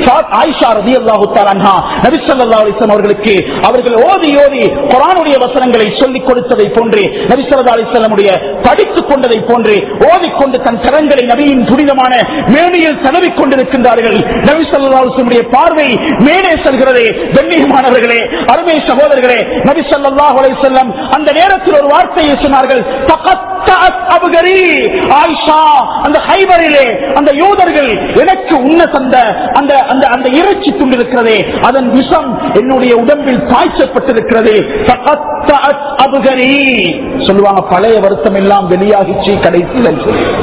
ஆயிஷா ரலியல்லாஹு தஆலா அன்ஹா நபி ஸல்லல்லாஹு அலைஹி வஸல்லம் அவர்களுக்கு அவர்கள் ஓதி ஓதி குர்ஆனுடைய வசனங்களை சொல்லிக் கொடுத்ததை போன்று, நபி ஸல்லல்லாஹு அலைஹி வஸல்லம் படித்துக் கொண்டதை போன்று ஓதிக்கொண்டு தன் கரங்களை நபியின் புனிதமான மேனியில் தடவிக் கொண்டிருக்கின்றார்கள். நபி ஸல்லல்லாஹு அலைஹி வஸல்லம் பார்வை மேலே செல்கிறது. கண்ணியமானவர்களே, அருமை சகோதரர்களே, நபி ஸல்லல்லாஹு அலைஹி வஸல்லம் அந்த நேரத்தில் ஒரு வார்த்தையை சொன்னார்கள். தகத்தஅத் அப்கரி, ஆயிஷா, அந்த ஹைபரிலே அந்த யூதர்கள் எனக்கு உண்ண தந்த அந்த அந்த அந்த இறைச்சி துண்டு இருக்கிறதே, அதன் விஷம் என்னுடைய உடம்பில் பாய்ச்சப்பட்டிருக்கிறது. தகத்தஅத் அப்கரி சொல்லுவாங்க. பழைய வருத்தம் எல்லாம் வெளியாகிச்சு கடைசியில்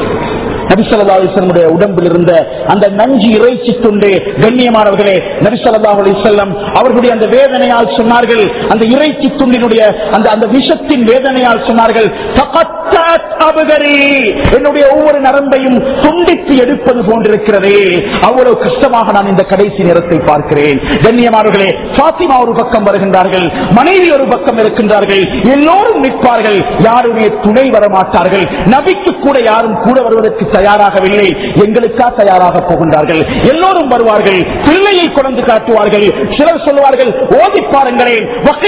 நபி ஸல்லல்லாஹு அலைஹி வஸல்லம் உடம்பில் இருந்த அந்த நஞ்சு இறைச்சி துண்டு. கண்ணியமானவர்களே, நபி ஸல்லல்லாஹு அலைஹி வஸல்லம் அவர்களுடைய அந்த வேதனையால் சொன்னார்கள், அந்த இறைச்சி துண்டினுடைய அந்த அந்த விஷத்தின் வேதனையால் சொன்னார்கள், தகத்தஅத் அப்கரி, என்னுடைய ஒவ்வொரு நரம்பையும் துண்டித்து எடுப்பது போன்றிருக்கிறதே, அவ்வளவு கஷ்டமாக நான் இந்த கடைசி நேரத்தை பார்க்கிறேன். கண்ணியமானவர்களே, ஃபாத்திமா ஒரு பக்கம் வருகின்றார்கள், மனைவி ஒரு பக்கம் இருக்கின்றார்கள். எல்லோரும் நிற்பார்கள், யாருமே துணை வர மாட்டார்கள். நபிக்கு கூட யாரும் கூட வருவதற்கு தயாராகவில்லை. எங்களுக்கா தயாராக போகின்றார்கள். எல்லோரும் வருவார்கள், பிள்ளையை கொண்டு காட்டுவார்கள். சிலர் சொல்வார்கள், ஓதி பாருங்களேன்,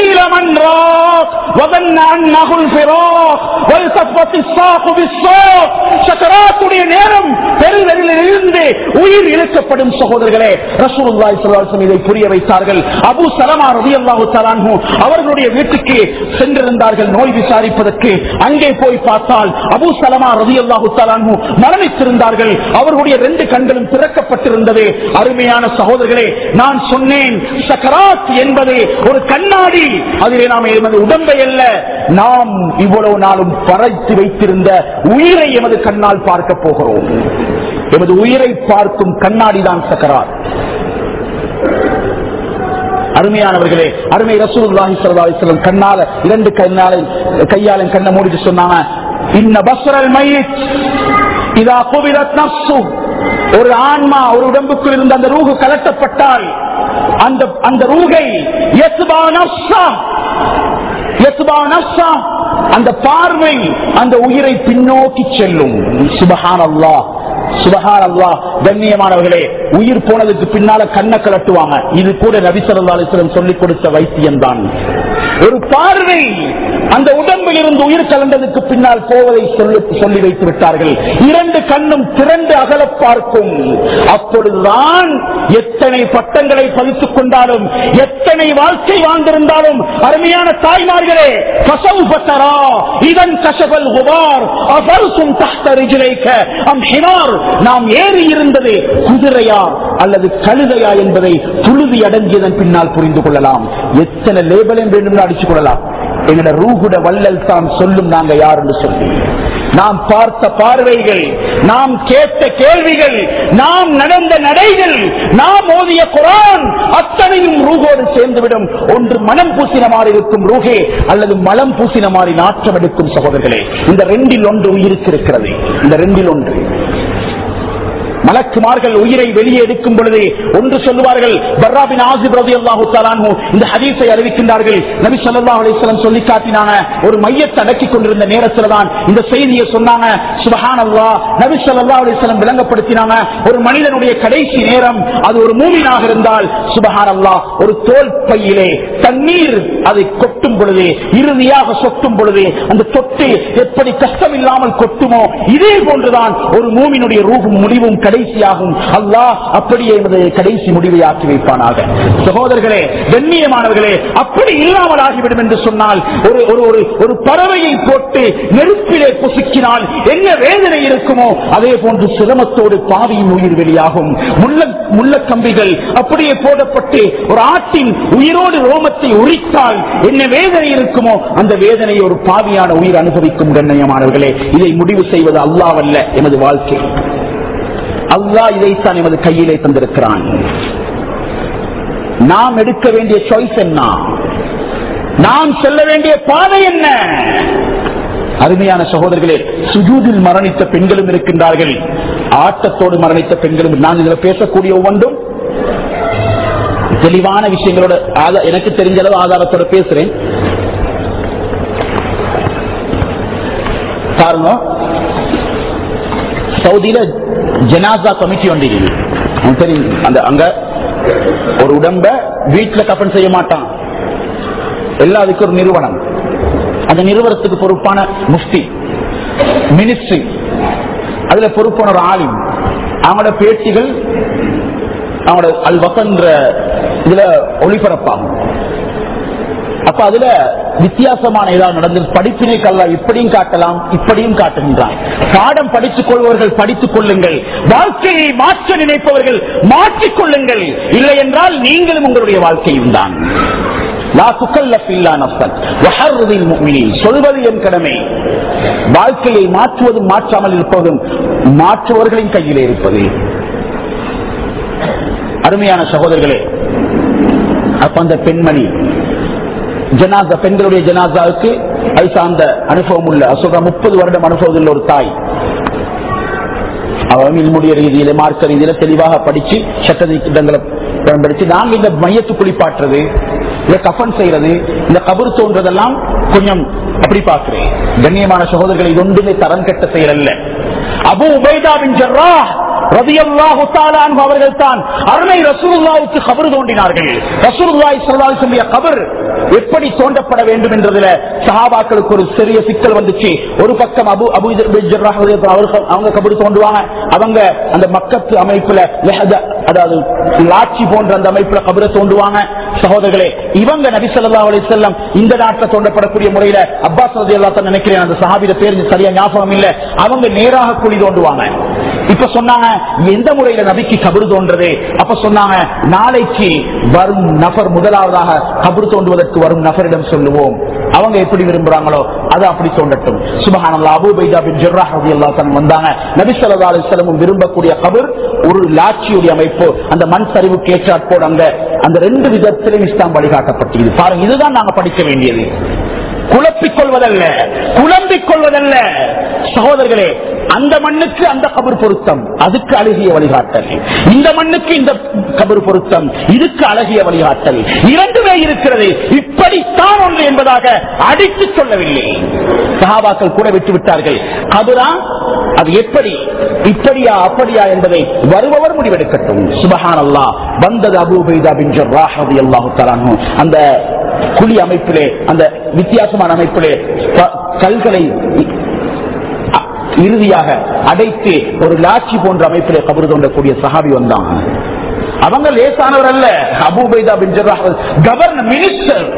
நேரம் பெருவெளியிலிருந்து உயிர் இழுக்கப்படும். சகோதரர்களே, ரசூலுல்லாஹி ஸல்லல்லாஹு அலைஹி வஸல்லம் இதை புரிய வைத்தார்கள். அபூ சலமா ரலியல்லாஹு தஆலா அன்ஹு அவர்களுடைய வீட்டுக்கு சென்றிருந்தார்கள் நோய் விசாரிப்பதற்கு. அங்கே போய் பார்த்தால் அபூ சலமா ரலியல்லாஹு தஆலா அன்ஹு மரணித்திருந்தார்கள். அவர்களுடைய ரெண்டு கண்களும் திறக்கப்பட்டிருந்தது. அருமையான சகோதரர்களே, நான் சொன்னேன், சக்கராத் என்பது ஒரு கண்ணாடி. அதிலே நாம் எமது உடம்பை அல்ல, நாம் இவ்வளவு நாளும் பறைத்து வைத்திருந்த உயிரை எமது கண்ணால் பார்க்க போகிறோம். எமது உயிரை பார்க்கும் கண்ணாடி தான் சக்கராத். அருமையானவர்களே, அருமை ரசூலுல்லாஹி ஸல்லல்லாஹு அலைஹி வஸல்லம் கண்ணால இரண்டு கையால கையால கண்ணை மூடிட்டு சொன்னாங்க, இன்ன பஸ்ரல் மையித் இதா குபிலத் நஃப்ஸு, ஒரு ஆன்மா ஒரு உடம்புக்குள் இருந்த அந்த ரூஹ் கலட்டப்பட்டால் அந்த அந்த ரூஹை யஸ்பா நஃப்ஸா யஸ்பா நஃப்ஸா, அந்த பார்வை அந்த உயிரை பின்னோக்கி செல்லும். சுப்ஹானல்லாஹ், சுப்ஹானல்லாஹ். கண்ணியமானவர்களே, உயிர் போனதுக்கு பின்னால கண்ணை கலட்டுவாங்க. இது கூட நபி ஸல்லல்லாஹு அலைஹி வஸல்லம் சொல்லிக் கொடுத்த வைத்தியம் தான். ஒரு பார்வை அந்த உடம்பில் இருந்து உயிர் கலந்ததுக்கு பின்னால் போவதை சொல்லி சொல்லி வைத்து விட்டார்கள். இரண்டு கண்ணும் திரண்டு அகல பார்க்கும். அப்பொழுதுதான் எத்தனை பட்டங்களை பதித்துக் கொண்டாலும், எத்தனை வாழ்க்கை வாழ்ந்திருந்தாலும், அருமையான தாய்மார்களே, இதன் கஷபல் குபார் அபர்சும் தஹ்த ரிஜ்லைக அம் ஹிமார், நாம் ஏறி இருந்தது குதிரையா அல்லது கழுதையா என்பதை புழுதி அடங்கியதன் பின்னால் புரிந்து கொள்ளலாம். எத்தனை லேபலையும் வேண்டும் அடித்துக் கொள்ளலாம். எங்களோட ரூகுட வள்ளல் தான் சொல்லும் நாங்க யாருன்னு சொல்லி. நாம் பார்த்த பார்வைகள், நாம் கேட்ட கேள்விகள், நாம் நடந்த நடைகள், நாம் ஓதிய குர்ஆன் அத்தனையும் ரூகோடு சேர்ந்துவிடும். ஒன்று மனம் பூசின மாதிரி இருக்கும் ரூகே, அல்லது மலம் பூசின மாதிரி நாற்றம் எடுக்கும். சகோதரர்களே, இந்த ரெண்டில் ஒன்று உயிருக்கு இருக்கிறது. இந்த ரெண்டில் ஒன்று. மலக்குமார்கள் உயிரை வெளியே எடுக்கும் பொழுது ஒன்று சொல்லுவார்கள். பர்ரா பின் ஆசிப் ரலியல்லாஹு தஆலா அன்ஹு இந்த ஹதீஸை அறிவிக்கின்றார்கள். நபி ஸல்லல்லாஹு அலைஹி வஸல்லம் சொல்லி காட்டினாங்க, ஒரு மையத்தை அடக்கிக் கொண்டிருந்த நேரத்தில் தான் இந்த செய்தியை சொன்னாங்க. சுப்ஹானல்லாஹ். நபி ஸல்லல்லாஹு அலைஹி வஸல்லம் விளங்கப்படுத்தினாங்க, ஒரு மனிதனுடைய கடைசி நேரம் அது ஒரு மூமினாக இருந்தால் சுப்ஹானல்லாஹ் ஒரு தோல் பையிலே தண்ணீர் அதை கொட்டும் பொழுது, இறுதியாக சொட்டும் பொழுது அந்த தொட்டு எப்படி கஷ்டம் இல்லாமல் கொட்டுமோ இதே போன்றுதான் ஒரு மூமினுடைய ரூஹும் முடிவும் கடைசியாகும். அல்லாஹ் அப்படியே கடைசி முடிவை ஆக்கி வைப்பானாக. சகோதரர்களே, கண்ணியமானவர்களே, அப்படி இல்லாமல் ஆகிவிடும் என்று சொன்னால், ஒரு ஒரு ஒரு பறவையை போட்டு நெருப்பிலே பொசுக்கினால் என்ன வேதனை இருக்குமோ அதே போன்று சிரமத்தோடு பாவியின் உயிர் வெளியாகும். முள்ள முள்ளக்கம்பிகள் அப்படியே போடப்பட்டு ஒரு ஆட்டின் உயிரோடு ரோமத்தை உரித்தால் என்ன வேதனை இருக்குமோ அந்த வேதனை ஒரு பாவியான உயிர் அனுபவிக்கும். கண்ணியமானவர்களே, இதை முடிவு செய்வது அல்லாஹ் அல்ல, எமது வாழ்க்கை. அல்லாஹ் இதைத்தான் எமது கையிலே தந்திருக்கிறான். நாம் எடுக்க வேண்டிய சாய்ஸ் என்ன? நாம் செல்ல வேண்டிய பாதை என்ன? அருமையான சகோதரர்களே, சுஜூதில் மரணித்த பெண்களும் இருக்கின்றார்கள், ஆட்டத்தோடு மரணித்த பெண்களும். நான் இதில் பேசக்கூடிய ஒவ்வொன்றும் தெளிவான விஷயங்களோட எனக்கு தெரிஞ்ச அளவு ஆதாரத்தோட பேசுறேன். பாருங்க, சவுதியில ஜனாசா கமிட்டி ஒன்று தெரியும். அந்த அங்க ஒரு உடம்ப வீட்டுல கஃன் செய்ய மாட்டான், எல்லாத்துக்கும் ஒரு நிறுவனம். அந்த நிறுவனத்துக்கு பொறுப்பான முஃப்தி, மினிஸ்ட்ரி, அதுல பொறுப்பான ஒரு ஆலிம், அவங்களோட பேட்டிகள் அவங்களோட அல் வசன்ற இதுல ஒளிபரப்பாகும். அப்ப அதுல வித்தியாசமான ஏதாவது நடந்து படிப்பினை கல்லா இப்படியும் காட்டலாம், இப்படியும் காட்டுகின்றான். பாடம் படித்துக் கொள்பவர்கள் படித்துக் கொள்ளுங்கள், வாழ்க்கையை மாற்ற நினைப்பவர்கள் மாற்றிக் கொள்ளுங்கள். இல்லை என்றால் நீங்களும் உங்களுடைய வாழ்க்கையும் தான். சொல்வது என் கடமை. வாழ்க்கையை மாற்றுவதும் மாற்றாமல் இருப்பதும் மாற்றுவர்களின் கையிலே இருப்பது. அருமையான சகோதரர்களே, அப்ப அந்த பெண்மணி ஜனாசா, பெண்களுடைய ஜனாசாவுக்கு அது சார்ந்த அனுபவம் உள்ள அசுக முப்பது வருடம் அனுபவம் உள்ள ஒரு தாய், அவன் இல்முடைய ரீதியில மார்க்க ரீதியில தெளிவாக படிச்சு சட்ட திட்டங்களை பயன்படுத்தி நாங்க இந்த மையத்து குளிப்பாற்றுறது, இந்த கஃன் செய்யறது, இந்த கபர் தோன்றதெல்லாம் கொஞ்சம் அப்படி பார்க்கிறேன். கண்ணியமான சகோதரர்களை, இது ஒன்றுமே தரம் கெட்ட செயல் அல்ல. அபூ உபைதா பின் ஜர்ராஹ் ரலியல்லாஹு தஆலா அன்ஹு அவர்கள் தான் அருமை ரசூலுல்லாஹ்வுக்கு கபர் தோண்டினார்கள். ரசூலுல்லாஹி ஸல்லல்லாஹு அலைஹி வஸல்லம் கபர் எப்படி தோண்டப்பட வேண்டும் என்றதுல சஹாபாக்களுக்கு ஒரு சிறிய சிக்கல் வந்துச்சு. ஒரு பக்கம் அபு அபூ பின் ஜர்ராஹ் அவர்கள் அவங்க கபர் தோண்டுவாங்க, அவங்க அந்த மக்கத்து அமைப்புல அதாவது லாட்சி போன்ற அந்த அமைப்புல கபரை தோண்டுவாங்க. சகோதரர்களே, இவங்க நபி ஸல்லல்லாஹு அலைஹி வஸல்லம் இந்த நாட்டில் தோண்டப்படக்கூடிய முறையில அப்பாஸ் ரலியல்லாஹு அன்ஹு நினைக்கிறேன், அந்த சஹாபியோட பேர் சரியா ஞாபகம் இல்ல, அவங்க நேராக குழி தோண்டுவாங்க. இப்ப சொன்னாங்க எந்த முறையில நபிக்கு கபர் தோன்றது? அப்ப சொன்னாங்க, நாளைக்கு வரும் நபர் முதலாவதாக கபர் தோண்டுவதற்கு வரும் நபரிடம் சொல்லுவோம், அவங்க எப்படி விரும்புறாங்களோ அதை அப்படி தோண்டட்டும். சுப்ஹானல்லாஹ். அபூ உபைதா பின் ஜர்ராஹ் ரலியல்லாஹு அன்ஹு வந்தாங்க. நபி ஸல்லல்லாஹு அலைஹி வஸல்லம் விரும்பக்கூடிய கபர் ஒரு லாட்சியுடைய அமைப்பு, அந்த மண் சரிவு கேற்றாற்போடு அங்க அந்த ரெண்டு விதத்திலும் இஸ்லாம் வழிகாட்டப்பட்டது. பாருங்க, இதுதான் நாங்க படிக்க வேண்டியது. குழப்பிக் கொள்வதல்ல, குழம்பிக் கொள்வதல்ல. சகோதரர்களே, அந்த மண்ணுக்கு அந்த கபர் பொருத்தம், அதுக்கு அழகிய வழிகாட்டல். இந்த மண்ணுக்கு இந்த கபர் பொருத்தம், இதுக்கு அழகிய வழிகாட்டல். இரண்டுமே இருக்கிறது. இப்படித்தான் ஒன்று என்பதாக அடித்து சொல்லவில்லை. சஹாபாக்கள் கூட விட்டு விட்டார்கள். கபரா அது எப்படி, இப்படியா அப்படியா என்பதை வருபவர் முடிவெடுக்கட்டும். சுப்ஹானல்லாஹ். வந்தது அபூ உபைதா பின் ஜர்ராஹ் ரலியல்லாஹு தஆலா அன்ஹு. அந்த குழி அமைப்பிலே, அந்த வித்தியாசமான அமைப்பிலே கல்களை இறுதியாக அடைத்து ஒரு லாட்சி போன்ற அமைப்பிலே கபர் தோண்டக்கூடிய சஹாபி வந்தாங்க. அவங்க லேசானவர் அல்ல. Abu Ubaidah bin Jarrah governor, minister.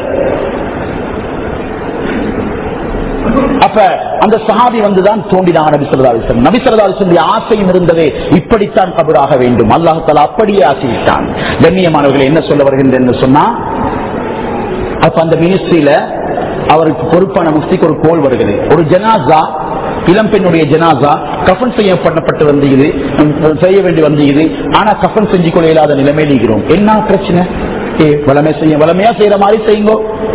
அப்ப அந்த சஹாபி வந்துதான் தோண்டினாங்க நபி ஸல்லல்லாஹு அலைஹி வஸல்லம். நபி ஸல்லல்லாஹு அலைஹி வஸல்லம் ஆசையும் இருந்தது, இப்படித்தான் கபராக வேண்டும். அல்லாஹ் தஆலா அப்படியே ஆசையிட்டான். கண்ணியமானவர்களை, என்ன சொல்ல வருகின்றேன் சொன்னா, அப்ப அந்த மினிஸ்ட்ரியில அவருக்கு பொறுப்பான முஃப்திக்கு ஒரு கோல் வருகிறது. ஒரு ஜனாசா, இளம் பெண்ணுடைய ஜனாசா கஃபன் செய்யப்படப்பட்டு வந்தது, செய்ய வேண்டி வந்தது. ஆனா கஃபன் செஞ்சு கொள்ள இல்லாத நிலைமையில் இருக்கிறோம். என்ன பிரச்சனை? வளமை செய்ய வளமையா செய்யற மாதிரி செய்யுங்க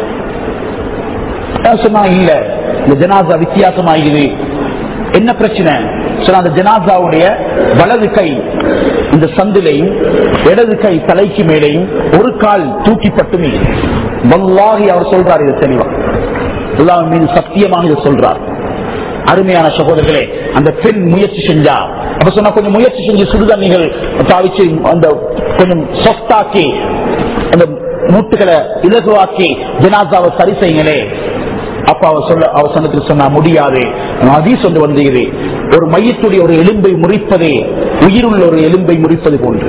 சொன்னா இல்ல, இந்த ஜனாசா வித்தியாசமாகிறது. என்ன பிரச்சனை சொன்னா, அந்த ஜனாசாவுடைய வலது கை இந்த சந்திலையும் இடது கை தலைக்கு மேலையும் ஒரு கால் தூக்கிப்பட்டுமே. வல்லாஹி அவர் சொல்றார், இது தெளிவா அல்லாஹ் மீது சத்தியமாக இதை சொல்றார். அருமையான சகோதரர்களே, அந்த பெண் முயற்சி செஞ்சா, அப்ப சொன்னா கொஞ்சம் முயற்சி செஞ்சு சுடுதண்ணிகள் தாவிச்சு அந்த கொஞ்சம் சொத்தாக்கி அந்த மூட்டுகளை இலகுவாக்கி ஜனாசாவை சரி செய்யுங்களே. அப்ப அவர் சொல்ல அவர் சொன்னதுக்கு சொன்னா முடியாது. ஹதீஸ் ஒன்று வந்தது, ஒரு மையத்துடைய ஒரு எலும்பை முறிப்பதே உயிருள்ள ஒரு எலும்பை முறிப்பது போன்று.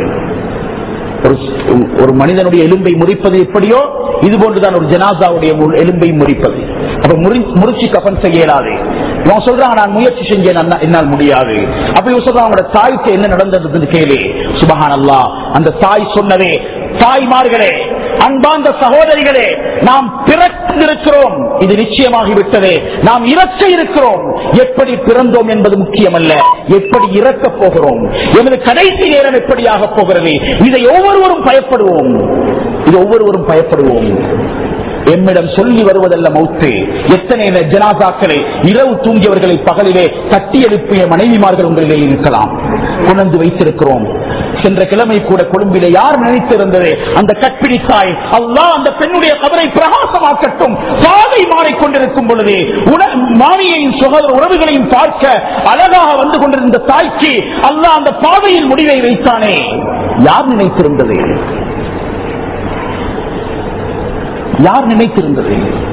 ஒரு மனிதனுடைய எலும்பை முறிப்பது எப்படியோ இது போன்றுதான் ஒரு ஜனாசாவுடைய எலும்பை முறிப்பது. அப்ப முறிச்சு கஃன் செய்ய இயலாது. இவங்க சொல்றாங்க நான் முயற்சி செஞ்சேன், என்னால் முடியாது. அப்ப இவங்க சொல்றாங்க அவங்களோட தாய்க்கு என்ன நடந்ததுன்னு கேளு. சுபஹானல்லாஹ், அந்த தாய் சொன்னதே, தாய்மார்களே, அன்பார்ந்த சகோதரிகளே, நாம் பிறந்திருக்கிறோம், இது நிச்சயமாகிவிட்டது. நாம் இறக்க இருக்கிறோம். எப்படி பிறந்தோம் என்பது முக்கியமல்ல, எப்படி இறக்க போகிறோம், எமது கடைசி நேரம் எப்படியாக போகிறது, இதை ஒவ்வொருவரும் பயப்படுவோம். இது ஒவ்வொருவரும் பயப்படுவோம். எம்மிடம் சொல்லி வருவதல்ல மௌத்து. எத்தனை ஜனாசாக்களை இரவு தூங்கியவர்களை பகலிலே தட்டி எழுப்பிய மனைவிமார்கள் உங்களிலே இருக்கலாம், கொண்டு வைத்திருக்கிறோம். சென்ற கிழமை கூட கொழும்பிலே யார் நினைத்திருந்தது, அந்த கற்பிணி தாய் அல்லாஹ் அந்த பெண்ணுடைய கபரை பிரகாசமாக்கட்டும், பாதை மாறிக்கொண்டிருக்கும் பொழுது மாமியையும் சகோதர உறவுகளையும் பார்க்க அழகாக வந்து கொண்டிருந்த தாய்க்கு அல்லாஹ் அந்த பாதையில் முடிவை வைத்தானே, யார் நினைத்திருந்தது? யார் நினைத்திருந்தது?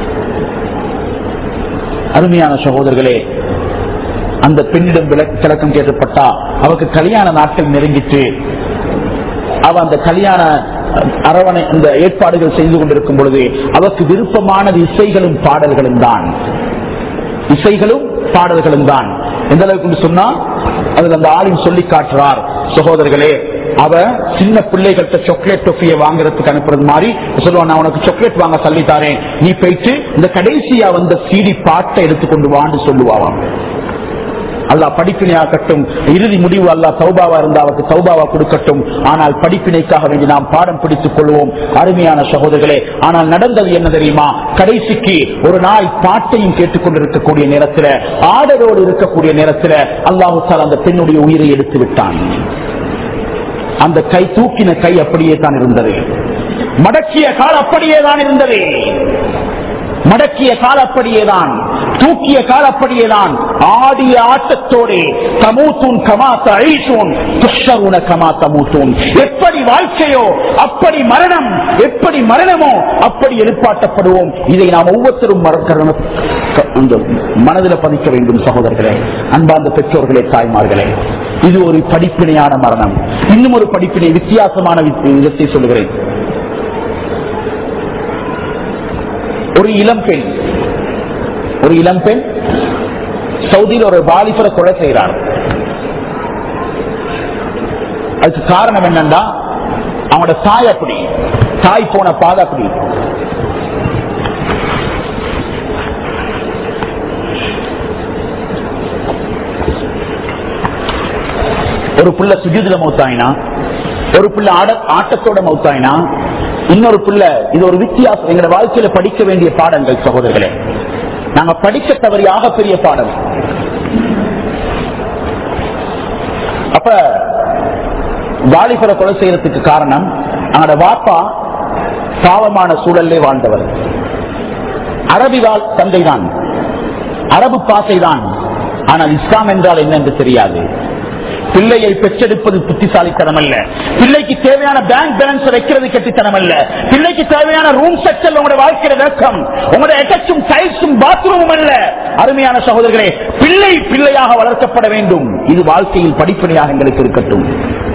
அருமையான சகோதரர்களே, அந்த பெண்ணிடம் விளக்கம் கேட்கப்பட்டா அவருக்கு கல்யாண நாட்கள் நெருங்கிட்டு அவ அந்த கல்யாண அரவணை அந்த ஏற்பாடுகள் செய்து கொண்டிருக்கும் பொழுது அவருக்கு விருப்பமானது இசைகளும் பாடல்களும் தான். இசைகளும் பாடல்களும் தான். எந்த அளவுக்கு சொன்னா அதில் அந்த ஆளும் சொல்லி காட்டுறார், சகோதரர்களே, அவ சின்ன பிள்ளைகள்கிட்ட சாக்லேட் டொஃபியை வாங்குறதுக்கு அனுப்புறது மாதிரி சொல்லுவான், நான் உனக்கு சாக்லேட் வாங்க சொல்லித்தாரேன், நீ போயிட்டு இந்த கடைசியா வந்த சீடி பாட்டை எடுத்துக்கொண்டு வான்னு சொல்லுவான். அல்லாஹ் படிப்பினையாக்கட்டும், இறுதி முடிவு அல்லாஹ் தௌபாவா இருந்தா அவருக்கு தௌபாவா கொடுக்கட்டும். ஆனால் படிப்பினைக்காக வேண்டி நாம் பாடம் பிடித்துக் கொள்வோம். அருமையான சகோதரர்களே, ஆனால் நடந்தது என்ன தெரியுமா? கடைசிக்கு ஒரு நாள் பாட்டையும் கேட்டுக்கொண்டிருக்கக்கூடிய நேரத்தில், ஆடலோடு இருக்கக்கூடிய நேரத்தில் அல்லாஹ் தஆலா அந்த பெண்ணுடைய உயிரை எடுத்து விட்டான். அந்த கை தூக்கின கை அப்படியே தான் இருந்தது, மடக்கிய கால் அப்படியே தான் இருந்தது, மடக்கிய கால் அப்படியேதான், தூக்கிய கால் அப்படியேதான். ஆடிய ஆட்டத்தோடு தமூத்தூன் கமாத்த ஐசூன் துஷருன கமாத்த மூத்தூன், எப்படி வாழ்க்கையோ அப்படி மரணம், எப்படி மரணமோ அப்படி எழுப்பாட்டப்படுவோம். இதை நாம் ஒவ்வொருத்தரும் மனதில் பதிக்க வேண்டும். சகோதரர்களே, அன்பார்ந்த பெற்றோர்களே, தாய்மார்களே, இது ஒரு படிப்பினையான மரணம். இன்னும் ஒரு படிப்பினை, வித்தியாசமான விதத்தை சொல்லுகிறேன். ஒரு இளம்பெண் ஒரு இளம்பெண் சவுதியில் ஒரு வாலிபரை கொலை செய்கிறார். அதுக்கு காரணம் என்னன்னா, அவனோட தாய் அப்படி, தாய் போன பாதை அப்படி. ஒரு புள்ள சுஜூதுல மௌத்தாயினா, ஒரு புள்ள ஆட்டத்தோட மௌத்தாயினா, இன்னொரு புள்ள. இது ஒரு வித்தியாசம். எங்களோட வாழ்க்கையில படிக்க வேண்டிய பாடங்கள் சகோதரர்களே, நாங்க படிக்க தவறிய ஆகப்பெரிய பாடம். அப்ப வாலிபரை கொலை செய்யறதுக்கு காரணம், அவனோட வாப்பா பாவமான சூழலே வாழ்ந்தவர். அரபி வாழ் தந்தைதான், அரபு பாசைதான். ஆனால் இஸ்லாம் என்றால் என்ன என்று தெரியாது. பிள்ளையை பெற்றெடுப்பது புத்திசாலித்தனம் அல்ல, பிள்ளைக்கு தேவையான பேங்க் பேலன்ஸ் வைக்கிறது கெட்டித்தனம் அல்ல, பிள்ளைக்கு தேவையான ரூம் செக்ஷன் உங்களுடைய வாழ்க்கையில வெக்கம், உங்களுடைய எட்டச்சும் டைல்ஸும் பாத்ரூமும் அல்ல. அருமையான சகோதரர்களே, பிள்ளை பிள்ளையாக வளர்க்கப்பட வேண்டும். இது வாழ்க்கையில் படிப்பினையாக எங்களுக்கு இருக்கட்டும்.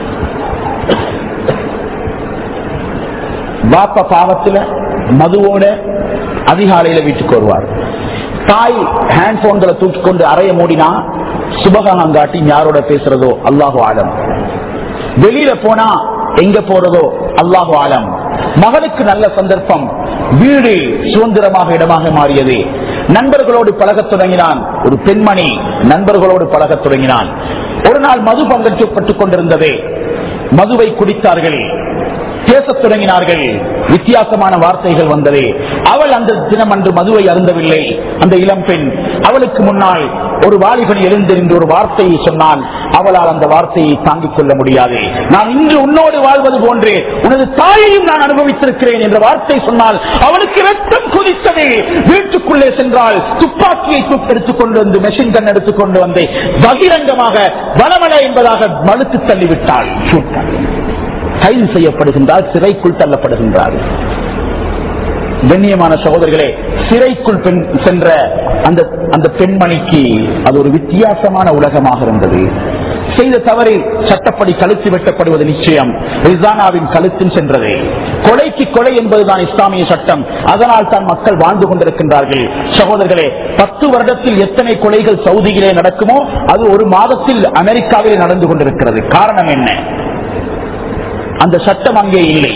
பாப்பா பாவத்தில் மதுவோட அதிகாலையில வீட்டுக்கு வருவார். தாய் ஹேண்ட் போன்களை தூக்கி கொண்டு அறைய மூடினா சுபகானம் காட்டி யாரோட பேசுறதோ அல்லாஹு ஆலம். வெளியில போனா எங்க போறதோ அல்லாஹு ஆலம். மகளுக்கு நல்ல சந்தர்ப்பம், வீடு சுதந்திரமாக இடமாக மாறியது. நண்பர்களோடு பழகத் தொடங்கினான். ஒரு பெண்மணி நண்பர்களோடு பழகத் தொடங்கினான். ஒரு நாள் மது பங்கேற்கப்பட்டுக் கொண்டிருந்தது. மதுவை குடித்தார்கள், பேசத் தொடங்கினார்கள். வித்தியாசமான வார்த்தைகள் வந்தது. அவள் அந்த தினம் அன்று மதுவை அருந்தவில்லை. அந்த இளம் பெண், அவளுக்கு முன்னால் ஒரு வாலிபன் எழுந்து நின்று ஒரு வார்த்தையை சொன்னால் அவளால் அந்த வார்த்தையை தாங்கிக் கொள்ள முடியாது. நான் இன்று உன்னோடு வாழ்வது போன்று உனது தாயையும் நான் அனுபவித்திருக்கிறேன் என்ற வார்த்தை சொன்னால் அவனுக்கு ரத்தம் கொதித்தது. வீட்டுக்குள்ளே சென்றால் துப்பாக்கியை எடுத்துக் கொண்டு வந்து, மெஷின் கன் எடுத்துக் கொண்டு வந்து பகிரங்கமாக வனமல என்பதாக மழுத்து தள்ளிவிட்டாள். கைது செய்யப்படுகின்றார், சிறைக்குள் தள்ளப்படுகின்றார். கண்ணியமான சகோதரர்களே, சிறைக்குள் சென்ற அந்த அந்த பெண்மணிக்கு அது ஒரு வித்தியாசமான உலகமாக இருந்தது. செய்த தவறு சட்டப்படி கழுத்து வெட்டப்படுவது நிச்சயம். ரிசானாவின் கழுத்தில் சென்றது. கொலைக்கு கொலை என்பதுதான் இஸ்லாமிய சட்டம். அதனால் தான் மக்கள் வாழ்ந்து கொண்டிருக்கின்றார்கள். சகோதரர்களே, பத்து வருடத்தில் எத்தனை கொலைகள் சவுதியிலே நடக்குமோ அது ஒரு மாதத்தில் அமெரிக்காவிலே நடந்து கொண்டிருக்கிறது. காரணம் என்ன? அந்த சட்டம் அங்கே இல்லை.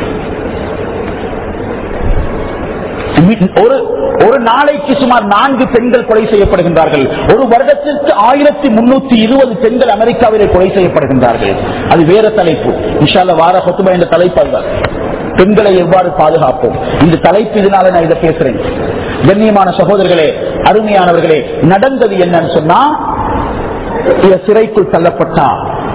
ஒரு ஒரு நாளைக்கு சுமார் நான்கு பெண்கள் கொலை செய்யப்படுகின்றார்கள். ஒரு வருடத்திற்கு ஆயிரத்தி முன்னூத்தி இருபது பெண்கள் அமெரிக்காவிலே கொலை செய்யப்படுகின்றார்கள். அது வேற தலைப்பு. இன்ஷா அல்லாஹ் வார ஹுத்பா என்ற தலைப்பு அல்ல. பெண்களை எவ்வாறு பாதுகாப்போம் இந்த தலைப்பு. இதனால நான் இதை பேசுறேன். கண்ணியமான சகோதரர்களே, அருமையானவர்களே, நடந்தது என்னன்னு சொன்னா, சிறைக்குள் தள்ளப்பட்டா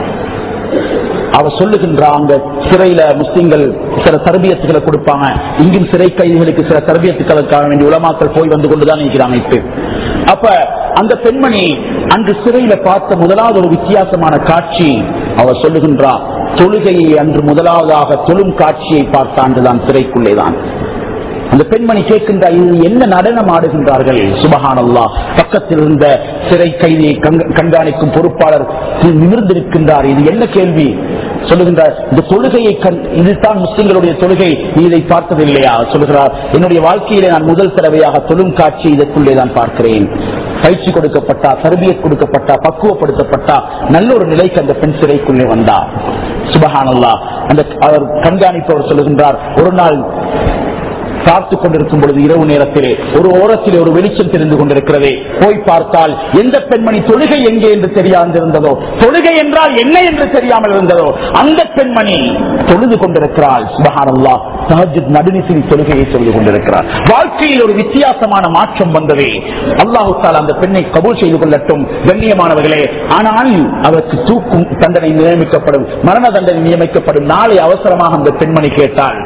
அவ சொல்லுகின்றான், அந்த சிறையில முஸ்லிம்கள் சில தர்பியத்துகளை கொடுப்பாங்க. இங்கும் சிறை கைதிகளுக்கு சில தர்பியத்துக்களுக்காக வேண்டிய உலமாக்கள் போய் வந்து கொண்டுதான் இருக்கிறாங்க. இப்ப அப்ப அந்த பெண்மணி அன்று சிறையில பார்த்த முதலாவது ஒரு வித்தியாசமான காட்சி, அவ சொல்லுகின்றா, தொழுகையை அன்று முதலாவதாக தொழும் காட்சியை பார்த்த அன்றுதான் சிறைக்குள்ளேதான். அந்த பெண்மணி கேட்கின்ற, இது என்ன நடனம் ஆடுகின்றார்கள்? சுபஹானல்லாஹ். பக்கத்தில் இருந்த சிறை கைதியை கண்காணிக்கும் பொறுப்பாளர் நிமிர்ந்திருக்கின்றார். இது என்ன கேள்வி? சொல்லுகின்றார், இந்த தொழுகையை இதுதான் முஸ்லிம்களுடைய தொழுகை, நீ இதை பார்த்ததில்லையா? சொல்லுகிறார், என்னுடைய வாழ்க்கையிலே நான் முதல் தடவையாக தொழும் காட்சி இதற்குள்ளே தான் பார்க்கிறேன். பயிற்சி கொடுக்கப்பட்டா, தர்பியத் கொடுக்கப்பட்டா, பக்குவப்படுத்தப்பட்டா நல்ல ஒரு நிலைக்கு அந்த பெண் சிறைக்குள்ளே வந்தா. சுபஹானல்லாஹ். அந்த அவர் கண்காணிப்பவர் சொல்லுகின்றார், ஒரு நாள் பார்த்துக் கொண்டிருக்கும் பொழுது இரவு நேரத்திலே ஒரு ஓரத்திலே ஒரு வெளிச்சம் தெரிந்து கொண்டிருக்கிறது. போய் பார்த்தால் எந்த பெண்மணி தொழுகை எங்கே என்று தெரியாமல் இருந்ததோ, தொழுகை என்றால் என்ன என்று தெரியாமல் இருந்ததோ, அந்த பெண்மணி தொழுது கொண்டிருக்கிறாள். சுப்ஹானல்லாஹ். தஹஜ்ஜுத் நடுநிசில் தொழுகையை சொல்லிக் கொண்டிருக்கிறார். வாழ்க்கையில் ஒரு வித்தியாசமான மாற்றம் வந்தது. அல்லாஹ் தஆலா அந்த பெண்ணை கபூல் செய்து கொள்ளட்டும். கண்ணியமானவர்களே, ஆனால் அவருக்கு தூக்கும் தண்டனை நியமிக்கப்படும், மரண தண்டனை நியமிக்கப்படும். நாளை அவசரமாக அந்த பெண்மணி கேட்டாள்.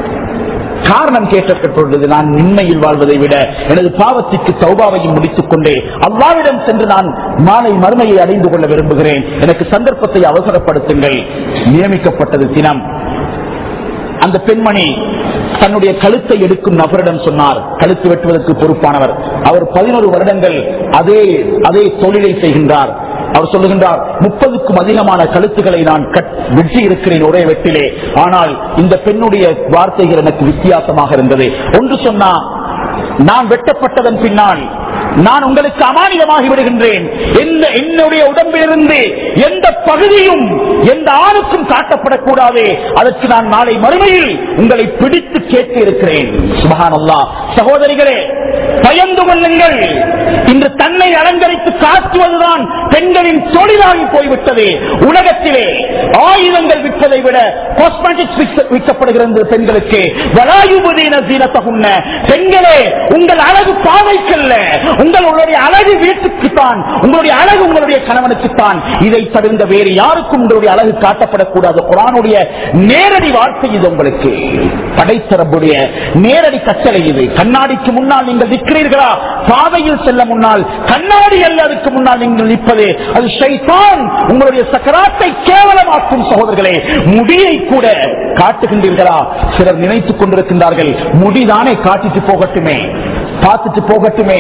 காரணம் கேட்கப்பட்டுள்ளது, நான் உண்மையில் வாழ்வதை விட எனது பாவத்திற்கு தௌபாவையும் முடித்துக் கொண்டே அல்லாஹ்விடம் சென்று நான் மாலை மறுமையை அடைந்து கொள்ள விரும்புகிறேன், எனக்கு சந்தர்ப்பத்தை அவசரப்படுத்துங்கள். நியமிக்கப்பட்டது தினம். அந்த பெண்மணி தன்னுடைய கழுத்தை எடுக்கும் நபரிடம் சொன்னார், கழுத்து வெட்டுவதற்கு பொறுப்பானவர். அவர் பதினோரு வருடங்கள் அதே அதே தொழிலை செய்கின்றார். அவர் சொல்லுகின்றார், முப்பதுக்கும் அதிகமான கழுத்துக்களை நான் வெட்டி இருக்கிறேன் ஒரே வெட்டிலே. ஆனால் இந்த பெண்ணுடைய வார்த்தைகள் எனக்கு வித்தியாசமாக இருந்தது. ஒன்று சொன்னா, நான் வெட்டப்பட்டதன் பின்னால் நான் உங்களுக்கு அமானிதமாகி விடுகின்றேன். என்னுடைய உடம்பிலிருந்து எந்த பகுதியும் எந்த ஆணுக்கும் காட்டப்படக்கூடாது. அதற்கு நான் நாளை மறுமையில் உங்களை பிடித்து கேட்க இருக்கிறேன். சுப்ஹானல்லாஹ். சகோதரிகளே, பயந்து கொள்ளுங்கள். இன்று தன்னை அலங்கரித்து காட்டுவதுதான் பெண்களின் தொழிலாகி போய்விட்டது. உலகத்திலே ஆயுதங்கள் விற்பதை விட காஸ்மெட்டிக்ஸ் விற்கப்படுகிறது பெண்களுக்கு. பெண்களே, உங்கள் அழகு பாவைக்கல்ல, உங்களுடைய அழகு வீட்டுக்குத்தான், உங்களுடைய அழகு உங்களுடைய கணவனுக்குத்தான். இதை தவிர்ந்த வேறு யாருக்கும் உங்களுடைய அழகு காட்டப்படக்கூடாது. குர்ஆனுடைய நேரடி வார்த்தை இது. உங்களுக்கு படைத்த ரப்புடைய நேரடி கட்டளை இது. கண்ணாடிக்கு முன்னால் நீங்கள் நிற்கிறீர்களா? பாதையில் செல்ல முன்னால் கண்ணாடி அல்ல, அதுக்கு முன்னால் நீங்கள் நிற்பது அது ஷைத்தான். உங்களுடைய சக்கராத்தை கேவலமாக்கும். சகோதரர்களே, முடியை கூட காட்டுகின்றீர்களா? சிலர் நினைத்துக் கொண்டிருக்கின்றார்கள், முடிதானே காட்டிட்டு போகட்டுமே, பார்த்துட்டு போகட்டுமே.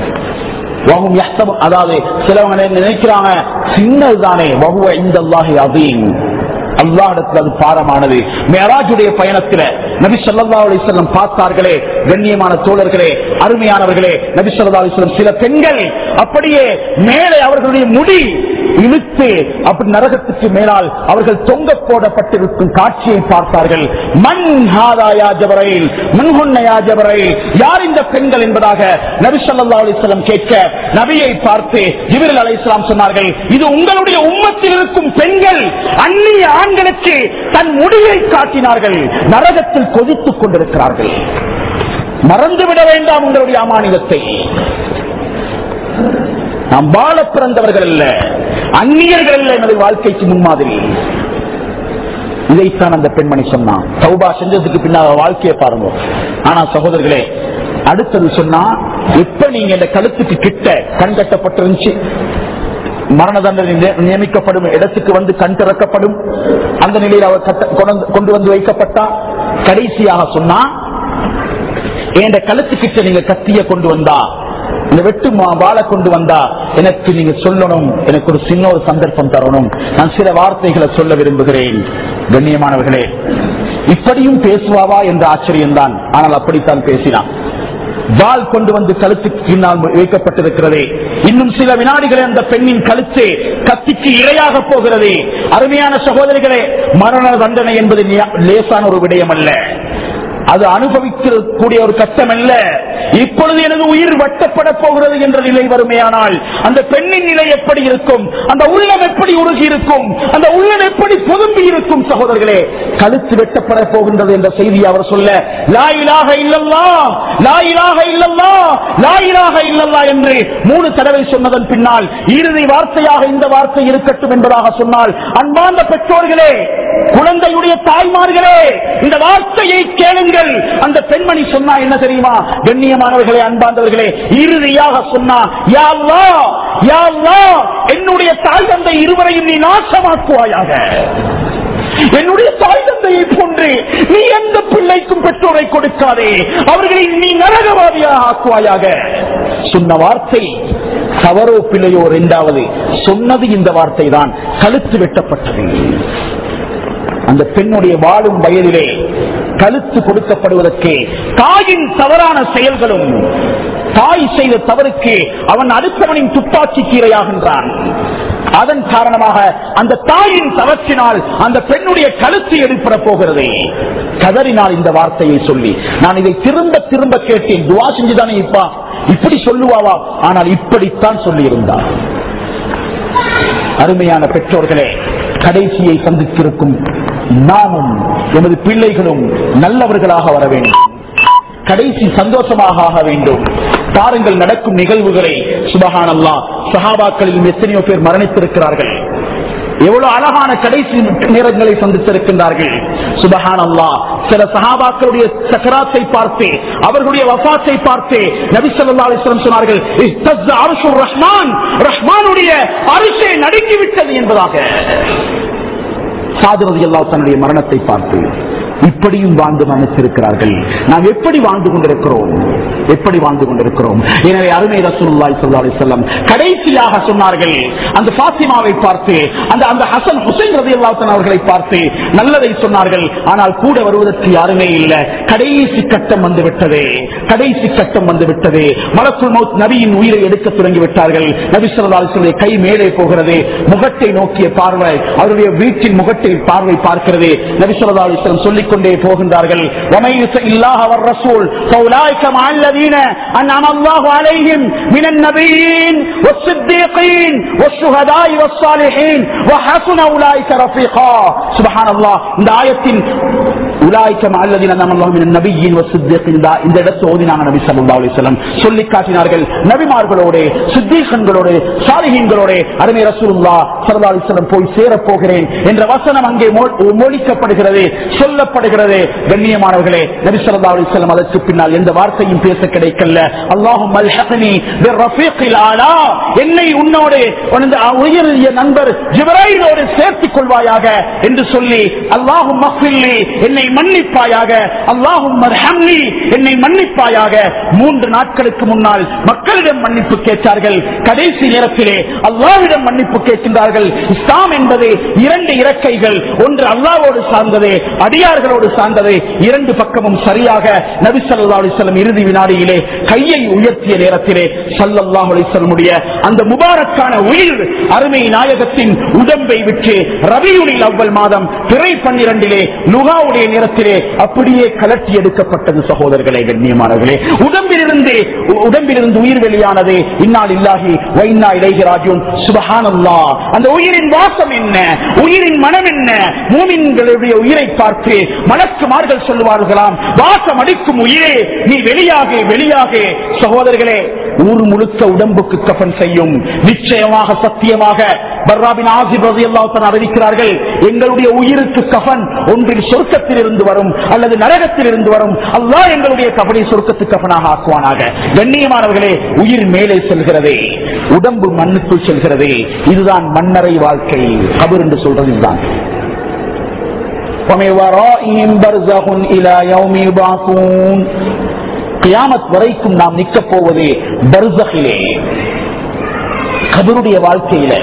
அதாவது சிலவங்க நினைக்கிறாங்க சின்னதுதானே. வஹுவ இன்தல்லாஹி அதீம். அல்லாஹ்விடத்தில் அது பாரமானது. மிஅராஜுடைய பயணத்தில் நபி ஸல்லல்லாஹு அலைஹி வஸல்லம் பார்த்தார்களே. கண்ணியமான தோழர்களே, அருமையானவர்களே, நபி ஸல்லல்லாஹு அலைஹி வஸல்லம் சில பெண்கள் அப்படியே மேலே அவர்களுடைய முடி இழுத்து அப்படி நரகத்துக்கு மேலால் அவர்கள் தொங்க போடப்பட்டிருக்கும் காட்சியை பார்த்தார்கள். மன் ஹாதா யா ஜிப்ரீல், மன் ஹுன்ன யா ஜிப்ரீல், யார் இந்த பெண்கள் என்பதாக நபி ஸல்லல்லாஹு அலைஹி வஸல்லம் கேட்க, நபியை பார்த்து ஜிப்ரீல் அலைஹிஸ்ஸலாம் சொன்னார்கள், இது உங்களுடைய உம்மத்தில் இருக்கும் பெண்கள் அந்நிய ஆண்களுக்கு தன் முடியை காட்டினார்கள், நரகத்தில் கொதித்துக் கொண்டிருக்கிறார்கள். மறந்துவிட வேண்டாம் உங்களுடைய அமானிதத்தை. நாம் வாழ பிறந்தவர்கள் அல்ல, அந்நியர்கள் அல்ல எனது வாழ்க்கைக்கு முன்மாதிரி. இதைத்தான் அந்த பெண்மணி சொன்னான். தௌபா செஞ்சதுக்கு பின்னால் வாழ்க்கையை பாருங்க. ஆனா சகோதரர்களே, அடுத்தது சொன்னா, இப்ப நீங்க இந்த கழுத்துக்கு கிட்ட கண் கட்டப்பட்டிருந்துச்சு, மரண தண்டனை நியமிக்கப்படும் இடத்துக்கு வந்து கண் திறக்கப்படும், அந்த நிலையில் அவர் கொண்டு வந்து வைக்கப்பட்டா, கடைசியாக சொன்னா, என் கழுத்துக்கிட்ட நீங்க கத்திய கொண்டு வந்தா, இந்த வெட்டு வாழை கொண்டு வந்தா எனக்கு நீங்க சொல்லணும், எனக்கு ஒரு சின்ன ஒரு சந்தர்ப்பம் தரணும், நான் சில வார்த்தைகளை சொல்ல விரும்புகிறேன். கண்ணியமானவர்களே, இப்படியும் பேசுவாவா என்ற ஆச்சரியம்தான். ஆனால் அப்படித்தான் பேசினான். வாள் கொண்டு வந்து கழுத்துக்கு பின்னால் வைக்கப்பட்டிருக்கிறதே, இன்னும் சில வினாடிகளே அந்த பெண்ணின் கழுத்து கத்திக்கு இரையாக போகிறது. அருமையான சகோதரிகளே, மரண தண்டனை என்பது லேசான ஒரு விடயம் அல்ல, அது அனுபவிக்கக்கூடிய ஒரு கட்டம் அல்ல. இப்பொழுது எனது உயிர் வெட்டப்பட போகிறது என்ற நிலை வருமையானால் அந்த பெண்ணின் நிலை எப்படி இருக்கும், அந்த உள்ளம் எப்படி உருகி இருக்கும், அந்த உள்ளம் எப்படி பொதும்பி இருக்கும். சகோதரர்களே, கழுத்து வெட்டப்பட போகின்றது என்ற செய்தி அவர் சொல்ல, லா இலாஹ இல்லல்லாஹ், லா இலாஹ இல்லல்லாஹ், லா இலாஹ இல்லல்லாஹ் என்று மூணு தடவை சொன்னதன் பின்னால் இறுதி வார்த்தையாக இந்த வார்த்தை இருக்கட்டும் என்பதாக சொன்னால், அன்பார்ந்த பெற்றோர்களே, குழந்தையுடைய தாய்மார்களே, இந்த வார்த்தையை கேளுங்கள். அந்த பெண்மணி சொன்னா என்ன தெரியுமா? கண்ணியமானவர்களே, அன்பார்ந்தவர்களே, இறுதியாக சொன்னா, யா அல்லாஹ், யா அல்லாஹ், என்னுடைய தாய் தந்தை இருவரையும் நீ நாசமாக்குவாயாக, என்னுடைய தாய் தந்தையை போன்று நீ எந்த பிள்ளைக்கும் பெற்றோரை கொடுக்காதே, அவர்களை நீ நரகவாதியாக ஆக்குவாயாக. சொன்ன வார்த்தை தவறோ பிள்ளையோ, இரண்டாவது சொன்னது இந்த வார்த்தை தான், கழுத்து வெட்டப்பட்டது. அந்த பெண்ணுடைய வாழும் வயதிலே கழுத்து கொடுக்கப்படுவதற்கு தாயின் தவறான செயல்களும், தாய் செய்த தவறுக்கு அவன் அடுத்தவனின் துப்பாக்கி கீரையாகின்றான். அதன் காரணமாக அந்த தாயின் தவற்றினால் அந்த பெண்ணுடைய கழுத்து எடுப்பட போகிறது. கதறினால் இந்த வார்த்தையை சொல்லி, நான் இதை திரும்ப திரும்ப கேட்டேன், துவா செஞ்சுதானே இப்பா இப்படி சொல்லுவாவா, ஆனால் இப்படித்தான் சொல்லி இருந்தார். அருமையான பெற்றோர்களே, கடைசியை சந்தித்திருக்கும் நாமும் எமது பிள்ளைகளும் நல்லவர்களாக வர வேண்டும், கடைசி சந்தோஷமாக ஆக வேண்டும். பாருங்கள் நடக்கும் நிகழ்வுகளை. சுபஹானல்லாஹ், சஹாபாக்களில் எத்தனையோ பேர் மரணித்திருக்கிறார்கள், எவ்வளவு அழகான கடைசி நேரங்களை சந்தித்திருக்கின்றார்கள். சுபஹானல்லாஹ், சில சஹாபாக்களுடைய சக்கராத்தை பார்த்து, அவர்களுடைய வஃபாத்தை பார்த்து நபி ஸல்லல்லாஹு அலைஹி வஸல்லம் சொன்னார்கள், இஸ்தஸ்ஸ அர்ஷுர் ரஹ்மான், ரஹ்மானுடைய அரிசே நடுங்கிவிட்டது என்பதாக. சாது ரலியல்லாஹு தன்னுடைய மரணத்தை பார்த்து இப்படியும் வாழ்ந்து மரணித்திருக்கிறார்கள். நாம் எப்படி வாழ்ந்து கொண்டிருக்கிறோம், எப்படி வாழ்ந்து கொண்டிருக்கிறோம். எனவே அருமை ரசூலுல்லாஹி ஸல்லல்லாஹு அலைஹி வஸல்லம் கடைசியாக சொன்னார்கள், அந்த ஃபாத்திமாவை பார்த்து, அந்த அந்த ஹசன் ஹுசைன் ரலியல்லாஹு தஆலா அவர்களை பார்த்து நல்லதை சொன்னார்கள். ஆனால் கூட வருவதற்கு யாருமே இல்லை. கடைசி கட்டம் வந்து விட்டது, கடைசி கட்டம் வந்து விட்டது. மலக்குல் மௌத் நபியின் உயிரை எடுக்க தொடங்கி விட்டார்கள். நபி ஸல்லல்லாஹு அலைஹி வஸல்லம் கை மேலே போகிறது, முகத்தை நோக்கிய பார்வை, அவருடைய வீட்டின் முகத்தை பார்வை பார்க்கிறது. நபி ஸல்லல்லாஹு அலைஹி வஸல்லம் சொல்லிக் கொண்டே போகின்றார்கள், வமையுஸ இல்லாஹ வர் ரசூல் ஃபௌலாயிக மஅல்லதீன அன்அம அல்லாஹு அலைஹிம் மினன் நபிய்யீன் வஸ்ஸித்தீகீன் வஷ்ஷுஹதாஇ வஸ்ஸாலிஹீன் வஹஸன உலாயிக ரஃபீகா. சுப்ஹானல்லாஹ், இந்த ஆயத்தின் உலாயிக மஅல்லதீன அன்அம அல்லாஹு மினன் நபிய்யீன் வஸ்ஸித்தீகீன் இந்த இடத்தை ஓதினாங்க நபி ஸல்லல்லாஹு அலைஹி வஸல்லம். சொல்லி காட்டினார்கள், நபிமார்களோடு, சித்தீகங்களோடு, சாலிஹீன்களோடு அருமை ரசூலுல்லாஹ் ஸல்லல்லாஹு அலைஹி வஸல்லம் போய் சேரப் போகிறேன் என்ற வசனம் அங்கே மொழிக்கப்படுகிறது, சொல்லப்படுகிறது. கண்ணியமானவர்களே, நபி ஸல்லல்லாஹு அலைஹி வஸல்லம் அதற்கு பின்னால் எந்த வார்த்தையும் பேச கிடைக்கல. அல்லாஹும்ம அல்ஹக்னி பிர்ரஃபீகில் ஆலா, என்னை உன்னோடு உயரிய நண்பர் ஜிப்ரீலோடு சேர்த்துக் கொள்வாயாக என்று சொல்லி, அல்லாஹும்ம ஃபில்லி, என்னை மன்னிப்பாயாக, அல்லாஹும்ம அர்ஹம்னி, என்னை மன்னிப்பாயாக. மூன்று நாட்களுக்கு முன்னால் மக்களிடம் மன்னிப்பு கேட்டார்கள். கடைசி நேரத்திலே அல்லாஹ்விடம் மன்னிப்பு கேட்கின்றார்கள். இஸ்லாம் என்பது இரண்டு இறக்கைகள், ஒன்று அல்லாஹ்வோடு சார்ந்தது, அடியார்கள் நபிமார்களோடு சார்ந்தது. இரண்டு பக்கமும் சரியாக நபி ஸல்லல்லாஹு அலைஹி வஸல்லம் இறுதி வினாடியிலே கையை உயர்த்திய நேரத்திலே ஸல்லல்லாஹு அலைஹி வஸல்லமுடைய அந்த முபாரக்கான உயிர் அருமை நாயகத்தின் உடம்பை விட்டு ரபியுல் அவ்வல் மாதம் பிறை பன்னிரண்டிலே லுகாவுடைய நேரத்திலே அப்படியே கலட்டி எடுக்கப்பட்டது. சகோதரர்களே, கண்ணியமானவர்களே, உடம்பிலிருந்து உடம்பிலிருந்து உயிர் வெளியானது. இன்னா லில்லாஹி வ இன்னா இலைஹி ராஜிஊன். சுப்ஹானல்லாஹ். அந்த உயிரின் வாசம் என்ன, உயிரின் மனம் என்ன? மூமின்களுடைய உயிரை பார்த்து மலக்குமார்கள் சொல்லுவார்களாம், வாசம் அடிக்கும் உயிரே நீ வெளியாக வெளியாக. சகோதரர்களே, ஊர் முழுக்க உடம்புக்கு கஃன் செய்யும். நிச்சயமாக சத்தியமாக பர்ராபின் ஆசிப் ரலியல்லாஹு தஆலா அறிவிக்கிறார்கள், எங்களுடைய உயிருக்கு கஃன் ஒன்றில் சொர்க்கத்தில் இருந்து வரும் அல்லது நரகத்தில் இருந்து வரும். அல்லாஹ் எங்களுடைய கஃனை சொர்க்கத்துக்கு கஃனாக ஆக்குவானாக. கண்ணியமானவர்களே, உயிர் மேலே செல்கிறது, உடம்பு மண்ணுக்குள் செல்கிறது. இதுதான் மன்னரை வாழ்க்கை. கபர் என்று சொல்றது இதுதான். கியாமத் வரைக்கும் நாம் நிற்க போவது பர்ஸகிலே, கபருடைய வாழ்க்கையில.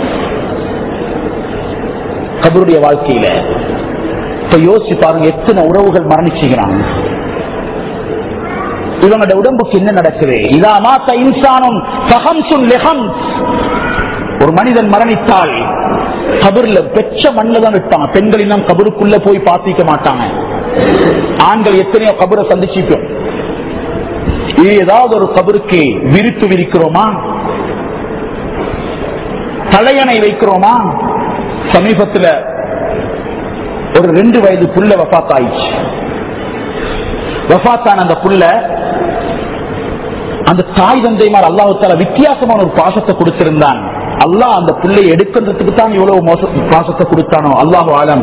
கபருடைய வாழ்க்கையில இப்ப யோசிச்சு பாருங்க, எத்தனை உறவுகள் மரணிச்சுகிறாங்க. இவங்களுடைய உடம்புக்கு என்ன நடக்குது? இதா மாத்த இன்சானும் ஃபஹம்சுன் லிஹம்ஸ். ஒரு மனிதன் மரணித்தால் கபர்ல பெற்ற மண்ணில் தான் விட்டாங்க. பெண்கள் இன்னும் கபருக்குள்ள போய் பார்த்திக்க மாட்டாங்க. ஆண்கள் எத்தனையோ கபரை சந்திச்சிப்போம். ஏதாவது ஒரு கபருக்கு விரித்து விரிக்கிறோமா, தலையணை வைக்கிறோமா? சமீபத்தில் ஒரு ரெண்டு வயது புள்ள வஃபாத் ஆயிடுச்சு. வஃபாத்தான அந்த புள்ள, அந்த தாய் தந்தைமார் அல்லாஹ் தஆலா வித்தியாசமான ஒரு பாசத்தை கொடுத்திருந்தான். அல்லாஹ் அந்த பிள்ளை எடுக்கிறதுக்கு தான் இவ்வளவு பாசத்தை கொடுத்தானோ அல்லாஹு ஆலம்.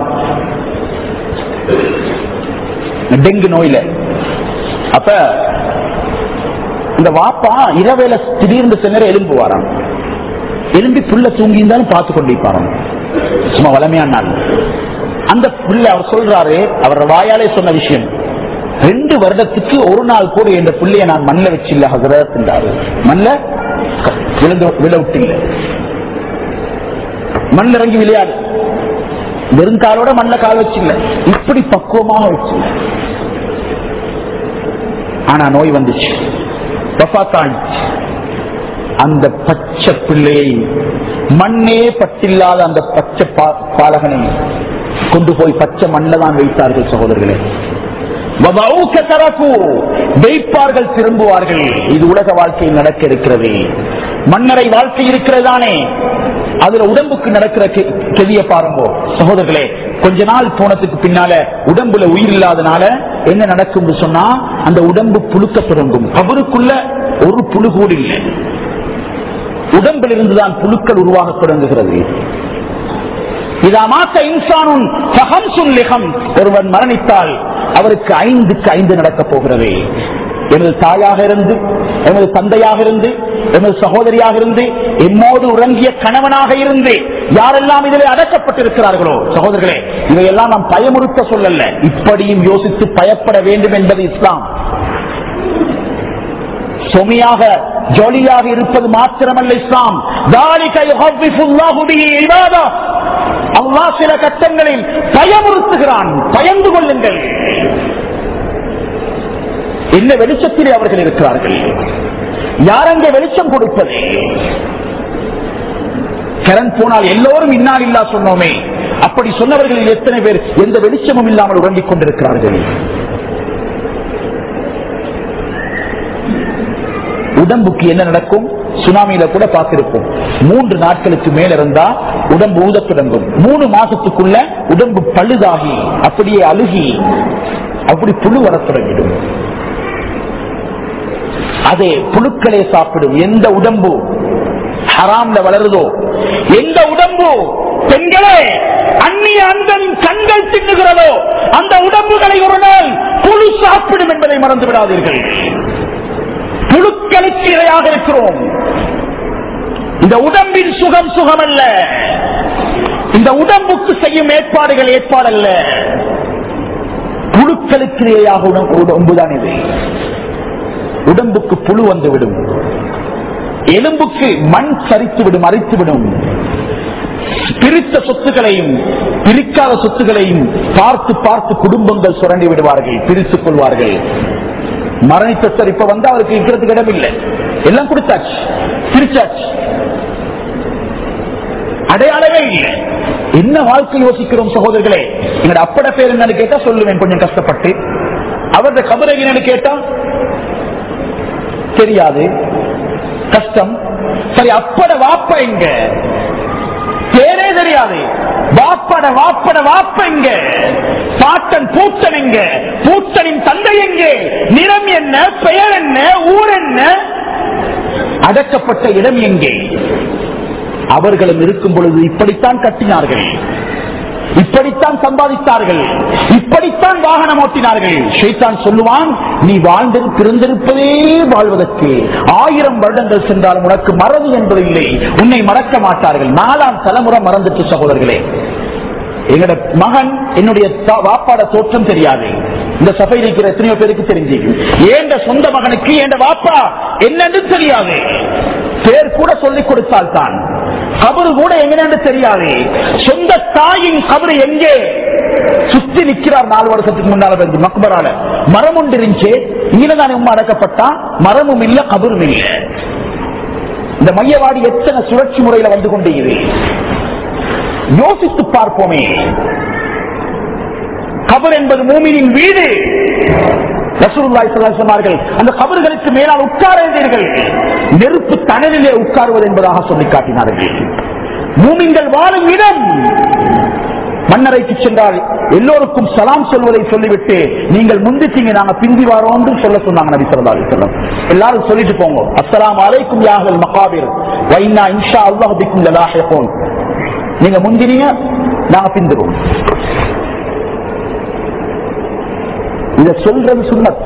டெங்கு நோயில அப்ப இந்த வாப்பா இரவேல திடீர்னு சில எலும்பு வாரான். எலும்பி புள்ள தூங்கி இருந்தாலும் பார்த்து கொண்டிருப்பாராம். சும்மா வளமையான நாள். அந்த புள்ள அவர் சொல்றாரு, அவர் வாயாலே சொன்ன விஷயம், ரெண்டு வருடத்துக்கு ஒரு நாள் கூட என்ற பிள்ளைய நான் மண்ணில் வச்சில்ல ஹஸரத் என்றாரு. மண்ணில் விழ விட்டில்லை, மண்ணில் இறங்கி விளையாடு, வெறுங்காலோட மண்ணில் கால் வச்சில்ல, இப்படி பக்குவமாக வச்சில்ல. ஆனா நோய் வந்துச்சு, அந்த பச்சை பிள்ளையை, மண்ணே பட்டில்லாத அந்த பச்சை பாலகனை கொண்டு போய் பச்சை மண்ணில் தான் வைத்தார்கள். சகோதரர்களே, வைப்பார்கள், திரும்புவார்கள். இது உலக வாழ்க்கையில் நடக்க இருக்கிறது. மன்னரை வாழ்க்கை இருக்கிறதானே, அதுல உடம்புக்கு நடக்கிற கெதிய பாருங்கோ சகோதரர்களே. கொஞ்ச நாள் போனதுக்கு பின்னால உடம்புல உயிர் இல்லாதனால என்ன நடக்கும் சொன்னா, அந்த உடம்பு புழுக்க தொடங்கும். கபருக்குள்ள ஒரு புழு கூட இல்லை, உடம்பில் இருந்துதான் புழுக்கள் உருவாக தொடங்குகிறது. ஒருவன் மரணித்தால் அவருக்கு ஐந்துக்கு ஐந்து நடக்க போகிறது. எனது தாயாக இருந்து, எனது தந்தையாக இருந்து, எனது சகோதரியாக இருந்து, எம்மோடு உறங்கிய கணவனாக இருந்து யாரெல்லாம் இதிலே அடக்கப்பட்டிருக்கிறார்களோ சகோதரர்களே, இவையெல்லாம் நாம் பயமுறுத்த சொல்லல, இப்படியும் யோசித்து பயப்பட வேண்டும் என்பது இஸ்லாம். சொமியாக ஜாலியாக இருப்பது மாத்திரமல்ல இஸ்லாம். அல்லாஹ் சில கட்டங்களில் பயமுறுத்துகிறான், பயந்து கொள்ளுங்கள். என்ன வெளிச்சத்திலே அவர்கள் இருக்கிறார்கள், யாரங்கே வெளிச்சம் கொடுப்பது? கரண்ட் போனால் எல்லோரும் இன்னால் இல்லா சொன்னோமே, அப்படி சொன்னவர்களில் எத்தனை பேர் எந்த வெளிச்சமும் இல்லாமல் உறங்கிக் கொண்டிருக்கிறார்கள்? உடம்புக்கு என்ன நடக்கும்? சுனாமியில கூட பார்த்திருப்போம். மூன்று நாட்களுக்கு மேல இருந்தா உடம்பு ஊத தொடங்கும். மூணு மாசத்துக்குள்ள உடம்பு பழுதாகி அப்படியே அழுகி அப்படி புழு வர தொடங்கிடும். அதே புழுக்களே சாப்பிடும். எந்த உடம்பு ஹராம்ல வளருதோ, எந்த உடம்பு பெண்களே அந்நிய அந்தனின் கண்கள் தின்னுகிறதோ, அந்த உடம்புகளை ஒரு நாள் புழு சாப்பிடும் என்பதை மறந்து விடாதீர்கள். புழுக்களுக்கு இரையாக இருக்கிறோம். இந்த உடம்பின் சுகம் சுகம் அல்ல, இந்த உடம்புக்கு செய்யும் ஏற்பாடுகள் ஏற்பாடல்ல, புழுக்களுக்கு இரையாக உடம்புதான் இது. உடம்புக்கு புழு வந்துவிடும், எலும்புக்கு மண் சரித்து விடும், அரித்து விடும். பிரித்த சொத்துக்களையும் பிரிக்காத சொத்துக்களையும் பார்த்து பார்த்து குடும்பங்கள் சுரண்டி விடுவார்கள், பிரித்துக் கொள்வார்கள். மரணித்த சார் இப்ப வந்து அவருக்கு இருக்கிறதுக்கு இடம் இல்லை, எல்லாம் கொடுத்தாச்சு, பிரிச்சாச்சு, அடையாளமே இல்லை. என்ன வாழ்க்கை யோசிக்கிறோம் சகோதரர்களே? எங்களோட அப்பட பேர் என்னன்னு கேட்டா சொல்லுவேன் கொஞ்சம் கஷ்டப்பட்டு. அவருடைய கபரை என்னன்னு கேட்டா தெரியாது, கஷ்டம். சரி, அப்பட வாப்ப எங்க பேரே தெரியாது, வாப்பட வாப்பட வாப்ப எங்க, பாட்டன் பூட்டன் எங்க, பூட்டனின் தந்தை எங்கே, நிறம் என்ன, பெயர் என்ன, ஊர் என்ன, அடக்கப்பட்ட இடம் எங்கே? அவர்களும் இருக்கும் பொழுது இப்படித்தான் கட்டினார்கள், இப்படித்தான் சம்பாதித்தார்கள், இப்படித்தான் வாகனம் ஓட்டினார்கள். ஷைத்தான் சொல்லுவான், நீ வாழ்ந்து பிறந்திருப்பதே வாழ்வதற்கு, ஆயிரம் வருடங்கள் சென்றாலும் உனக்கு மறதி என்பதில்லை, உன்னை மறக்க மாட்டார்கள். நாலாம் தலைமுறை மறந்துட்டு சகோதரர்களே. எங்களோட மகன் என்னுடைய வாப்பாட தோற்றம் தெரியாது, இந்த சபை இருக்கிற எத்தனையோ பேருக்கு தெரிஞ்சு. ஏண்ட சொந்த மகனுக்கு ஏண்ட வாப்பா என்னன்னு தெரியாது, பேர் கூட சொல்லிக் கொடுத்தால் தான். கபரு கூட எங்கன்னு தெரியாது. சொந்த தாயின் கபரு எங்கே சுத்தி நிற்கிறார். நாலு வருஷத்துக்கு முன்னால மக்பரால மரம் ஒன்று இருந்துச்சு, இங்கதான் உண்மை அடக்கப்பட்டா, மரமும் இல்ல கபரும் இல்ல. இந்த மையவாடி எத்தனை சுழற்சி முறையில வந்து கொண்டே இது, யோசித்து பார்ப்போமே. கபர் என்பது மூமினின் வீடு. ரசூலுல்லாஹி ஸல்லல்லாஹு அலைஹி வஸல்லம் சொன்னார்கள், அந்த கபர்களுக்கு மேலால் உட்காருங்கள், நெருப்பு தணலிலே உட்காருவது என்பதாக சொல்லி காட்டினார்கள். மூமின்கள் வாழும் இடம். மன்னரைக்கு சென்றால் எல்லோருக்கும் சலாம் சொல்வதை சொல்லிவிட்டு, நீங்கள் முந்திட்டீங்க நாங்க பிந்தி வாரோம் சொல்ல சொன்னாங்க நபி ஸல்லல்லாஹு அலைஹி வஸல்லம். எல்லாரும் சொல்லிட்டு போங்க, அஸ்ஸலாமு அலைக்கும் யா அஹ்லல் மகாபிர் வ இன்னா இன்ஷா அல்லாஹ் பிக்கும் லலாஹிகூன். நீங்க முந்தினீங்க, நாங்க பிந்துருவோம். இத சொல்றது சுன்னத்.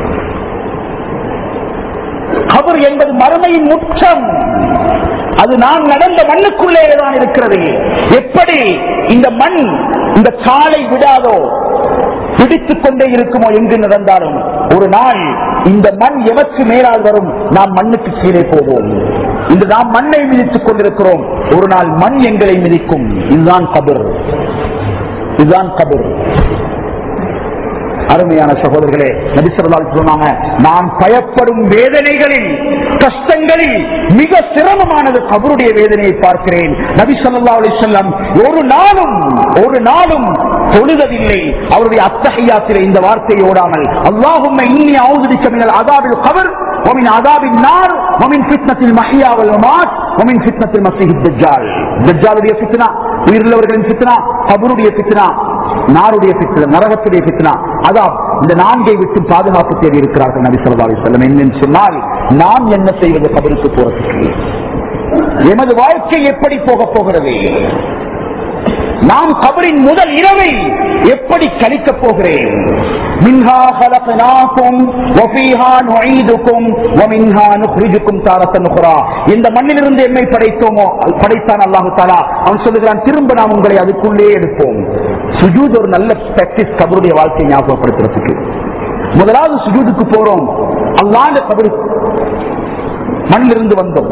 கபர் என்பது மறுமையின் முற்றம். அது நான் நடந்த மண்ணுக்குள்ளே தான் இருக்கிறது. எப்படி இந்த மண் இந்த காலை விடாதோ, பிடித்துக் கொண்டே இருக்குமோ எங்கு நடந்தாலும், ஒரு நாள் இந்த மண் எவற்கு மேலால் வரும், நாம் மண்ணுக்கு கீழே போவோம். இன்று நாம் மண்ணை மிதித்துக் கொண்டிருக்கிறோம், ஒரு நாள் மண் எங்களை மிதிக்கும். இதுதான் கபர், இதுதான் கபர். அருமையான சகோதரர்களே, நபி ஸல்லல்லாஹு அலைஹி வஸல்லம் சொன்னாங்க, நான் பயப்படும் வேதனைகளில், கஷ்டங்களில் மிக சிரமமானது கபருடைய வேதனையை பார்க்கிறேன். நபி ஸல்லல்லாஹு அலைஹி வஸல்லம் ஒரு நாளும் ஒரு நாளும் தொழுதவில்லை. அவருடைய அத்தஹியாத்திலே இந்த வார்த்தையை ஓடாமல், அல்லாஹும்ம இன்னி அஊது பிக மினல் அஸாபில் கபர் வ மின் அஸாபின் நார் வ மின் ஃபித்னத்தில் மஹ்யா வல் மமாத் வ மின் ஃபித்னத்தில் மஸீஹித் தஜ்ஜால். தஜ்ஜாலுடைய ஃபித்னா, உயிருள்ளவர்களின் ஃபித்னா, கபருடைய ஃபித்னா, நாருடைய ஃபித்னா, நரகத்துடைய ஃபித்னா, அதான் இந்த நான்கை விட்டு பாதுகாப்பு தேடி இருக்கிறார்கள் நபி ஸல்லல்லாஹு அலைஹி வஸல்லம். என்னன்னு சொன்னால், நாம் என்ன செய்வது கபருக்கு போறதுக்கு? எமது வாழ்க்கை எப்படி போக போகிறது? நாம் கபரின் முதல் இரவை எப்படி கழிக்கப் போகிறேன்? மின்ஹா ஹலக்னாகும் வ ஃபீஹா நுஈதுகும் வ மின்ஹா நுக்ரிஜுகும் தாரத்தன் உக்ரா. இந்த மண்ணிலிருந்து என்னை படைத்தோமோ, படைத்தான் அல்லாஹ் தஆலா. அவன் சொல்லுகிறான், திரும்ப நாம் உங்களை அதுக்குள்ளே எடுப்போம். சுஜூத் ஒரு நல்ல பிராக்டிஸ் கபருடைய வாழ்க்கையை ஞாபகப்படுத்துறதுக்கு. முதலாவது சுஜூதுக்கு போறோம், அல்லாஹ்வுடைய கபருக்கு மண்ணிலிருந்து வந்தோம்,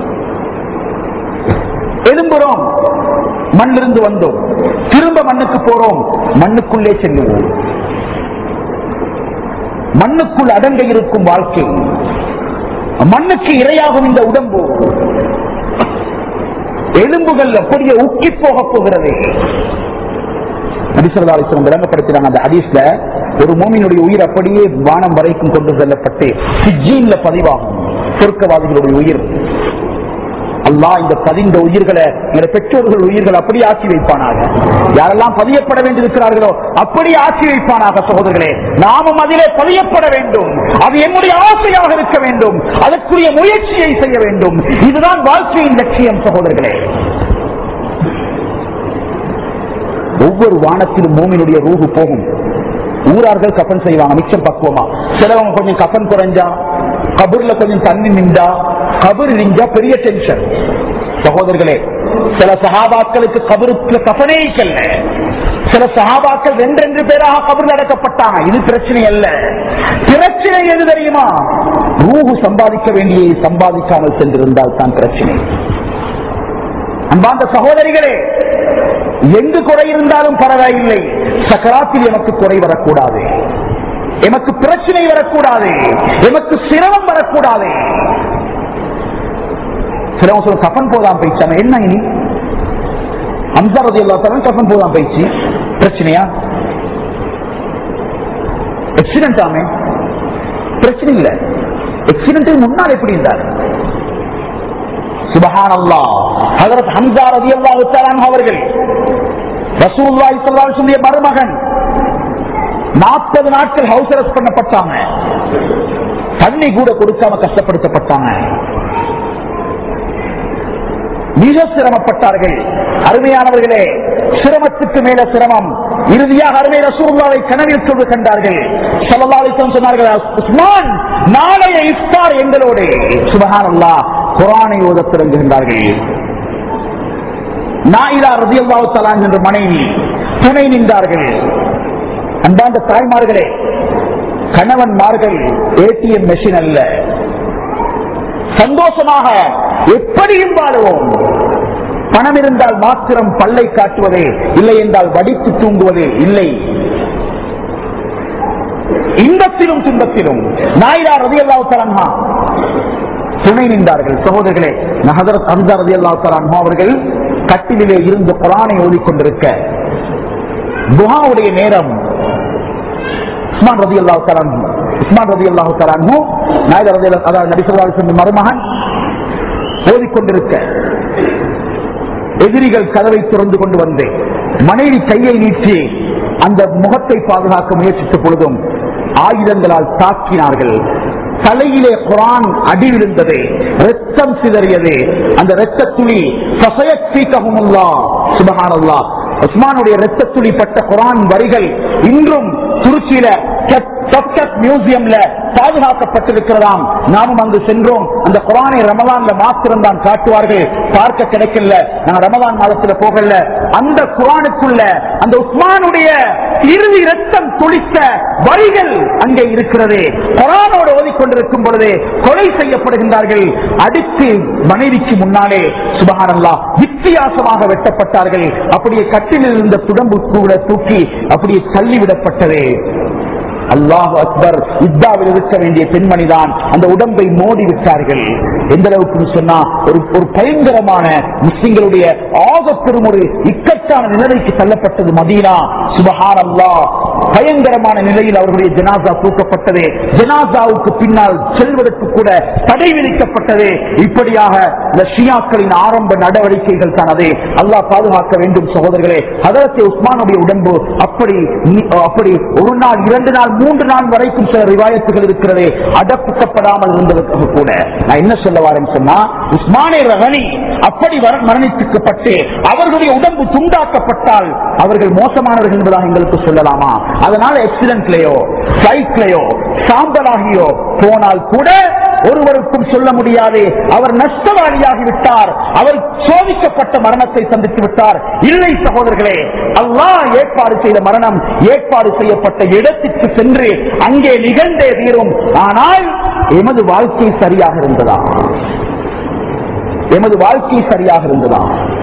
எழும்புறோம், மண்ணிலிருந்து வந்தோம், திரும்ப மண்ணுக்கு போறோம், மண்ணுக்குள்ளே செல்லுவோம். மண்ணுக்குள் அடங்க இருக்கும் வாழ்க்கை, மண்ணுக்கு இரையாகும் இந்த உடம்பு, எலும்புகள் அப்படியே உக்கி போக போகிறது. நபி ஸல்லல்லாஹு அலைஹி வஸல்லம் விளங்கப்படுத்தினாங்க அந்த ஹதீஸ்ல, ஒரு மூமினுடைய உயிர் அப்படியே வானம் வரைக்கும் கொண்டு செல்லப்பட்டு சிஜ்ஜீன்ல பதிவாகும். சொர்க்கவாதிகளுடைய உயிர். அல்லாஹ் இந்த பதிந்த உயிர்களை, பெற்றோர்கள் உயிர்கள் அப்படியே ஆட்சி வைப்பானாக. யாரெல்லாம் பதியப்பட வேண்டியிருக்கிறார்களோ அப்படியே ஆட்சி வைப்பானாக. சகோதரர்களே, நாமும் அதிலே பதியப்பட வேண்டும். அது என்னுடைய ஆசையாக இருக்க வேண்டும். அதற்குரிய முயற்சியை செய்ய வேண்டும். இதுதான் வாழ்க்கையின் லட்சியம். சகோதரர்களே, ஒவ்வொரு வானத்திலும் மூமினுடைய ரூஹு போகும். ஊரார்கள் கப்பன் செய்வாங்க, மிச்சம் பக்குவமா. சிலவங்க கொஞ்சம் கப்பன் குறைஞ்சா, கபூர்ல கொஞ்சம் தண்ணி நின்றா, கபூர் நின்றா பெரிய டென்ஷன். சகோதரர்களே, சில சஹாபாக்களுக்கு கபருக்கு கபனே இல்ல. சில சஹாபாக்கள் ரெண்டு ரெண்டு பேராக கபூர் அடக்கப்பட்டாங்க. இது பிரச்சனை அல்ல. பிரச்சனை எது தெரியுமா? ரூஹு சம்பாதிக்க வேண்டிய சம்பாதிக்காமல் சென்றிருந்தால் தான் பிரச்சனை. அன்பார்ந்த சகோதரிகளே, எங்கு குறை இருந்தாலும் பரவாயில்லை, சக்கராத்தில் எமக்கு குறை வரக்கூடாது, எமக்கு பிரச்சனை வரக்கூடாது, எமக்கு சிரமம் வரக்கூடாது. சிரமம் சொல்ல கஃன் போதாம் போயிடுச்சாங்க, என்ன இனி ஹம்ஸா ரலியல்லாஹு அன்ஹு கஃன் போதாம் போயிடுச்சு, பிரச்சனையா? ஆக்சிடென்ட் ஆமே, பிரச்சனை இல்ல. ஆக்சிடென்ட் முன்னால் எப்படி இருந்தார்? சுப்ஹானல்லாஹ். ஹஜ்ரத் ஹம்ஸா ரலியல்லாஹு தஆலா அன்ஹு அவர்கள் ரசூலுல்லாஹி ஸல்லல்லாஹு அலைஹி வஸல்லம் மருமகன் நாற்பது நாட்கள் ஹவுஸ் அரெஸ்ட் பண்ணப்பட்டாங்க, தண்ணி கூட கொடுக்காம கஷ்டப்படுத்தப்பட்டாங்க, மிக சிரமப்பட்டார்கள். அருமையானவர்களே, சிரமத்துக்கு மேல சிரமம். இறுதியாக அருமை ரசூலுல்லாஹை கனவில் கொண்டு கண்டார்கள். ஸல்லல்லாஹு அலைஹி வஸல்லம் சொன்னார்கள், உஸ்மான் நாளைய இஃப்தார் எங்களோடு. சுப்ஹானல்லாஹ். குர்ஆனை ஓதத் தொடங்குகின்றார்கள். நாயிலா ரலியல்லாஹு தஆலா என்ற மனைவி துணை நின்றார்கள். அன்பார்ந்த தாய்மார்களே, கணவன்மார்கள் ஏடிஎம் மெஷின் அல்ல. சந்தோஷமாக எப்படியும் வாழுவோம். பணம் இருந்தால் மாத்திரம் பல்லை காட்டுவதே, இல்லை என்றால் வடித்து தூங்குவதே இல்லை. இன்பத்திலும் துன்பத்திலும் நாயிலா ரலியல்லாஹு தஆலா துணை நின்றார்கள். சகோதரர்களே, ஹஜ்ரத் ஹம்ஸா ரலியல்லாஹு தஆலா அவர்கள் கட்டிலே இருந்து குர்ஆனை ஓதிக்கொண்டிருக்க துஆவுடைய நேரம் உஸ்மான் ரலியல்லாஹு தஆலா உஸ்மான் ரலியல்லாஹு தஆலா நாயிலா ரலியல்லாஹு அதாவது நபி ஸல்லல்லாஹு அலைஹி வஸல்லம் மருமகன் ஓதிக்கொண்டிருக்க எதிரிகள் கதவை திறந்து கொண்டு வந்து மனைவி கையை நீட்டி அந்த முகத்தை பாதுகாக்க முயற்சித்த பொழுதும் ஆயுதங்களால் தாக்கினார்கள். தலையிலே குர்ஆன் அடி விழுந்தது, ரத்தம் சிதறியது. அந்த ரத்த துளி சுப்ஹானல்லாஹ், உஸ்மானுடைய ரத்த துளி பட்ட குர்ஆன் வரிகள் இன்றும் துருக்கியில மியூசியம்ல பாதுகாக்கப்பட்டிருக்கிறதாம். நாமும் அங்கு சென்றோம். அந்த குர்ஆனை ரமலான்ல மாத்திரம் தான் காட்டுவார்கள், பார்க்க கிடைக்கல. நாங்கள் ரமலான் மாதத்துல போகல. அந்த குர்ஆனுக்குள்ள அந்த உஸ்மானுடைய இறுதி ரத்தம் துளித்த வரிகள் அங்கே இருக்கிறது. குர்ஆனோடு ஓதிக்கொண்டிருக்கும் பொழுது கொலை செய்யப்படுகின்றார்கள். அடுத்து மனைவிக்கு முன்னாலே சுப்ஹானல்லாஹ் வித்தியாசமாக வெட்டப்பட்டார்கள். அப்படியே கட்டிலில் இருந்த துடம்பு கூட தூக்கி அப்படியே தள்ளிவிடப்பட்டது. அல்லாஹு அக்பர். இத்தாவில் இருக்க வேண்டிய பெண்மணிதான் அந்த உடம்பை மோடி விட்டார்கள். எந்த அளவுக்கு சொன்னா ஒரு ஒரு பயங்கரமான முஸ்லிம்களுடைய ஆகப்பெரும் ஒரு இக்கட்டான நிலைமைக்கு தள்ளப்பட்டது மதீனா. சுப்ஹானல்லாஹ். பயங்கரமான நிலையில் அவர்களுடைய ஜனாசா தூக்கப்பட்டது. ஜனாசாவுக்கு பின்னால் செல்வதற்கு கூட தடை விதிக்கப்பட்டது. இப்படியாக இந்த ஷியாக்களின் ஆரம்ப நடவடிக்கைகள் தான் அது. அல்லாஹ் பாதுகாக்க வேண்டும். சகோதரர்களே, ஹஜ்ரத் உஸ்மானுடைய உடம்பு அப்படி அப்படி ஒரு நாள், இரண்டு நாள், மூன்று நாள் வரைக்கும் சில ரிவாயத்துகள் இருக்கிறது, அடக்கப்படாமல் இருந்ததற்காக கூட. நான் என்ன சொல்ல வரேன் சொன்னா, உஸ்மானே ரகனி அப்படி மரணிக்கப்பட்டு அவர்களுடைய உடம்பு துண்டாக்கப்பட்டால் அவர்கள் மோசமானவர்கள் என்பதாக எங்களுக்கு சொல்லலாமா? அதனால ஆக்சிடென்ட்லயோ பிளைட்லயோ சாம்பலாகியோ போனால் கூட ஒருவருக்கும் சொல்ல முடியாது அவர் நஷ்டவாளியாகிவிட்டார், அவர் சோதிக்கப்பட்ட மரணத்தை சந்தித்து விட்டார். இல்லை சகோதரர்களே, அல்லாஹ் ஏற்பாடு செய்த மரணம் ஏற்பாடு செய்யப்பட்ட இடத்திற்கு சென்று அங்கே நிகழ்ந்தே தீரும். ஆனால் எமது வாழ்க்கை சரியாக இருந்ததா? எமது வாழ்க்கை சரியாக இருந்ததா?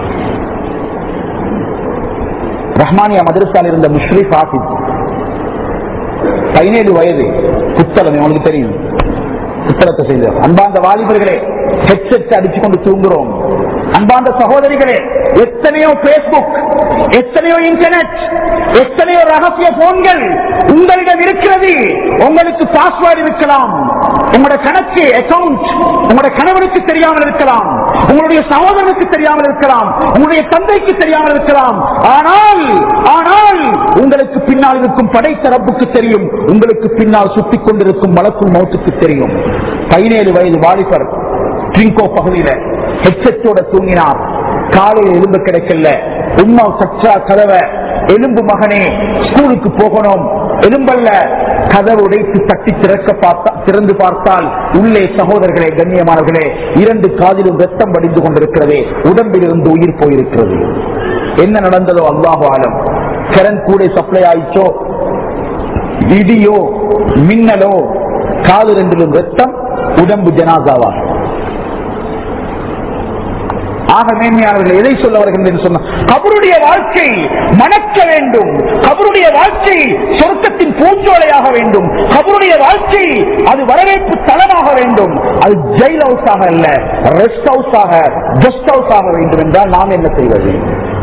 ரஹ்மானியா மதரசாவில் இருந்த முஷ்ரிஃப் ஆசிப், பதினேழு வயது, புத்தகம் உங்களுக்கு தெரியும், புத்தகத்தை செய்த அன்பார்ந்த வாலிபர்களே, ஹெட்செட் அடிச்சு கொண்டு தூங்குறோம். அன்பார்ந்த சகோதரிகளே, எத்தனையோ பேஸ்புக், எத்தனையோ இன்டர்நெட், எத்தனையோ ரகசிய போன்கள் உங்களிடம் இருக்கிறது. உங்களுக்கு பாஸ்வேர்டு இருக்கலாம், உங்களுடைய கணக்கு அக்கவுண்ட் உங்களுடைய கணவனுக்கு தெரியாமல் இருக்கலாம், உங்களுடைய சகோதரனுக்கு தெரியாமல் இருக்கலாம், உங்களுடைய தந்தைக்கு தெரியாமல் இருக்கலாம். ஆனால் ஆனால் உங்களுக்கு பின்னால் இருக்கும் படைத்த ரப்புக்கு தெரியும், உங்களுக்கு பின்னால் சுத்திக் கொண்டிருக்கும் மலக்குள் மௌத்துக்கு தெரியும். பதினேழு வயது வாலிபர் ட்ரிங்கோ பகுதியில ஹெட்செட்டோட தூங்கினார். காலையில் எலும்பு கிடைக்கல. உம்மா சற்றா கதவை, எலும்பு மகனே ஸ்கூலுக்கு போகணும். எலும்பல்ல, கதவு உடைத்து தட்டி திறக்க பார்த்தா திறந்து பார்த்தால் உள்ளே சகோதரர்களே, கண்ணியமானவர்களே, இரண்டு காதிலும் ரத்தம் வடிந்து கொண்டிருக்கிறது. உடம்பில் இருந்து உயிர் போயிருக்கிறது. என்ன நடந்ததோ அல்லாஹு ஆலம். கரண்ட் கூட சப்ளை ஆயிச்சோ, இடியோ மின்னலோ, காது ரெண்டிலும் ரத்தம், உடம்பு ஜனாசாவா. ஆக மேன்மையானவர்கள் எதை சொல்ல வருகின்றனர் என்று சொன்ன, கபருடைய வாழ்க்கை மணக்க வேண்டும், கபருடைய வாழ்க்கை சொர்க்கத்தின் பூஞ்சோலையாக வேண்டும், கபருடைய வாழ்க்கை அது வரவேற்பு தளமாக வேண்டும். அது ஜெயில் ஹவுஸ் ஆக அல்ல, ரெஸ்ட் ஹவுஸ் ஆக, கெஸ்ட் ஹவுஸ் ஆக வேண்டும் என்றால் நாம் என்ன செய்வது?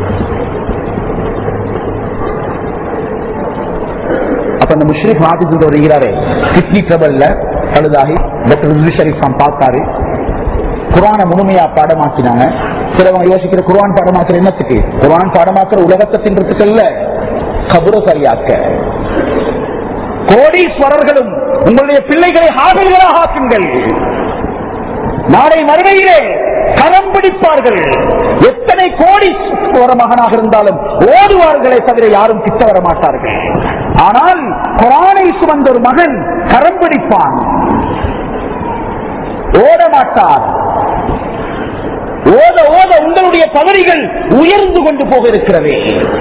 அப்ப அந்த முஷ்ரிக் ஹாஃபிஸ் வருகிறாரே, கிட்னி ட்ரபிள்ல பழுதாகி டாக்டர் ரிஸ்வி ஷரீஃப் கான் பார்த்தாரு, குர்ஆனை முழுமையா பாடமாக்கினாங்க. சிலவங்க யோசிக்கிற குர்ஆன் பாடமாக்குற என்னத்துக்கு? குர்ஆன் பாடமாக்குற உலகத்தை தின்றதுக்கு அல்ல, கபர சரியாக்க. கோடீஸ்வரர்களும் உங்களுடைய பிள்ளைகளை ஹாஃபிஸ்களாக ஆக்குங்கள், நாளை மறுமையிலே கரம் பிடிப்பார்கள். எத்தனை கோடி மகனாக இருந்தாலும் ஓடுவார்களே தவிர யாரும் கிட்ட வர மாட்டார்கள். ஆனால் குர்ஆனை சுமந்த ஒரு மகன் கரம் பிடிப்பான், ஓட மாட்டார். ஓத ஓத உங்களுடைய பதவிகள் உயர்ந்து கொண்டு போக இருக்கிறது.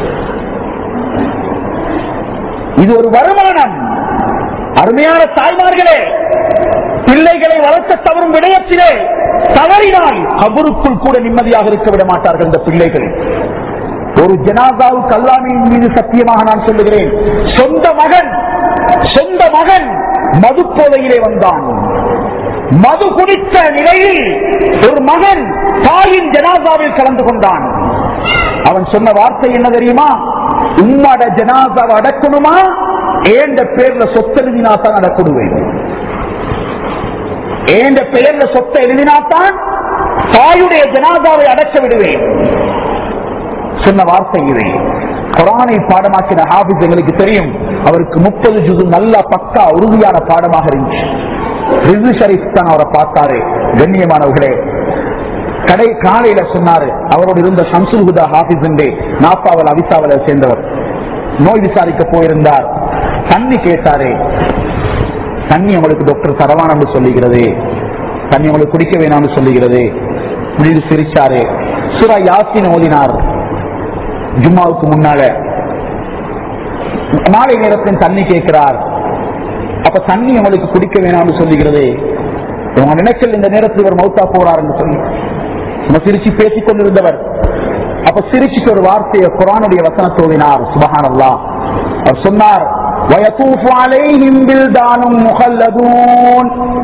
இது ஒரு வருமானம். அருமையான தாய்மார்களே, பிள்ளைகளை வளர்க்க தவறும் விடயத்திலே தவறினால் கபருக்குள் கூட நிம்மதியாக இருக்க விட மாட்டார்கள் இந்த பிள்ளைகள். ஒரு ஜனாதாவுக்கு அல்லாஹ்வின் மீது சத்தியமாக நான் சொல்லுகிறேன், சொந்த மகன் சொந்த மகன் மது போதையிலே வந்தான். மது குடித்த நிலையில் ஒரு மகன் தாயின் ஜனாதாவில் கலந்து கொண்டான். அவன் சொன்ன வார்த்தை என்ன தெரியுமா? உம்மட ஜனாதாவை அடக்கணுமா, ஏண்ட பேர்ல சொத்து எழுதினாத்தான் அடக்கணுவேன், ஏண்ட பெயர்ல சொத்தை எழுதினாத்தான் தாயுடைய ஜனாதாவை அடக்க விடுவேன் சொன்ன வார்த்தை இதை. குர்ஆனை பாடமாக்கின ஹாஃபிஸ் எங்களுக்கு தெரியும், அவருக்கு முப்பது ஜுது நல்ல பக்கா உறுதியான பாடமாக இருந்துச்சு. ரிஸ்வி ஷரீஃப் தான் அவரை பார்த்தாரு. கண்ணியமானவர்களே, கடை காலையில சொன்னாரு, அவரோடு இருந்த ஷம்சுல் ஹுதா ஹாஃபிஸ் என்றே நாப்பாவல் அவிசாவல சேர்ந்தவர் நோய் விசாரிக்க போயிருந்தார். தண்ணி கேட்டாரு, தண்ணி உங்களுக்கு டாக்டர் தரவானு சொல்லுகிறது, தண்ணி உங்களுக்கு குடிக்க வேணாம்னு சொல்லுகிறது. முடிவு சிரிச்சாரு. சூரா யாசின் ஓதினார் ஜும்மாவுக்கு முன்னால. மாலை நேரத்தில் தண்ணி கேட்கிறார். அப்ப தண்ணி உங்களுக்கு குடிக்க வேணாம்னு சொல்லுகிறது. உங்க நினைச்சல் இந்த நேரத்தில் இவர் மௌத்தா போறார் என்று சொல்லி நம்ம சிரிச்சு பேசிக் கொண்டிருந்தவர். அப்ப சிரிச்சுட்டு ஒரு வார்த்தையை குர்ஆனுடைய வசனத்தை ஓதினார். சுப்ஹானல்லாஹ். அவர் சொன்னார், وَيَطُوفُ عَلَيْهِمْ بِلْدَانٌ مُخَلَّدُونَ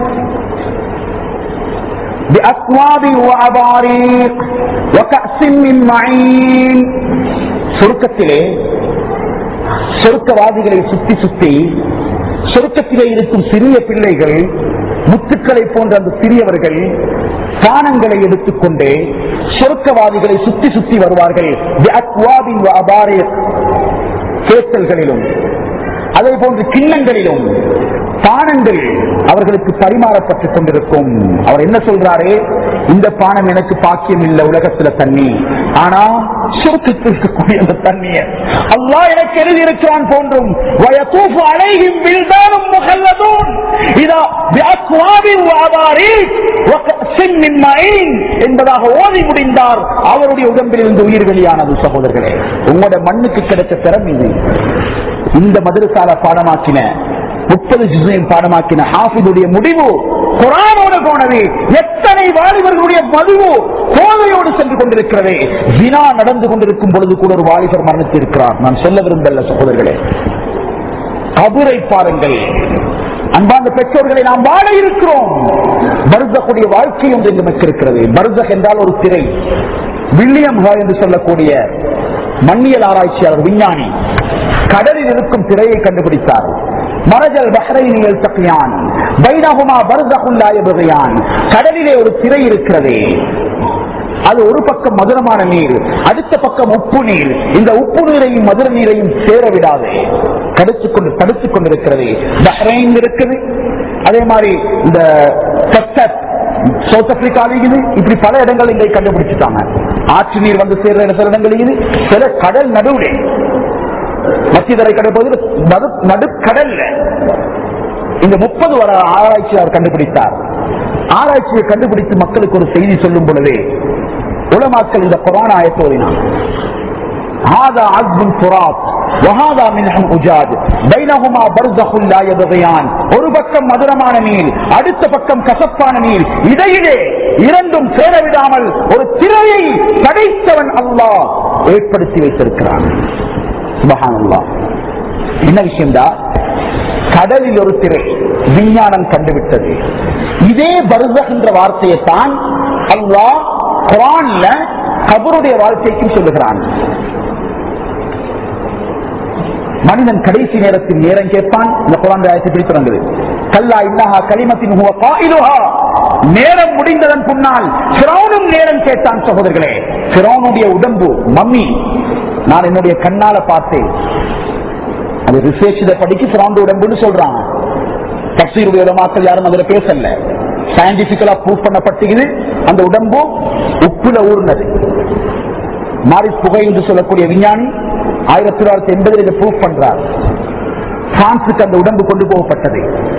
بِأَكْوَابٍ وَأَبَارِيقَ وَكَأْسٍ مِّن مَّعِينٍ. சொர்க்கத்திலே சொர்க்கவாதிகளை சுத்தி சுத்தி சொர்க்கத்திலே இருக்கும் சிறிய பிள்ளைகள், முத்துக்களை போன்ற அந்த சிறியவர்கள் பானங்களை எடுத்துக்கொண்டே சொர்க்கவாதிகளை சுத்தி சுத்தி வருவார்கள். بِأَكْوَابٍ وَأَبَارِيقَ, கேத்தல்களிலும் அதே போன்று கிண்ணங்களிலும் பானங்கள் அவர்களுக்கு பரிமாறப்பட்டுக் கொண்டிருக்கும். அவர் என்ன சொல்றாரு? இந்த பானம் எனக்கு பாக்கியம் இல்லை உலகத்துல தண்ணி, ஆனா சொர்க்கத்தில் இருக்கக்கூடிய அந்த தண்ணிய அல்லாஹ் எனக்கு எழுதியிருக்கிறான் போன்றும். வயதூஃபு அலைஹிம் பில்தானும் முகல்லதூன் இதா பிஅக்வாபின் வஅபாரீக் வகஸின் மின் மஈன் என்பதாக ஓதி முடிந்தார். அவருடைய உடம்பில் இருந்து உயிர் வெளியானது. சகோதரர்களே, உங்களோட மண்ணுக்கு கிடைச்ச திறம் இது. இந்த மதரசால பாடமாக்கின முப்பது ஜுஸையும் பாடமாக்கின ஹாஃபிதுடைய முடிவு குர்ஆனோடு போனது. எத்தனை வாலிபர்களுடைய மதுவு கோதையோடு சென்று கொண்டிருக்கிறது. ஜினா நடந்து கொண்டிருக்கும் பொழுது கூட ஒரு வாலிபர் மரணித்திருக்கிறார். நான் சொல்ல விரும்பல சகோதரர்களே, கபரை பாருங்கள். அன்பார்ந்த பெற்றோர்களை, நாம் வாழ இருக்கிறோம். பர்ஸகுடைய வாழ்க்கை ஒன்று நமக்கு இருக்கிறது. பர்ஸக் என்றால் ஒரு திரை. வில்லியம் ஹா என்று சொல்லக்கூடிய மண்ணியல் ஆராய்ச்சியாளர், விஞ்ஞானி, கடலில் இருக்கும் திரையை கண்டுபிடித்தார். மரஜல் பஹ்ரைன் யல்தகியான் பைனஹுமா பர்ஸகுன் லா யப்கியான். கடலிலே ஒரு திரை இருக்கிறது. அது ஒரு பக்கம் மதுரமான நீர், அடுத்த பக்கம் உப்பு நீர். இந்த உப்பு நீரையும் மதுர நீரையும் சேர விடாது, தடுத்துக் கொண்டு தடுத்துக் கொண்டிருக்கிறது. பஹ்ரைன் இருக்குது, அதே மாதிரி இந்த சவுத் ஆப்பிரிக்கா இருக்குது. இப்படி பல இடங்கள் இதை கண்டுபிடிச்சுட்டாங்க. ஆற்று நீர் வந்து சேர்ற சில இடங்கள் இருக்குது, சில கடல் நடுவுலே மத்தியதரை கடற்பகுதி நடுக்கடல்ல. இந்த முப்பது வர ஆராய்ச்சியாளர் கண்டுபிடித்தார். ஆராய்ச்சியை கண்டுபிடித்து மக்களுக்கு ஒரு செய்தி சொல்லும் பொழுதே உலமாக்கள் இந்த குர்ஆன் ஆயத்தை ஓதினார். هذا عذب فرات وهذا ملح أجاج بينهما برزخ لا يبغيان. ஒரு பக்கம் மதுரமான நீர், அடுத்த பக்கம் கசப்பான நீர், இடையிலே இரண்டும் சேர விடாமல் ஒரு திரை திரையை படைத்தவன் அல்லாஹ் ஏற்படுத்தி வைத்திருக்கிறான். சுப்ஹானல்லாஹ். என்ன விஷயம்தான், கடலில் ஒரு திரை விஞ்ஞானம் கண்டுவிட்டது. இதே பர்ஸஹ் என்ற வார்த்தையை தான் அல்லாஹ் குர்ஆன்ல கபருடைய வாழ்க்கைக்கும் சொல்லுகிறான். மனிதன் கடைசி நேரத்தில் நேரம் கேட்பான். இந்த குர்ஆன் ஆயத்தை பிடித்து வந்தது. கல்லா இன்னஹா கலிமத்தின் ஹுவ காயிலுஹா. நேரம் முடிந்ததன் பின்னால் ஃபிரௌனும் நேரம் கேட்டான். சகோதரர்களே, ஃபிரௌனுடைய உடம்பு மம்மி நான் என்னுடைய கண்ணால பார்த்தேன். அது ரிசர்ச் படிக்க ஃபிரௌனுடைய உடம்புன்னு சொல்றாங்க. தஃசீருடைய உலமாக்கள் யாரும் அதுல பேசல. சயின்டிபிக்கலா ப்ரூவ் பண்ணப்பட்டது. அந்த உடம்பு உப்புல ஊர்னது. மாரிஸ் புகை என்று சொல்லக்கூடிய விஞ்ஞானி ஆயிரத்தி தொள்ளாயிரத்தி எண்பதில் இதை ப்ரூவ் பண்றார். பிரான்சுக்கு அந்த உடம்பு கொண்டு போகப்பட்டது.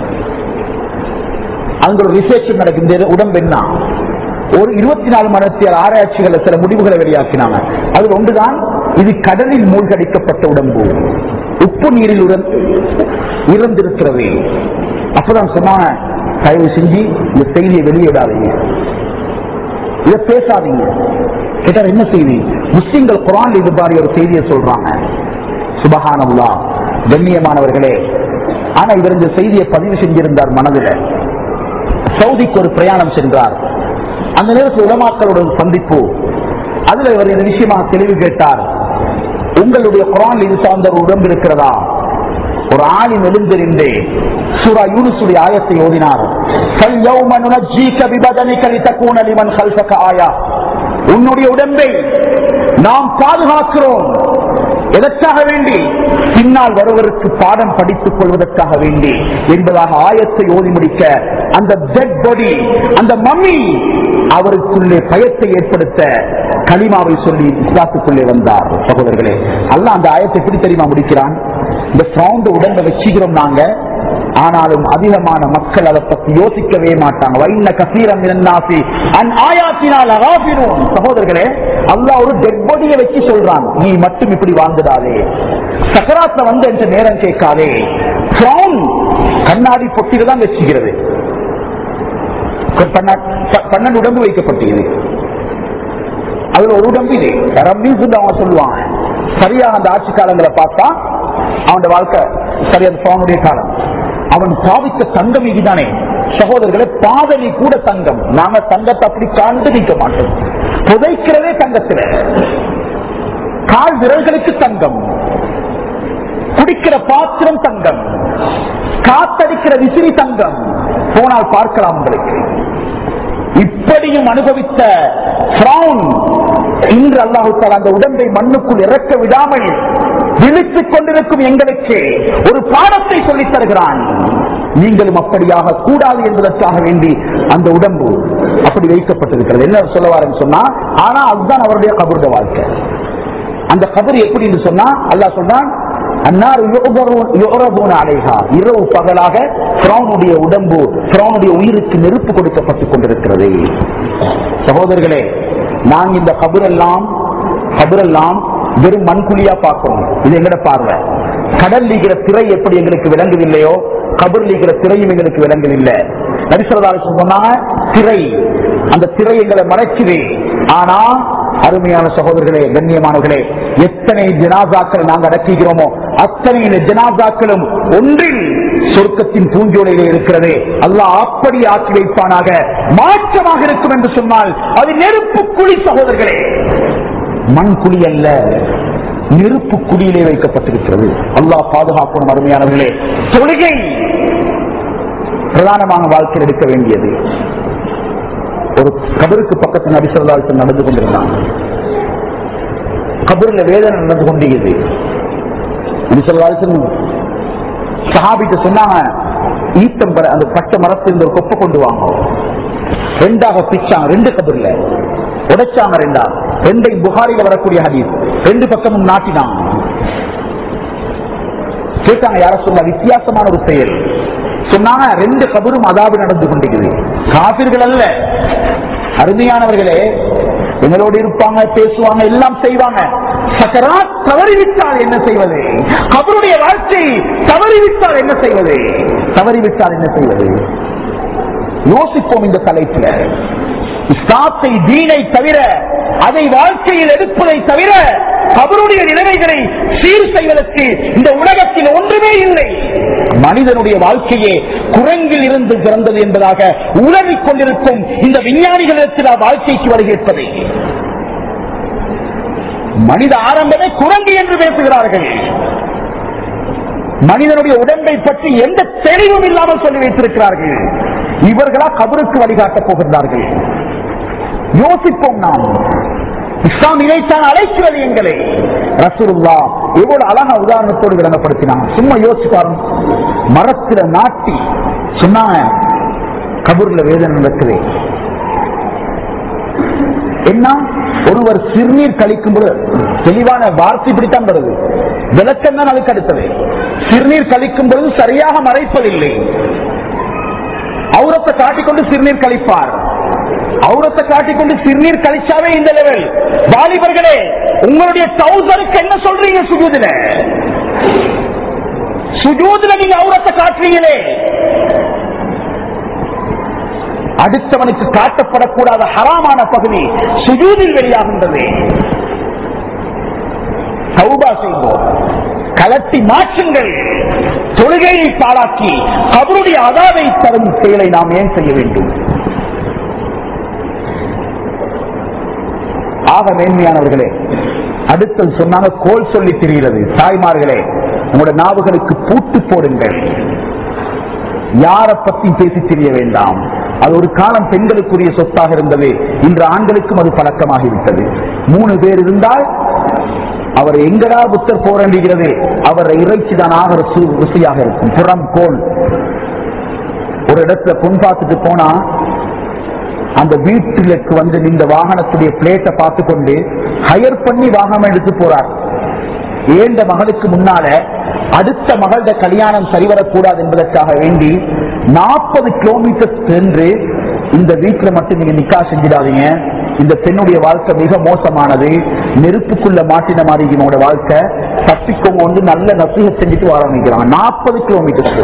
அங்க ஒரு ரிசர்ச் நடக்கும். உடம்பு என்ன ஒரு இருபத்தி நாலு மணி நேரத்தில் ஆராய்ச்சிகள் சில முடிவுகளை வெளியாக்கினாங்க. அதில் ஒன்றுதான் இது கடலில் மூழ்கடிக்கப்பட்ட உடம்பு, உப்பு நீரில் இருந்திருக்கிறது. அப்பதான் சொன்னாங்க, தயவு செஞ்சு இந்த செய்தியை வெளியிடாதீங்க, இதை பேசாதீங்க. கேட்டார் என்ன செய்தி? முஸ்லிம்கள் குர்ஆன்ல இது மாதிரி ஒரு செய்தியை சொல்றாங்க. சுப்ஹானல்லாஹ். கண்ணியமானவர்களே, ஆனா இவர் இந்த செய்தியை பதிவு செஞ்சிருந்தார் மனதில். சவுதிக்கு ஒரு பிரயாணம் சென்றார். அந்த நேரத்தில் உலமாக்களுடன் சந்திப்பு. அதுல இவர் இந்த விஷயமாக தெளிவு கேட்டார். உங்களுடைய குர்ஆன்ல இது சார்ந்த ஒரு உடம்பு இருக்கிறதா? ஒரு ஆலிம் எழுந்திருந்தே சூரா யூனுஸுடைய ஆயத்தை ஓதினார். ஃபல்யௌம நுனஜ்ஜீக பிபதனிக லிதகூன லிமன் கல்ஃபக ஆயா. உன்னுடைய உடம்பை நாம் பாதுகாக்கிறோம். எதற்காக வேண்டி? பின்னால் வருவதற்கு பாடம் படித்துக் கொள்வதற்காக வேண்டி என்பதாக ஆயத்தை ஓதி முடிக்க அந்த டெட் பாடி, அந்த மம்மி அவருக்குள்ளே பயத்தை ஏற்படுத்த கலிமாவை சொல்லி இஸ்லாத்துக்குள்ளே வந்தார். சகோதரர்களே, அல்லாஹ் அந்த ஆயத்தை எப்படி தெரியுமா முடிக்கிறான்? இந்த ஃபிரௌன் உடம்பை வச்சுக்கிறோம் நாங்க, ஆனாலும் அதிகமான மக்கள் அதை பத்தி யோசிக்கவே மாட்டாங்க. வைன்ன கஸீரம் மினன் நாஸி அன் ஆயாத்தினா லகாஃபிலூன். சகோதரர்களே, அல்லாஹ் ஒரு டெட் பாடியை வச்சு சொல்றான், நீ மட்டும் இப்படி வாழ்ந்துடாதே, சக்கராத்ல வந்து என்ற நேரம் கேட்காதே. ஃபிரௌன் கண்ணாடி பொட்டில தான் வச்சுக்கிறது. பன்னெண்டு உடம்பு வைக்கப்பட்டது. அதுல ஒரு உடம்பு இது ரம்மின்னு அவங்க சொல்லுவாங்க. சரியா அந்த ஆட்சி காலங்களை பார்த்தா அவன் வாழ்க்கை சரியான ஃபிரௌனுடைய காலம். அவன் பாவித்த தங்கம் இதுதானே சகோதரர்களே. பாதனை கூட தங்கம். நாம தங்கத்தை அப்படி காண்டு நிற்க மாட்டோம். புதைக்கிறதே தங்கத்துல. கால் விரல்களுக்கு தங்கம், குடிக்கிற பாத்திரம் தங்கம், காத்தடிக்கிற விசிறி தங்கம். போனால் பார்க்கலாம் உங்களுக்கு. இப்படியும் அனுபவித்த ஃபிரௌன் இன்று அல்லாஹ் தஆலா அந்த உடம்பை மண்ணுக்குள் இறக்க விடாமல் விழித்துக் கொண்டிருக்கும் எங்களுக்கு ஒரு பாடத்தை சொல்லித் தருகிறான். நீங்களும் அப்படியாக கூடாது என்பதற்காக வேண்டி அந்த உடம்பு அப்படி வைக்கப்பட்டிருக்கிறது. என்ன சொல்லுவாருன்னு சொன்னா, ஆனா அதுதான் அவருடைய கபருடைய வாழ்க்கை. அந்த கபர் எப்படி என்று சொன்னா, அல்லாஹ் சொன்னான், இரவு பகலாக ஃபிரௌனுடைய உடம்பு, ஃபிரௌனுடைய உயிருக்கு நெருப்பு கொடுக்கப்பட்டுக் கொண்டிருக்கிறது. சகோதரர்களே, நாங்க இந்த கபரெல்லாம் கபரெல்லாம் வெறும் மண்குழியா பார்க்கணும். இது எங்கட பார்வை. கடல் லீகிற திரை எப்படி எங்களுக்கு விளங்குதில்லையோ, கபர் லீகிற திரையும் எங்களுக்கு விளங்குதில்லை. நபி ஸல்லல்லாஹு அலைஹி வஸல்லம் சொன்னாங்க, திரை, அந்த திரை எங்களை மறைக்குது. ஆனா அருமையான சகோதரர்களே, கண்ணியமானவர்களே, எத்தனை ஜனாசாக்கள் நாங்கள் அடக்குகிறோமோ அத்தனை ஜனாசாக்களும் ஒன்றில் சொர்க்கத்தின் பூஞ்சோலையிலே இருக்கிறது. அல்லாஹ் அப்படி ஆக்கி வைப்பானாக. மாற்றமாக இருக்கும் என்று சொன்னால் அது நெருப்பு குழி. சகோதரர்களே, மண் குழி அல்ல, நெருப்பு குழியிலே வைக்கப்பட்டிருக்கிறது. அல்லாஹ் பாதுகாக்கணும். அருமையானவர்களே, தொழுகை பிரதானமாக வாழ்க்கையில் எடுக்க வேண்டியது. ஒரு கபருக்கு பக்கத்தில் நபி ஸல்லல்லாஹு அலைஹி வஸல்லம் நடந்து கொண்டிருந்தாங்க. கபரில் வேதனை நடந்து கொண்டிருக்கிறது. நபி ஸல்லல்லாஹு அலைஹி வஸல்லம் சஹாபிக்கு சொன்னாங்க, ஈத்தம்பர அந்த பச்சை மரத்தில் ஒரு கொப்பை கொண்டு வாங்க. ரெண்டாக பிச்சாங்க, ரெண்டு கபர்ல உடைச்சாங்க. ரெண்டா ரெண்டை புகாரில வரக்கூடிய ஹதீஸ். ரெண்டு பக்கமும் நாட்டினாங்க. கேட்டாங்க, யார சொல்ல வித்தியாசமான ஒரு செயல் சொன்னாங்க. ரெண்டு கபரும் அதாபு நடந்து கொண்டிருக்கிறது. காபிர்கள் அல்ல, அருமையானவர்களே, எங்களோடு இருப்பாங்க, பேசுவாங்க, எல்லாம் செய்வாங்க. சக்கராத் தவறிவிட்டால் என்ன செய்வது? கபருடைய வாழ்க்கை தவறிவிட்டால் என்ன செய்வது? தவறிவிட்டால் என்ன செய்வது? யோசிப்போம். இந்த தலைப்பில் இஸ்லாத்தை, தீனை தவிர அதை வாழ்க்கையில் எடுப்பதை தவிர அவருடைய நிலைமைகளை சீர் செய்வதற்கு இந்த உலகத்தில் ஒன்றுமே இல்லை. மனிதனுடைய வாழ்க்கையே குரங்கில் இருந்து பிறந்தது என்பதாக உலகிக் கொண்டிருக்கும் இந்த விஞ்ஞானிகளிடத்தில் வாழ்க்கைக்கு வருகிறது. மனித ஆரம்பமே குரங்கு என்று பேசுகிறார்கள். மனிதனுடைய உடம்பை பற்றி எந்த தெளிவும் இல்லாமல் சொல்லி வைத்திருக்கிறார்கள். இவர்களா கபருக்கு வழிகாட்டப் போகிறார்கள். யோசிப்போம். நாம் இஸ்லாம் இதைத்தான் அழைக்கிறது எங்களை. ரசூலுல்லாஹ் எவ்வளவு அழகா உதாரணத்தோடு விளங்கப்படுத்தினான். சும்மா யோசிப்பாரும். மரத்தில் நாட்டி சொன்னாங்க கபூர்ல வேதனை நடக்குது. என்ன ஒருவர் சிறுநீர் கழிக்கும் போது தெளிவான வார்த்தை இப்படித்தான் வருது. விளக்கம் தான் அதுக்கு அடுத்தது. சிறுநீர் கழிக்கும் பொழுது சரியாக மறைப்பதில்லை. அவுரத்தை காட்டிக்கொண்டு சிறுநீர் கழிப்பார். அவுரத்தை காட்டிக்கொண்டு சிறுநீர் கழிச்சாவே இந்த லெவல். வாலிபர்களே, உங்களுடைய டவுசருக்கு என்ன சொல்றீங்க? சுஜூதுல சுஜூதுல நீங்க அவுரத்தை காட்டுறீங்களே. அடுத்தவனுக்கு காட்டப்படக்கூடாத ஹராமான பகுதி சுஜூதில் வெளியாகின்றது. தௌபா செய்வோம், கலட்டி மாற்றுங்கள். தொழுகையை பாழாக்கி கபருடைய அதாவை தரும் செயலை நாம் ஏன் செய்ய வேண்டும்? ஆக மேன்மையானவர்களே, அடுத்தது சொன்னாங்க கோல் சொல்லி தெரிகிறது. தாய்மார்களே, உங்களுடைய நாவுகளுக்கு பூட்டு போடுங்கள். யாரை பத்தி பேசி தெரிய வேண்டாம். அது ஒரு காலம் பெண்களுக்குரிய சொத்தாக இருந்தது. இன்று ஆண்களுக்கும் அது பழக்கமாகிவிட்டது. மூணு பேர் இருந்தால் அவர் எங்கடா புத்தர் போராடுகிறது, அவர் இறைச்சி தான் ஆகிற ருசியாக இருக்கும். புறம் கோல். ஒரு இடத்துல பொன் பார்த்துட்டு போனா அந்த வீட்டிற்கு வந்து இந்த வாகனத்துடைய பிளேட்டை பார்த்து கொண்டு ஹயர் பண்ணி வாகனம் எடுத்து போறார். ஏந்த மகளுக்கு முன்னால அடுத்த மகளோட கல்யாணம் சரிவரக்கூடாது என்பதற்காக வேண்டி நாற்பது கிலோமீட்டர் சென்று இந்த வீட்டுல மட்டும் நீங்க நிக்கா செஞ்சிடாதீங்க, இந்த பெண்ணுடைய வாழ்க்கை மிக மோசமானது, நெருப்புக்குள்ள மாட்டின மாதிரி இவனோட வாழ்க்கை, தப்பிக்கோங்க வந்து நல்ல நசீக செஞ்சுட்டு வர ஆரம்பிக்கிறான். நாற்பது கிலோமீட்டர்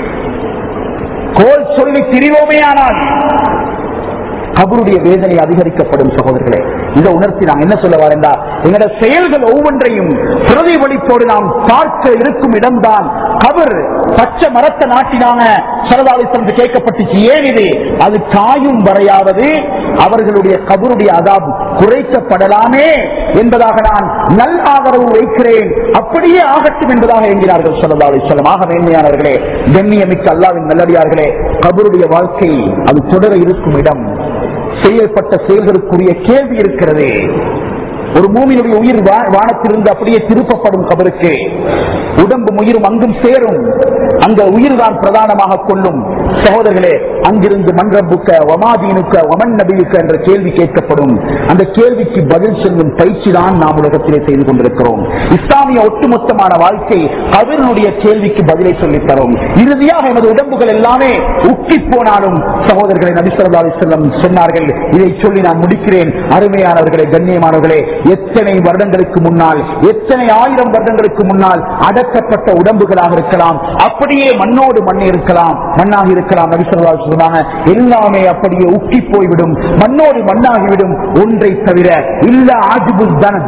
கோல் சொல்லி திரிவோமே. ஆனால் கபருடைய வேதனை அதிகரிக்கப்படும். சகோதரர்களே, இதை உணர்த்தி நாம் என்ன சொல்ல வரேன்டா, எங்களோட செயல்கள் ஒவ்வொன்றையும் பிரதிபலிப்போடு நாம் பார்க்க இருக்கும் இடம்தான் கபர். பச்சை மரத்தை நாட்டினாங்க, சரதாலிசம் கேட்கப்பட்டுச்சு. ஏன் இது? அது காயும் வரையாவது அவர்களுடைய கபருடைய அதாப் குறைக்கப்படலாமே என்பதாக நான் நல் ஆதரவு வைக்கிறேன். அப்படியே ஆகட்டும் என்பதாக என்கிறார்கள் சரதாலிசம். ஆக மேன்மையானவர்களே, கண்ணியமிக்க அல்லாஹ்வின் நல்லடியார்களே, கபருடைய வாழ்க்கை அது தொடர இருக்கும் இடம். செய்யப்பட்ட செயல்களுக்குரிய கேள்வி இருக்கிறது. ஒரு மூமியினுடைய உயிர் வானத்திலிருந்து அப்படியே திருப்பப்படும் கபருக்கு. உடம்பு உயிரும் அங்கும் சேரும். அந்த உயிர் தான் பிரதானமாக கொள்ளும். சகோதரர்களே, அங்கிருந்து மன்றபுக்க வமாதீனுக்க வமன் நபியுக்க என்ற கேள்வி கேட்கப்படும். அந்த கேள்விக்கு பதில் சொல்லும் பயிற்சி தான் நாம் உலகத்திலே செய்து கொண்டிருக்கிறோம். இஸ்லாமிய ஒட்டுமொத்தமான வாழ்க்கை கபரினுடைய கேள்விக்கு பதிலை சொல்லித் தரும். இறுதியாக எமது உடம்புகள் எல்லாமே உக்கி போனாலும் சகோதரர்களை நபி ஸல்லல்லாஹு அலைஹி வஸல்லம் சொன்னார்கள். இதை சொல்லி நான் முடிக்கிறேன். அருமையானவர்களே, கண்ணியமானவர்களே, எத்தனை வருடங்களுக்கு முன்னால், எத்தனை ஆயிரம் வருடங்களுக்கு முன்னால் அடக்கப்பட்ட உடம்புகளாக இருக்கலாம், அப்படியே மண்ணோடு மண் இருக்கலாம், மண்ணாக இருக்கலாம். நபி ஸல்லல்லாஹு அலைஹி வஸல்லம் எல்லாமே அப்படியே உக்கி போய்விடும், மண்ணோடு மண்ணாகிவிடும். ஒன்றை தவிர இல்ல ஆஜிபுல் தனம்,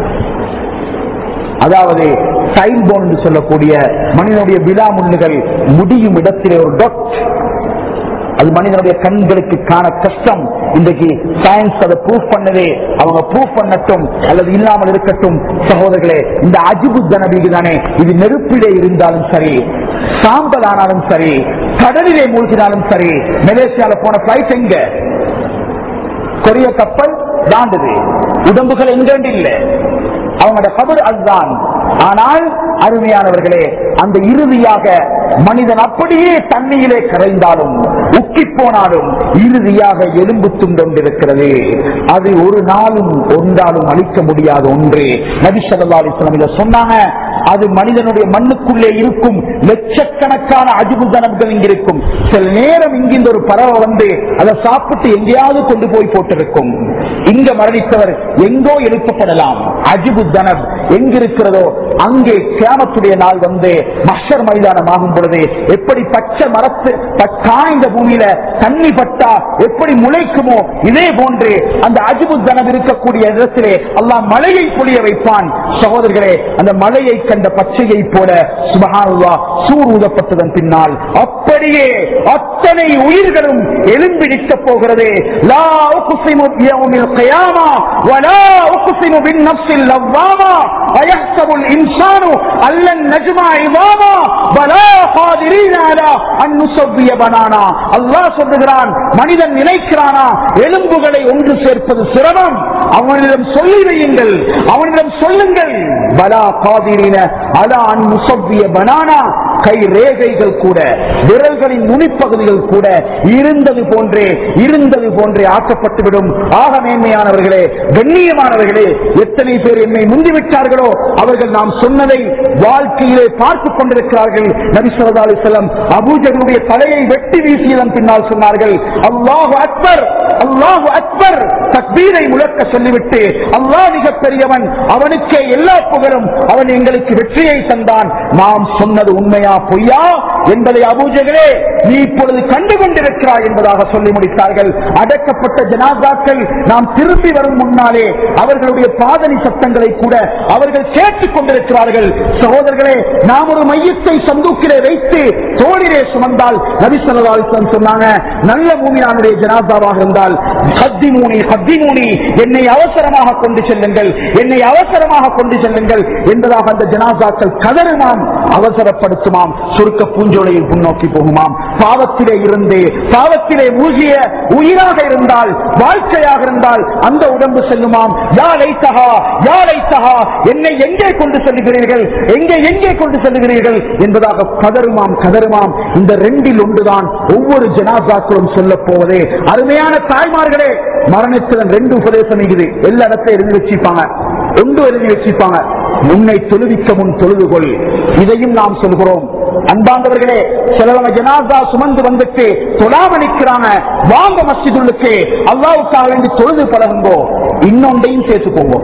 அதாவது டைம் போன் என்று சொல்லக்கூடிய மனிதனுடைய விழா முன்னுகள் முடியும் இடத்திலே ஒரு டொட், அது மனிதனுடைய கண்களுக்கு காண கஷ்டம். இன்றைக்கு சயின்ஸ் அதை ப்ரூஃப் பண்ணதே, அவங்க ப்ரூஃப் பண்ணட்டும் அல்லது இல்லாமல் இருக்கட்டும். சகோதரர்களே, இந்த அஜிபு தனபீகு தானே, இது நெருப்பிலே இருந்தாலும் சரி, சாம்பல் ஆனாலும் சரி, கடலிலே மூழ்கினாலும் சரி. மலேசியால போன பிளைட் எங்க? கொரிய கப்பல் தாண்டுது, உடம்புகள் எங்கேண்டு இல்லை, அவங்களோட கபர் அதுதான். ஆனால் அருமையானவர்களே, அந்த இறுதியாக மனிதன் அப்படியே தண்ணியிலே கரைந்தாலும் உக்கி போனாலும் இறுதியாக எலும்பு துண்டொன்றிருக்கிறது. அது ஒரு நாளும் ஒன்றாலும் அழிக்க முடியாத ஒன்று. நபி ஸல்லல்லாஹு அலைஹி வஸல்லம் இதை சொன்னாங்க. அது மனிதனுடைய மண்ணுக்குள்ளே இருக்கும் லட்சக்கணக்கான அஜிபு தனம்கள் இங்கிருக்கும். சில நேரம் இங்கிருந்து ஒரு பறவை வந்து அதை சாப்பிட்டு எங்கேயாவது கொண்டு போய் போட்டிருக்கும். இங்க மரணித்தவர் எங்கோ எழுப்பப்படலாம். அஜிபு தனப் எங்கிருக்கிறதோ அங்கே கியாமத்துடைய நாள் வந்து மஹ்ஷர் மைதானம் ஆகும் பொழுது எப்படி பச்சை மரத்து காய்ந்த பூமியில தண்ணி பட்டா எப்படி முளைக்குமோ இதே போன்று அந்த அஜிபு தனது இருக்கக்கூடிய இடத்திலே அல்லாஹ் மழையை பொழிய வைப்பான். சகோதரர்களே, அந்த மழையை கண்ட பச்சையை போல சுப்ஹானல்லாஹ் சூர் ஊதப்பட்டதன் பின்னால் அப்படியே அத்தனை உயிர்களும் எழும்பி நிற்கப் போகிறது. லா உக்ஸிமு பியௌமில் கியாமா வலா உக்ஸிமு பின்னஃப்ஸில் லவ்வாமா அயஹ்சபுல் இன்சானு அல்லன் நஜ்மா இவாமா வலா காதிரீன அலா அன் நுஸவ்விய பனானா. அல்லாஹ் சொல்லுகிறான், மனிதன் நினைக்கிறானா எலும்புகளை ஒன்று சேர்ப்பது சிரமம்? அவனிடம் சொல்லி வையுங்கள், அவனிடம் சொல்லுங்கள், பலா காதிரீன அலா அன் நுஸவ்விய பனானா, கை ரேகைகள் கூட விரல்களின் நுனிப்பகுதிகள் கூட இருந்தது போன்றே இருந்தது போன்றே ஆக்கப்பட்டுவிடும். ஆக மேன்மையானவர்களே, கண்ணியமானவர்களே, எத்தனை பேர் என்னை முந்திவிட்டார்களோ அவர்கள் நாம் சொன்னதை வாழ்க்கையிலே பார்த்துக் கொண்டிருக்கிறார்கள். நபி ஸல்லல்லாஹு அலைஹி வஸல்லம் அபூஜஹலுடைய தலையை வெட்டி வீசியதன் பின்னால் சொன்னார்கள், அல்லாஹு அக்பர், அல்லாஹு அக்பர், தக்பீரை முழக்க சொல்லிவிட்டு அல்லாஹ் மிக பெரியவன், அவனுக்கே எல்லா புகழும், அவன் எங்களுக்கு வெற்றியை தந்தான், நாம் சொன்னது உண்மையா பொய்யா என்பதை அபூஜஹலே நீ இப்பொழுது கண்டு கொண்டிருக்கிறாய் என்பதாக சொல்லி முடித்தார்கள். அடக்கப்பட்ட ஜனாசாக்கள் நாம் திரும்பி வரும் முன்னாலே அவர்களுடைய பாதணி சத்தங்களை கூட அவர்கள் கேட்டுக் கொண்டிருக்கிறார்கள். சகோதரர்களே, நாம் ஒரு மையத்தை சந்தூக்கிலே வைத்து தோளிலே சுமந்தால் நபி ஸல்லல்லாஹு அலைஹி வஸல்லம் சொன்னாங்க, நல்ல மூமினானுடைய ஜனாசாவாக இருந்தால் ஹத்திமூனி ஹத்திமூனி, என்னை அவசரமாக கொண்டு செல்லுங்கள், என்னை அவசரமாக கொண்டு செல்லுங்கள் என்பதாக அந்த ஜனாசாக்கள் கதறுமாம், அவசரப்படுத்துமாம், சுருக்க பூஞ்சோலையில் முன்னோக்கி போகுமாம். பாவத்திலே இருந்து பாவத்திலே மூழ்கிய உயிராக இருந்தால், வாழ்க்கையாக இருந்தால் அந்த உடம்பு செல்லுமாம், யா லைத்தஹா யா லைத்தஹா, என்னை எங்கே கொண்டு செல்லுகிறீர்கள், எங்கே எங்கே கொண்டு செல்லுகிறீர்கள் என்பதாக கதறுமாம் கதறுமாம். இந்த ரெண்டில் ஒன்றுதான் ஒவ்வொரு ஜனாசாக்களும் சொல்ல போவதே. அருமையான தாய்மார்களே, மரணத்துடன் ரெண்டு உபதேசம் இருக்குது. எல்லா இடத்தையும் எழுதி வச்சிருப்பாங்க, ஒன்று எழுதி வச்சிருப்பாங்க, முன்னை தொழுவிக்க முன் தொழுதுகொள். இதையும் நாம் சொல்கிறோம். அன்பாண்டவர்களே, சிலவங்க ஜனாசா சுமந்து வந்துட்டு தொழாம நிற்கிறாங்க, வாங்க மஸ்ஜிதுக்கு அல்லாஹ்வுக்காக வேண்டி தொழுது பழகுங்கோ. இன்னொன்றையும் சேர்த்துக்கோங்க,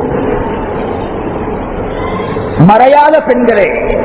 மறையாத பெண்களே,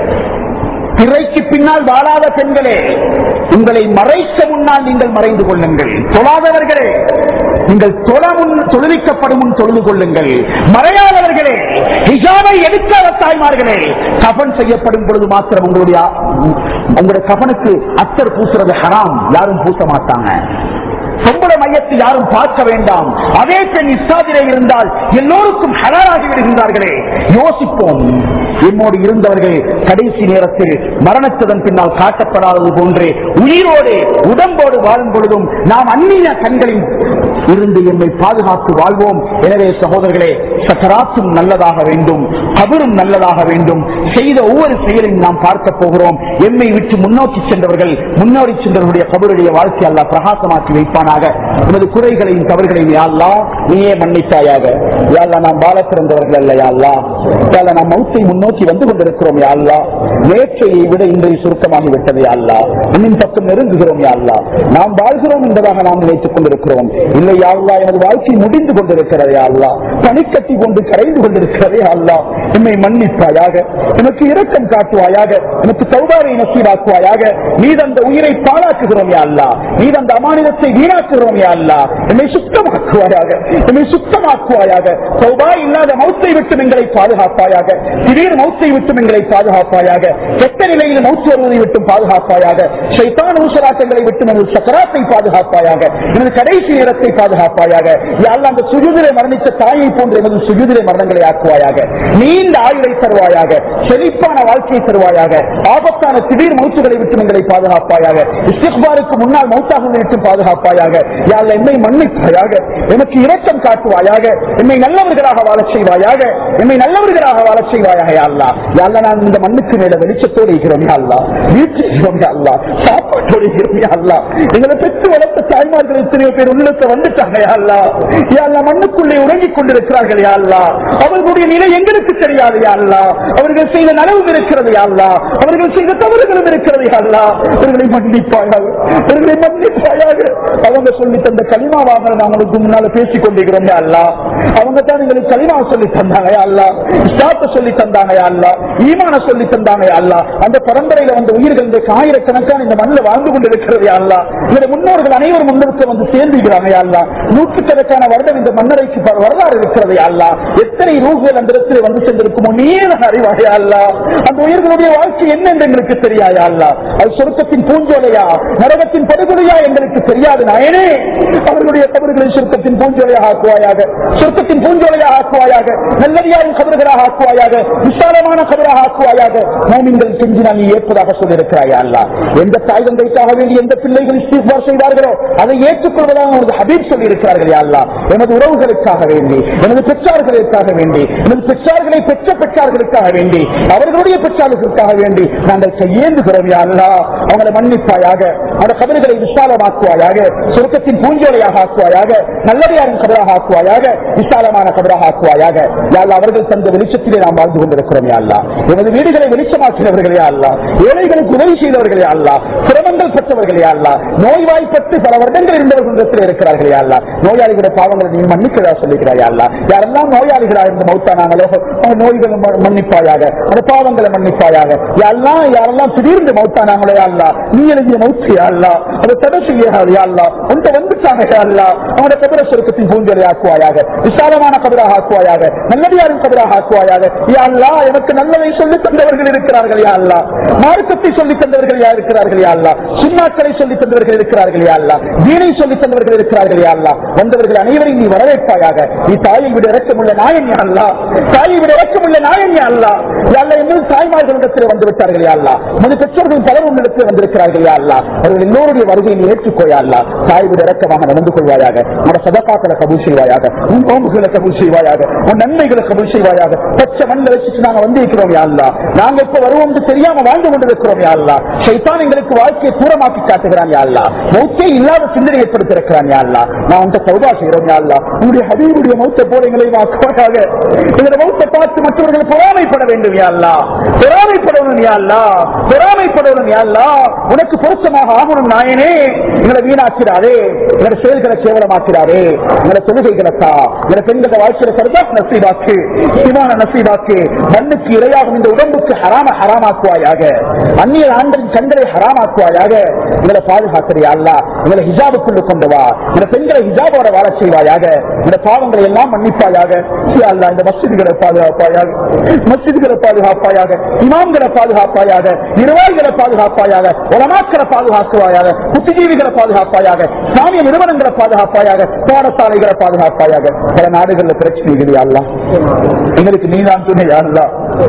திரைக்கு பின்னால் வாழாத பெண்களே, உங்களை மறைக்க முன்னால் நீங்கள் மறைந்து கொள்ளுங்கள். தொழாதவர்களே, நீங்கள் தொழுவிக்கப்படும் முன் தொழுது கொள்ளுங்கள். மறையாதவர்களே, ஹிஜாபை எடுக்காத தாய்மார்களே, கஃன் செய்யப்படும் பொழுது மாத்திரம் உங்களுடைய உங்களுடைய கஃனுக்கு அத்தர் பூசுறது ஹராம், யாரும் பூச மாட்டாங்க. பொம்பள மையத்தை யாரும் பார்க்க வேண்டாம். அதே பெண் இஸ்லாமிலே இருந்தால் எல்லோருக்கும் ஹலாலாகி விடுகின்றார்களே. யோசிப்போம், என்னோடு இருந்தவர்கள் கடைசி நேரத்தில் மரணத்துடன் பின்னால் காட்டப்படாதது போன்றே உயிரோடு உடம்போடு வாழும் பொழுதும் நாம் அந்நிய கண்களில் இருந்து எம்மை பாதுகாத்து வாழ்வோம். எனவே சகோதரர்களே, சக்கராத்தும் நல்லதாக வேண்டும், கபரும் நல்லதாக வேண்டும். செய்த ஒவ்வொரு செயலையும் நாம் பார்க்க போகிறோம். எம்மை விட்டு முன்னோக்கி சென்றவர்கள் முன்னோடி சென்றவர்களுடைய கபருடைய வாழ்க்கை அல்லாஹ் பிரகாசமாக்கி வைப்பானாக. நமது குறைகளையும் தவறுகளையும் யா அல்லாஹ் நீயே மன்னித்தாயாக. யா அல்லாஹ், நாம் வாழ பிறந்தவர்கள் அல்ல யா அல்லாஹ். யா அல்லாஹ், நாம் மௌத்தை முன்னோக்கி வந்து கொண்டிருக்கிறோம் யா அல்லாஹ். நேற்றையை விட இன்றைய சுருக்கமாகி விட்டது யா அல்லாஹ். இன்னும் பக்கம் நெருங்குகிறோம் யா அல்லாஹ். நாம் வாழ்கிறோம் என்பதாக நாம் நினைத்துக் கொண்டிருக்கிறோம். இல்லை யா அல்லாஹ், எனது வாழ்க்கை முடிந்து கொண்டிருக்கிறது யா அல்லாஹ், பனிக்கட்டி கொண்டு கரைந்து கொண்டிருக்கிறது யா அல்லாஹ். என்னை மன்னிப்பாயாக, எனக்கு இரக்கம் காட்டுவாயாக, எனக்கு தௌபாவை நசீபாக்குவாயாக. நீ அந்த உயிரை பாழாக்குகிறோம் யா அல்லாஹ், நீ அந்த அமானிதத்தை வீணாக்குகிறோம் யா அல்லாஹ். என்னை சுத்தமாக்குவாயாக, என்னை சுத்தமாக்குவாயாக. தௌபா இல்லாத மௌத்தை விட்டு எங்களை பாதுகாப்பாயாக, திடீர் மௌத்தை விட்டு எங்களை பாதுகாப்பாயாக, கெட்ட நிலையில் மௌத்து வருவதை விட்டு பாதுகாப்பாயாக, ஷைத்தான் ஊசலாட்டங்களை விட்டு எனது சக்கராத்தை பாதுகாப்பாயாக, எனது கடைசி நேரத்தை பாதுகாப்பாயாக. யா அல்லாஹ், அந்த சுஜூதிலே மரணித்த தாயை போன்ற எனது சுஜூதிலே மரணங்களை ஆக்குவாயாக. நீண்ட ஆயுளை தருவாயாக, செழிப்பான வாழ்க்கையை தருவாயாக. ஆபத்தான திடீர் மௌத்துகளை விட்டு எங்களை பாதுகாப்பாயாக. இஸ்திக்பாருக்கு முன்னால் மௌத்தாகுவதை விட்டு பாதுகாப்பாயாக. யா அல்லாஹ், என்னை மன்னிப்பாயாக, எனக்கு இரக்கம் காட்டுவாயாக, என்னை நல்லவர்களாக வாழச் செய்வாயாக, என்னை நல்லவர்களாக வாழச் செய்வாயாக. யா அல்லாஹ், யா அல்லாஹ், நான் இந்த மண்ணுக்கு மேல வெளிச்சத்தோடு இருக்கிறோம் யா அல்லாஹ், வீட்டில் யா அல்லாஹ், சாப்பாட்டோடு இருக்கிறோம் யா அல்லாஹ். எங்களை பெற்று வளர்த்த தாய்மார்கள் எத்தனையோ பேர் உள்ளத்தை வந்துட்டு வந்துட்டாங்க யா அல்லாஹ். யா அல்லாஹ் மண்ணுக்குள்ளே உறங்கிக் கொண்டிருக்கிறார்கள் யா அல்லாஹ். அவர்களுடைய நிலை எங்களுக்கு தெரியாது யா அல்லாஹ். அவர்கள் செய்த நனவும் இருக்கிறது யா அல்லாஹ். அவர்கள் செய்த தவறுகளும் இருக்கிறது யா அல்லாஹ். அவர்களை மன்னிப்பாயாக, அவர்களை மன்னிப்பாயாக. அவங்க சொல்லி தந்த கலிமாவாக நாங்களுக்கு முன்னால பேசிக் கொண்டிருக்கிறோம் யா அல்லாஹ். அவங்க தான் எங்களுக்கு கலிமா சொல்லி தந்தாங்க யா அல்லாஹ். இஸ்லாத்தை சொல்லி தந்தாங்க யா அல்லாஹ். ஈமான சொல்லி தந்தாங்க யா அல்லாஹ். அந்த பரம்பரையில வந்த உயிர்கள் இந்த ஆயிரக்கணக்கான இந்த மண்ணில் வாழ்ந்து கொண்டிருக்கிறது யா அல்லாஹ். இந்த முன்னோர்கள் அனைவரும் முன்னிறுத்த வந்து சேர்ந்துகிறாங்க யா அல்லாஹ். நூற்றுக்கணக்கான வருடம் இந்த மன்னரைக்கு வரலாறு இருக்கிறது யா அல்லாஹ். எத்தனை ரூகுகள் அந்த இடத்துல வந்து சென்றிருக்குமோ நீர் அறிவாக யா அல்லாஹ். அந்த உயிர்களுடைய வாழ்க்கை என்ன என்று எங்களுக்கு தெரியாது யா அல்லாஹ். அது சொர்க்கத்தின் பூஞ்சோலையா நரகத்தின் படுகொலையா எங்களுக்கு தெரியாது நாயனே. அவர்களுடைய கபர்களை சொர்க்கத்தின் பூஞ்சோலையாக ஆக்குவாயாக, சொர்க்கத்தின் பூஞ்சோலையாக ஆக்குவாயாக, நல்லடியாரின் கபர்களாக ஆக்குவாயாக, விசாலமான கபராக ஆக்குவாயாக. மோமின்கள் செஞ்சினால் நீ ஏற்பதாக சொல்லியிருக்கிறாயா அல்லாஹ். எந்த தாய் தந்தைக்காக வேண்டி எந்த பிள்ளைகள் இஸ்திக்பார் செய்தார்களோ அதை ஏற்றுக்கொள்வதாக உனது ஹபீப் சொல்லி இருக்கிறார்கள் யா அல்லாஹ். எனது உறவுகளுக்காக வேண்டி, எனது பெற்றார்களுக்காக வேண்டி, எனது பெற்றார்களை பெற்ற பெற்றார்களுக்காக வேண்டி, அவர்களுடைய பெற்றார்களுக்காக வேண்டி நாங்கள் கையேந்துகிறோம் யா அல்லாஹ். அவங்களை மன்னிப்பாயாக, அந்த கபர்களை விசாலமாக்குவாயாக, சொர்க்கத்தின் பூஞ்சோலையாக ஆக்குவாயாக, நல்லடியாரின் கபராக ஆக்குவாயாக, விசாலமான கபராக ஆக்குவாயாக. யா அல்லாஹ் அவர்கள் தந்த வெளிச்சத்திலே நாம் வாழ்ந்து கொண்டிருக்கிறோம் யா அல்லாஹ். எனது வீடுகளை வெளிச்சமாக்கினவர்களே அல்லாஹ், ஏழைகளுக்கு உதவி செய்தவர்களே அல்லாஹ், சிரமங்கள் பெற்றவர்களே அல்லாஹ், நோய்வாய்ப்பட்டு பல வருடங்கள் இருந்தவர்களிடத்தில் இருக்கிறார்களே அல்லாஹ். நோயாளிகளுடைய பாவங்களை நீ மன்னிக்கிறதா சொல்லிக்கிறாயா அல்லாஹ். யாரெல்லாம் நோயாளிகளாக இருந்த மௌத்தானாங்களோ அவங்க நோய்களை மன்னிப்பாயாக, அந்த பாவங்களை மன்னிப்பாயாக. யாரெல்லாம் யாரெல்லாம் திடீர்ந்து மௌத்தானாங்களோ அல்லாஹ், நீ எழுதிய மௌத்து யா அல்லாஹ், அதை தடை செய்யாது யா அல்லாஹ். உன்ட்ட வந்துட்டாங்க யா அல்லாஹ், அவனுடைய கபர சொர்க்கத்தின் பூஞ்சலை ஆக்குவாயாக, விசாலமான கபராக ஆக்குவாயாக, நல்லடியாரின் கபராக ஆக்குவாயாக. யா அல்லாஹ் எனக்கு நல்லதை சொல்லி தந்தவர்கள் இருக்கிறார்கள் யா அல்லாஹ், மார்க்கத்தை சொல்லி தந்தவர்கள் யா இருக்கிறார்கள் யா அல்லாஹ், சுன்னாக்களை சொல்லி தந்தவர்கள் இருக்கிறார்கள் யா அல்லாஹ், தீனை சொல்லி தந்தவர்கள் இருக்கிறார்கள் யா அல்லாஹ். வந்தவர்கள் அனைவரையும் நீ வரவேற்பாயாக. நீ தாயை விட இறக்கமுள்ள நாயன் யா அல்லாஹ், தாயை விட இறக்கமுள்ள நாயன் யா அல்லாஹ். யா அல்லாஹ் எங்கள் தாய்மார்களிடத்தில் வந்து விட்டார்கள் யா அல்லாஹ், நமது பெற்றோர்கள் பலர் உன்னிடத்தில் வந்திருக்கிறார்கள் யா அல்லாஹ். அவர்கள் எல்லோருடைய வருகையை நீ ஏற்றுக்கோ யா அல்லாஹ். தாயை விட இறக்கமாக நடந்து கொள்வாயாக, உன் சதகாக்களை கபூல் செய்வாயாக, உன் நோம்புகளை கபூல் செய்வாயாக, உன் நன்மைகளை கபூல் செய்வாயாக. பச்சை மண்ணில் வச்சுட்டு நாங்க வந்திருக்கிறோம் யா அல்லாஹ். நாங்க இப்ப வருவோம் தெரியாம வாழ்ந்து கொண்டிருக்கிறோம் யா அல்லாஹ். ஷைத்தான் எங்களுக்கு வாழ்க்கையை தூரமாக்கி காட்டுகிறான் யா அல்லாஹ். மௌத்தே இல்லாத சிந்தனை ஏற்படுத்திருக்கிறான் யா அல்லாஹ். நான் உன்கிட்ட தௌபா செய்கிறோம் யா அல்லாஹ். உன்னுடைய ஹபீபுடைய மௌத்தை போல எங்களை வாக்குவாயாக. இந்த மௌத்தை பார்த்து மற்றவர்கள் பொறாமைப்பட வேண்டும் யா அல்லாஹ், பொறாமைப்படணும் யா அல்லாஹ், பொறாமைப்படணும் யா அல்லாஹ். உனக்கு பொருத்தமாக ஆகணும் நாயனே. எங்களை வீணாக்கிறாரே, எங்களை செயல்களை கேவலமாக்கிறாரே, எங்களை தொழுகைகளத்தா, எங்களை பெண்களை வாழ்க்கையில சர்தா நசீபாக்கு, சிவான நசீபாக்கு. மண்ணுக்கு இரையாகும் இந்த உடம்புக்கு ஹராம ஹராமாக்குவாயாக, அந்நிய ஆண்களின் கண்களை ஹராமாக்குவாயாக. எங்களை பாதுகாக்கிறியா அல்லாஹ், எங்களை ஹிஜாபுக்குள்ள கொண்டு வா, எங்களை பெண்களை ஹிஜாபோட வாழ செய்வாயாக, எங்களை பாவங்களை எல்லாம் மன்னிப்பாயாக. அல்லாஹ் இந்த மஸ்ஜிதுகளை பாதுகாப்பாயாக, மஸ்ஜிதுகளை பாதுகாப்பாயாக, இமாம்களை பாதுகாப்பாயாக, நிர்வாகிகளை பாதுகாப்பாயாக, உலமாக்களை பாதுகாக்குவாயாக, புத்திஜீவிகளை பாதுகாப்பாயாக, சாமிய நிறுவனங்களை பாதுகாப்பாயாக, பாடசாலைகளை பாதுகாப்பாயாக. பல நாடுகளில் பிரச்சனைகள் யா அல்லாஹ், எங்களுக்கு நீதான் துணை யா அல்லாஹ்.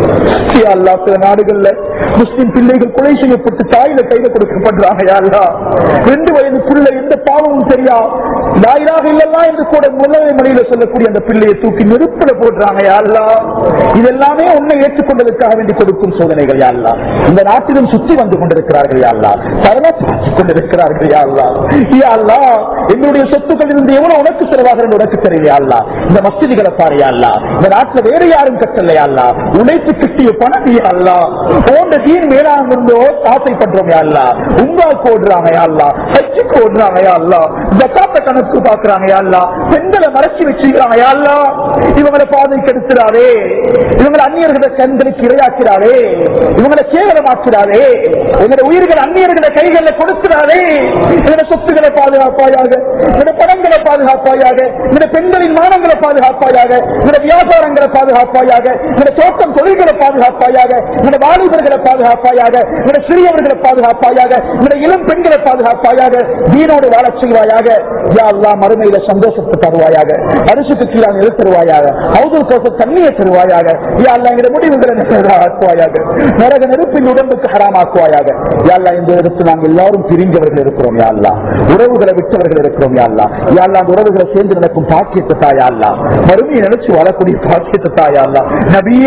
யா அல்லாஹ் சில நாடுகள்ல முஸ்லிம் பிள்ளைகள் கொலை செய்யப்பட்டு தாயில கைது கொடுக்கப்படுறாங்க யா அல்லாஹ். ரெண்டு வயதுக்குள்ள எந்த பாவமும் தெரியா லா இலாஹ இல்லல்லாஹ் என்று கூட முதலை மொழியில சொல்லக்கூடிய அந்த பிள்ளையை தூக்கி நெருப்புல போடுறாங்க யா அல்லாஹ். இதெல்லாமே உன்னை ஏற்றுக்கொண்டதற்காக வேண்டி கொடுக்கும் சோதனைகள் யா அல்லாஹ். இந்த நாட்டிலும் சுற்றி வந்து கொண்டிருக்கிறார்கள் யா அல்லாஹ், சரணாற்றிக் கொண்டிருக்கிறார்கள் யா அல்லாஹ். யா அல்லாஹ் எங்களுடைய சொத்துக்கள் இருந்து எவ்வளவு உனக்கு செலவாகிறது உனக்கு தெரியல யா அல்லாஹ். இந்த மஸ்ஜிதுகளை பாரு யா அல்லாஹ், இந்த நாட்டுல வேற யாரும் கட்டல யா அல்லாஹ், உழைத்து கிட்டிய பணம் யா அல்லாஹ். போன்ற தீன் மேலாக இருந்தோ ஆசைப்படுறோம் யா அல்லாஹ். உம்ராவுக்கு ஓடுறாங்க யா அல்லாஹ், ஹஜ்ஜுக்கு ஓடுறாங்க யா அல்லாஹ், ஜகாத்த கணக்கு பாக்குறாங்க யா அல்லாஹ், பெண்களை மறைச்சி வச்சுக்கிறாங்க யா அல்லாஹ். இவங்களை பாதை கெடுக்கிறாரே, இவங்களை அந்நியர்களை கண்களுக்கு இரையாக்கிறாரே, இவங்களை கேவலமாக்கிறாரே, எங்களுடைய உயிர்கள் அந்நியர்களை கைகளில் கொடுக்கிறாரே. எங்களுடைய சொத்துக்களை பாதுகாப்பாயாக, எங்களுடைய பணங்களை பாதுகாப்பாயாக, எங்களுடைய பெண்களின் மானங்களை பாதுகாப்பாயாக, எங்களுடைய வியாபாரங்களை பாதுகாப்பாயாக, எங்களுடைய தோட்டம் தொழில்களை பாதுகாப்பாயாக, எங்களுடைய வாலிபர்களை பாதுகாப்பாயாக, எங்களுடைய சிறியவர்களை பாதுகாப்பாயாக, எங்களுடைய இளம் பெண்களை பாதுகாப்பாயாக. தீனோடு வாழச் செய்வாயாக யா அல்லாஹ். மறுமையில சந்தோஷத்தை தருவாயாக, அரிசுக்கு கீழே நிறுத்த தருவாயாக, ஹவுதுல் கௌசர் தண்ணியை தருவாயாக யா அல்லாஹ். எங்களுடைய முடிவுகளை ஆக்குவாயாக, நரக நெருப்பின் உடம்புக்கு ஹராமாக்குவாயாக யா அல்லாஹ். இந்த இடத்தில் நாங்கள் எல்லாரும் பிரிஞ்சவர்கள் இருக்கிறோம் யா அல்லாஹ், உறவுகளை விட்டவர்கள் இருக்கிறோம் யா அல்லாஹ். யா அல்லாஹ் அந்த உறவுகளை சேர்ந்து நடக்கும் பாக்கியத்தை தாயா அல்லாஹ், மறுமையை நினைச்சு வாழக்கூடிய பாக்கியத்தை தாயா அல்லாஹ். நபியே கடைசி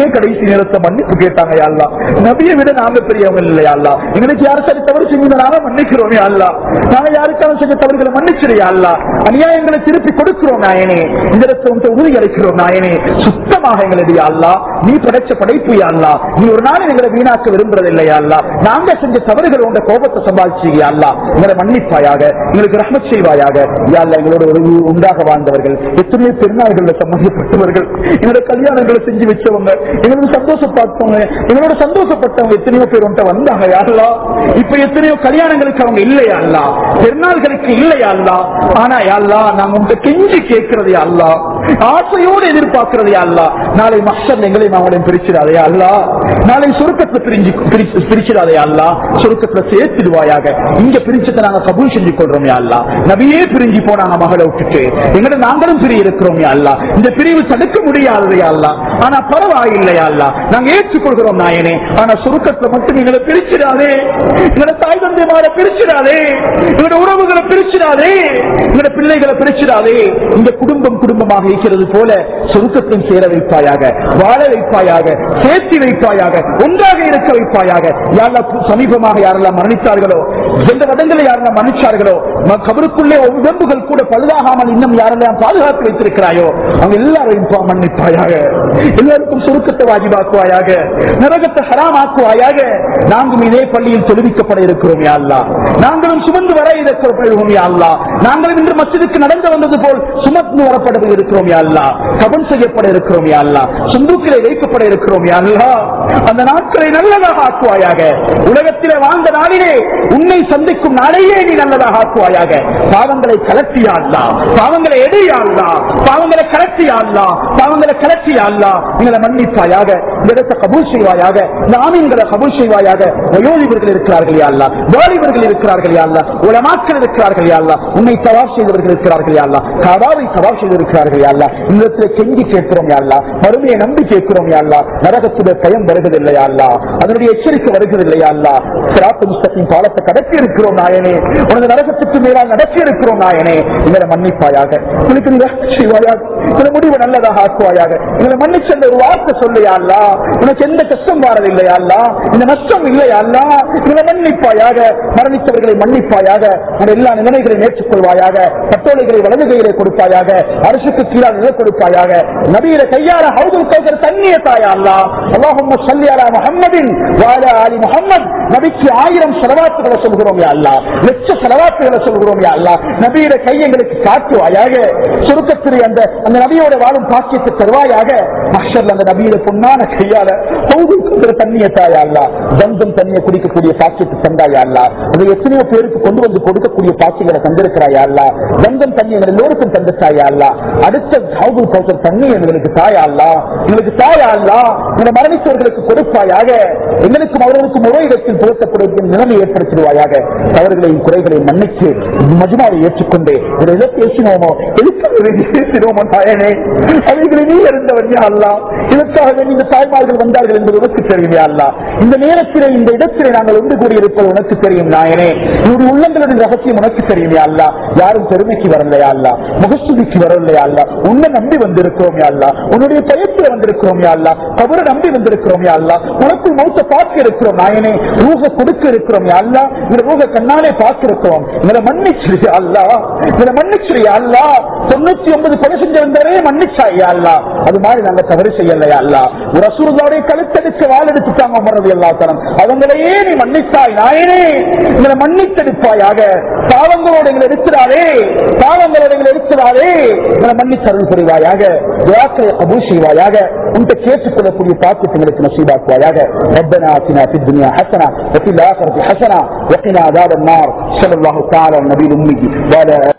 நேரத்தை மன்னிப்பு கேட்டாங்க யா அல்லாஹ். நபியை விட நாங்க பெரியவங்க இல்லையா அல்லாஹ். எங்களுக்கு யாரும் சரி தவறு செஞ்சு நாங்க மன்னிக்கிறோம் யா அல்லாஹ். நாங்க யாருக்காவது செஞ்ச தவறுகளை மன்னிச்சிருயா அல்லாஹ். அநியாயங்களை திருப்பி கொடுக்கிறோம் நாயனே. இந்த இடத்தை உங்க உறுதி அளிக்கிறோம் நாயனே. சுத்தமாக எங்களுடைய யா அல்லாஹ் நீ படைச்ச படைப்பு யா அல்லாஹ். நீ ஒரு நாள் எங்களை வீணாக்க விரும்புறது இல்லையா அல்லாஹ். நாங்க செஞ்ச தவறுகள் உங்க கோபத்தை சம்பாதிச்சு யா அல்லாஹ் எங்களை மன்னிப்பாயாக, எங்களுக்கு ரஹ்மத் செய்வாயாக யா அல்லாஹ். எங்களோட ஒரு உண்டாக வாழ்ந்தவர்கள், எத்தனையோ பெருநாள்கள் சம்பந்தப்பட்டவர்கள், எங்களோட கல்யாணங்களை செஞ்சு வச்சவங்க, எங்களோட சந்தோஷப்பட்டவங்க, எங்களோட சந்தோஷப்பட்டவங்க எத்தனையோ பேர் உன்ட்ட வந்தாங்க யா அல்லாஹ். இப்ப எத்தனையோ கல்யாணங்களுக்கு அவங்க இல்லையா அல்லாஹ், பெருநாள்களுக்கு இல்லையா அல்லாஹ். ஆனா யா அல்லாஹ் நாங்க உங்க கெஞ்சி கேட்கிறது யா அல்லாஹ், ஆசையோடு எதிர்பார்க்கிறது யா அல்லாஹ். நாளை மஹ்ஷர் எங்களையும் அவங்களையும் பிரிச்சிடாதே யா அல்லாஹ். நாளை சுருக்கத்துல பிரிஞ்சு பிரிச்சிடாதே யா அல்லாஹ். சுருக்கத்துல சேர்த்துடுவாயாக. இங்க பிரிச்சதை நாங்க கபூல் செஞ்சு கொள்றோம் யா அல்லாஹ். நபியே பிரிஞ்சு போனாங்க மகளை விட்டுட்டு, எங்களை நாங்களும் பிரிய இருக்கிறோம் யா அல்லாஹ். இந்த பிரிவு தடுக்க முடியாது யா அல்லாஹ். ஆனா பரவாயில்லை யா அல்லாஹ், நாங்க ஏற்றுக்கொள்கிறோம் நாயனே. ஆனா சுருக்கத்துல மட்டும் எங்களை பிரிச்சிடாதே, எங்களை தாய் தந்தைமாரை பிரிச்சிடாதே, எங்களோட உறவுகளை பிரிச்சிடாதே, எங்களோட பிள்ளைகளை பிரிச்சிடாதே. இந்த குடும்பம் குடும்பமாக இருக்கிறது போல சுருக்கத்தையும் சேர வைப்பாயாக, வாழ வைப்பாயாக, சேர்த்து வைப்பாயாக, ஒன்றாக இருக்க வைப்பாயாக யா அல்லாஹ். சமீபமாக யாரெல்லாம் மரணித்தார்களோ, எந்த இடங்களை யாரெல்லாம் மரணிச்சார்களோ, கபருக்குள்ளே உடம்புகள் கூட பழுதாகாமல் இன்னும் யாரெல்லாம் பாதுகாத்து வைத்திருக்கிறாயோ அவங்க எல்லாரையும் மன்னிப்பாயாக, எல்லாருக்கும் சுருக்கத்தை வாஜிபாக்குவாயாக, நரகத்தை ஹராமாக்குவாயாக. நாங்களும் இதே பள்ளியில் தொழுவிக்கப்பட இருக்கிறோம் யா அல்லாஹ். நாங்களும் சுமந்து வர இருக்கிறோம் யா அல்லாஹ். நாங்களும் இன்று மஸ்ஜிதுக்கு நடந்து வந்தது போல் சுமந்து வரப்பட இருக்கிறோம் யா அல்லாஹ். கபன் செய்யப்பட இருக்கிறோம் யா அல்லாஹ். சுந்தூக்கிலே வைக்கப்பட இருக்கிறோம் யா அல்லாஹ். அந்த நாட்களை நல்லதாக ஆக்குவாயாக. உலகத்திலே வாழ்ந்த நாளிலே உன்னை சந்திக்கும் நாளையே நீ நல்லதாக ஆக்குவாயாக. பாவங்களை கலத்தியா அல்லாஹ், பாவங்களை எடையா அல்லாஹ், பாவங்களை கலத்தியா அல்லாஹ், பாவங்களை கலத்தியா அல்லாஹ். எங்களை மன்னிப்பாயாக, இந்த இடத்தை கபூல் செய்வாயாக, இந்த ஆமீன்களை கபூல் செய்வாயாக. வயோதிபர்கள் இருக்கிறார்கள் யா அல்லாஹ், வாலிபர்கள் இருக்கிறார்கள் யா அல்லாஹ், உலமாக்கள் இருக்கிறார்கள் யா அல்லாஹ், உன்னை தவாப் செய்தவர்கள் இருக்கிறார்கள் யா அல்லாஹ், கபாவை தவாப் செய்திருக்கிறார்கள் யா அல்லாஹ். இந்த இடத்துல கெஞ்சி கேட்கிறோம் யா அல்லாஹ், மறுமையை நம்பி கேட்கிறோம் யா அல்லாஹ். நரகத்துடைய பயம் வருவதில்லை யா அல்லாஹ், அதனுடைய எச்சரிக்கை வருவதில்லை யா அல்லாஹ். சிராத்து முஸ்தகீம் பாலத்தை கடத்தி இருக்கிறோம் நாயனே, உனது நரகத்துக்கு மேலால் நடத்தி இருக்கிறோம் நாயனே. எங்களை மன்னிப்பாயாக, உங்களுக்கு நீ ரஹ்மத் செய்வாயாக, இந்த முடிவு நல்லதாக ஆக்குவாயாக. எங்களை மன்னிச்ச ஒரு வார்த்தை சொல்லையா அல்லாஹ், உனக்கு எந்த கஷ்டம் வாரதில்லையா அல்லாஹ், இந்த நஷ்டம் இல்லையா அல்லாஹ். எங்களை மன்னிப்பாயாக, மரணித்தவர்களை மன்னிப்பாயாக, உன் எல்லா நிலைமைகளையும் ஏற்றுக்கொள்வாயாக. பட்டோலைகளை வலது கையிலே கொடுப்பாயாக, அரசுக்கு கீழாக நிலை கொடுப்பாயாக. நபியில கையால ஹவுதுல் கௌசர் தண்ணிய தாயா அல்லாஹ். அல்லாஹும்ம ஸல்லி அலா முஹம்மதின் வ அலா ஆலி முஹம்மத். நபிக்கு ஆயிரம் ஸலவாத்துகளை சொல்கிறோம் யா அல்லாஹ், லட்ச ஸலவாத்துகளை சொல்கிறோம் யா அல்லாஹ். நபியில கை எங்களுக்கு காட்டுவாயாக. சுருக்கத்திலே அந்த அந்த நபியோட வாழும் பாக்கியத்தை தருவாயாக. மஹ்ஷர்ல அந்த நபியில பொன்னான கையால ஹவுதுல் கௌசர் தண்ணிய தாயா அல்லாஹ். ஜம்சம் தண்ணியை குடிக்கக்கூடிய பாக்கியத்தை தந்தாயா அல்லாஹ். அதை எத்தனையோ பேருக்கு கொண்டு வந்து கொடுக்கக்கூடிய பாக்கியங்களை தந்திருக்கிறாயா அல்லாஹ். ஜம்சம் தண்ணி எங்கள் எல்லோருக்கும் தந்துட்டாயா அல்லாஹ். அடுத்த ஹவுதுல் கௌசர் தண்ணி எங்களுக்கு தாயா அல்லாஹ், எங்களுக்கு தாயா அல்லாஹ். எங்களை மரணித்தவர்களுக்கு கொடுப்பாயாக. எங்களுக்கும் அவர்களுக்கும் ஒரே இடத்தில் புகழ்த்தக்கூடிய நிலைமை ஏற்படுத்திடுவாயாக. தவறுகளையும் குறைகளையும் மன்னித்து மஜ்மாவை ஏற்றுக்கொண்டு எதை பேசினோமோ எதுக்கு பேசினோமோ நாயனே, அவைகளை நீ இருந்தவன் யா அல்லாஹ். இதற்காக இந்த தாய்மார்கள் வந்தார்கள் என்பது உனக்கு தெரியும் யா அல்லாஹ். இந்த நேரத்திலே இந்த இடத்திலே நாங்கள் ஒன்று கூடியிருப்பது உனக்கு தெரியும் நாயனே. என்னுடைய உள்ளங்களின் ரகசியம் உனக்கு தெரியும் யா அல்லாஹ். யாரும் பெருமைக்கு வரலையா அல்லாஹ், முகஸ்துதிக்கு வரலையா அல்லாஹ். உன்னை நம்பி வந்திருக்கிறோம் யா அல்லாஹ், உன்னுடைய பயத்தில் வந்திருக்கிறோம் யா அல்லாஹ், கபரை நம்பி வந்திருக்கிறோம் யா அல்லாஹ். உனக்குள் மௌத்த பார்க்க இருக்கிறோம் நாயனே, ரூஹ கொடுக்க இருக்கிறோம் யா அல்லாஹ். இந்த ரூஹ கண்ணாலே பார்க்க இருக்கிறோம். இவரை மன்னிச்சிரு யா அல்லாஹ், இவரை மன்னிச்சிரு யா அல்லாஹ். தொண்ணூத்தி ஒன்பது கொலை செஞ்சவந்தரே மன்னிச்சா யா அல்லாஹ். அது மாதிரி நாங்க தவறு செய்யலையா அல்லாஹ். ஒரு ரசூலுல்லாஹ்வுடைய கழுத்தெடுத்து வாள் எடுத்துட்டாங்க உமர் ரலியல்லாஹு தஆலா. அவங்களையே நீ மன்னித்தாய் நாயனே, இவரை மன்னித்தெடுப்பாயாக. பாவங்களோடு எங்களை எடுக்கிறாரே, பாவங்களோடு எங்களை எடுக்கிறாரே, இவரை மன்னித்தருள் புரிவாயாக. துஆக்களை கபூல் செய்வாயாக. உன்கிட்ட கேட்டுக்கொள்ளக்கூடிய பாக்கியங்களுக்கு நசீபாக்குவாயாக. ரப்பனா ஆத்தினா ஃபித் துன்யா ஹஸனா வ ஃபில் ஆখিরাতি ஹஸனா வ கினா அஸாபன் நார். ஸல்லல்லாஹு தஆலா அலா நபியில் உம்மி வ அலா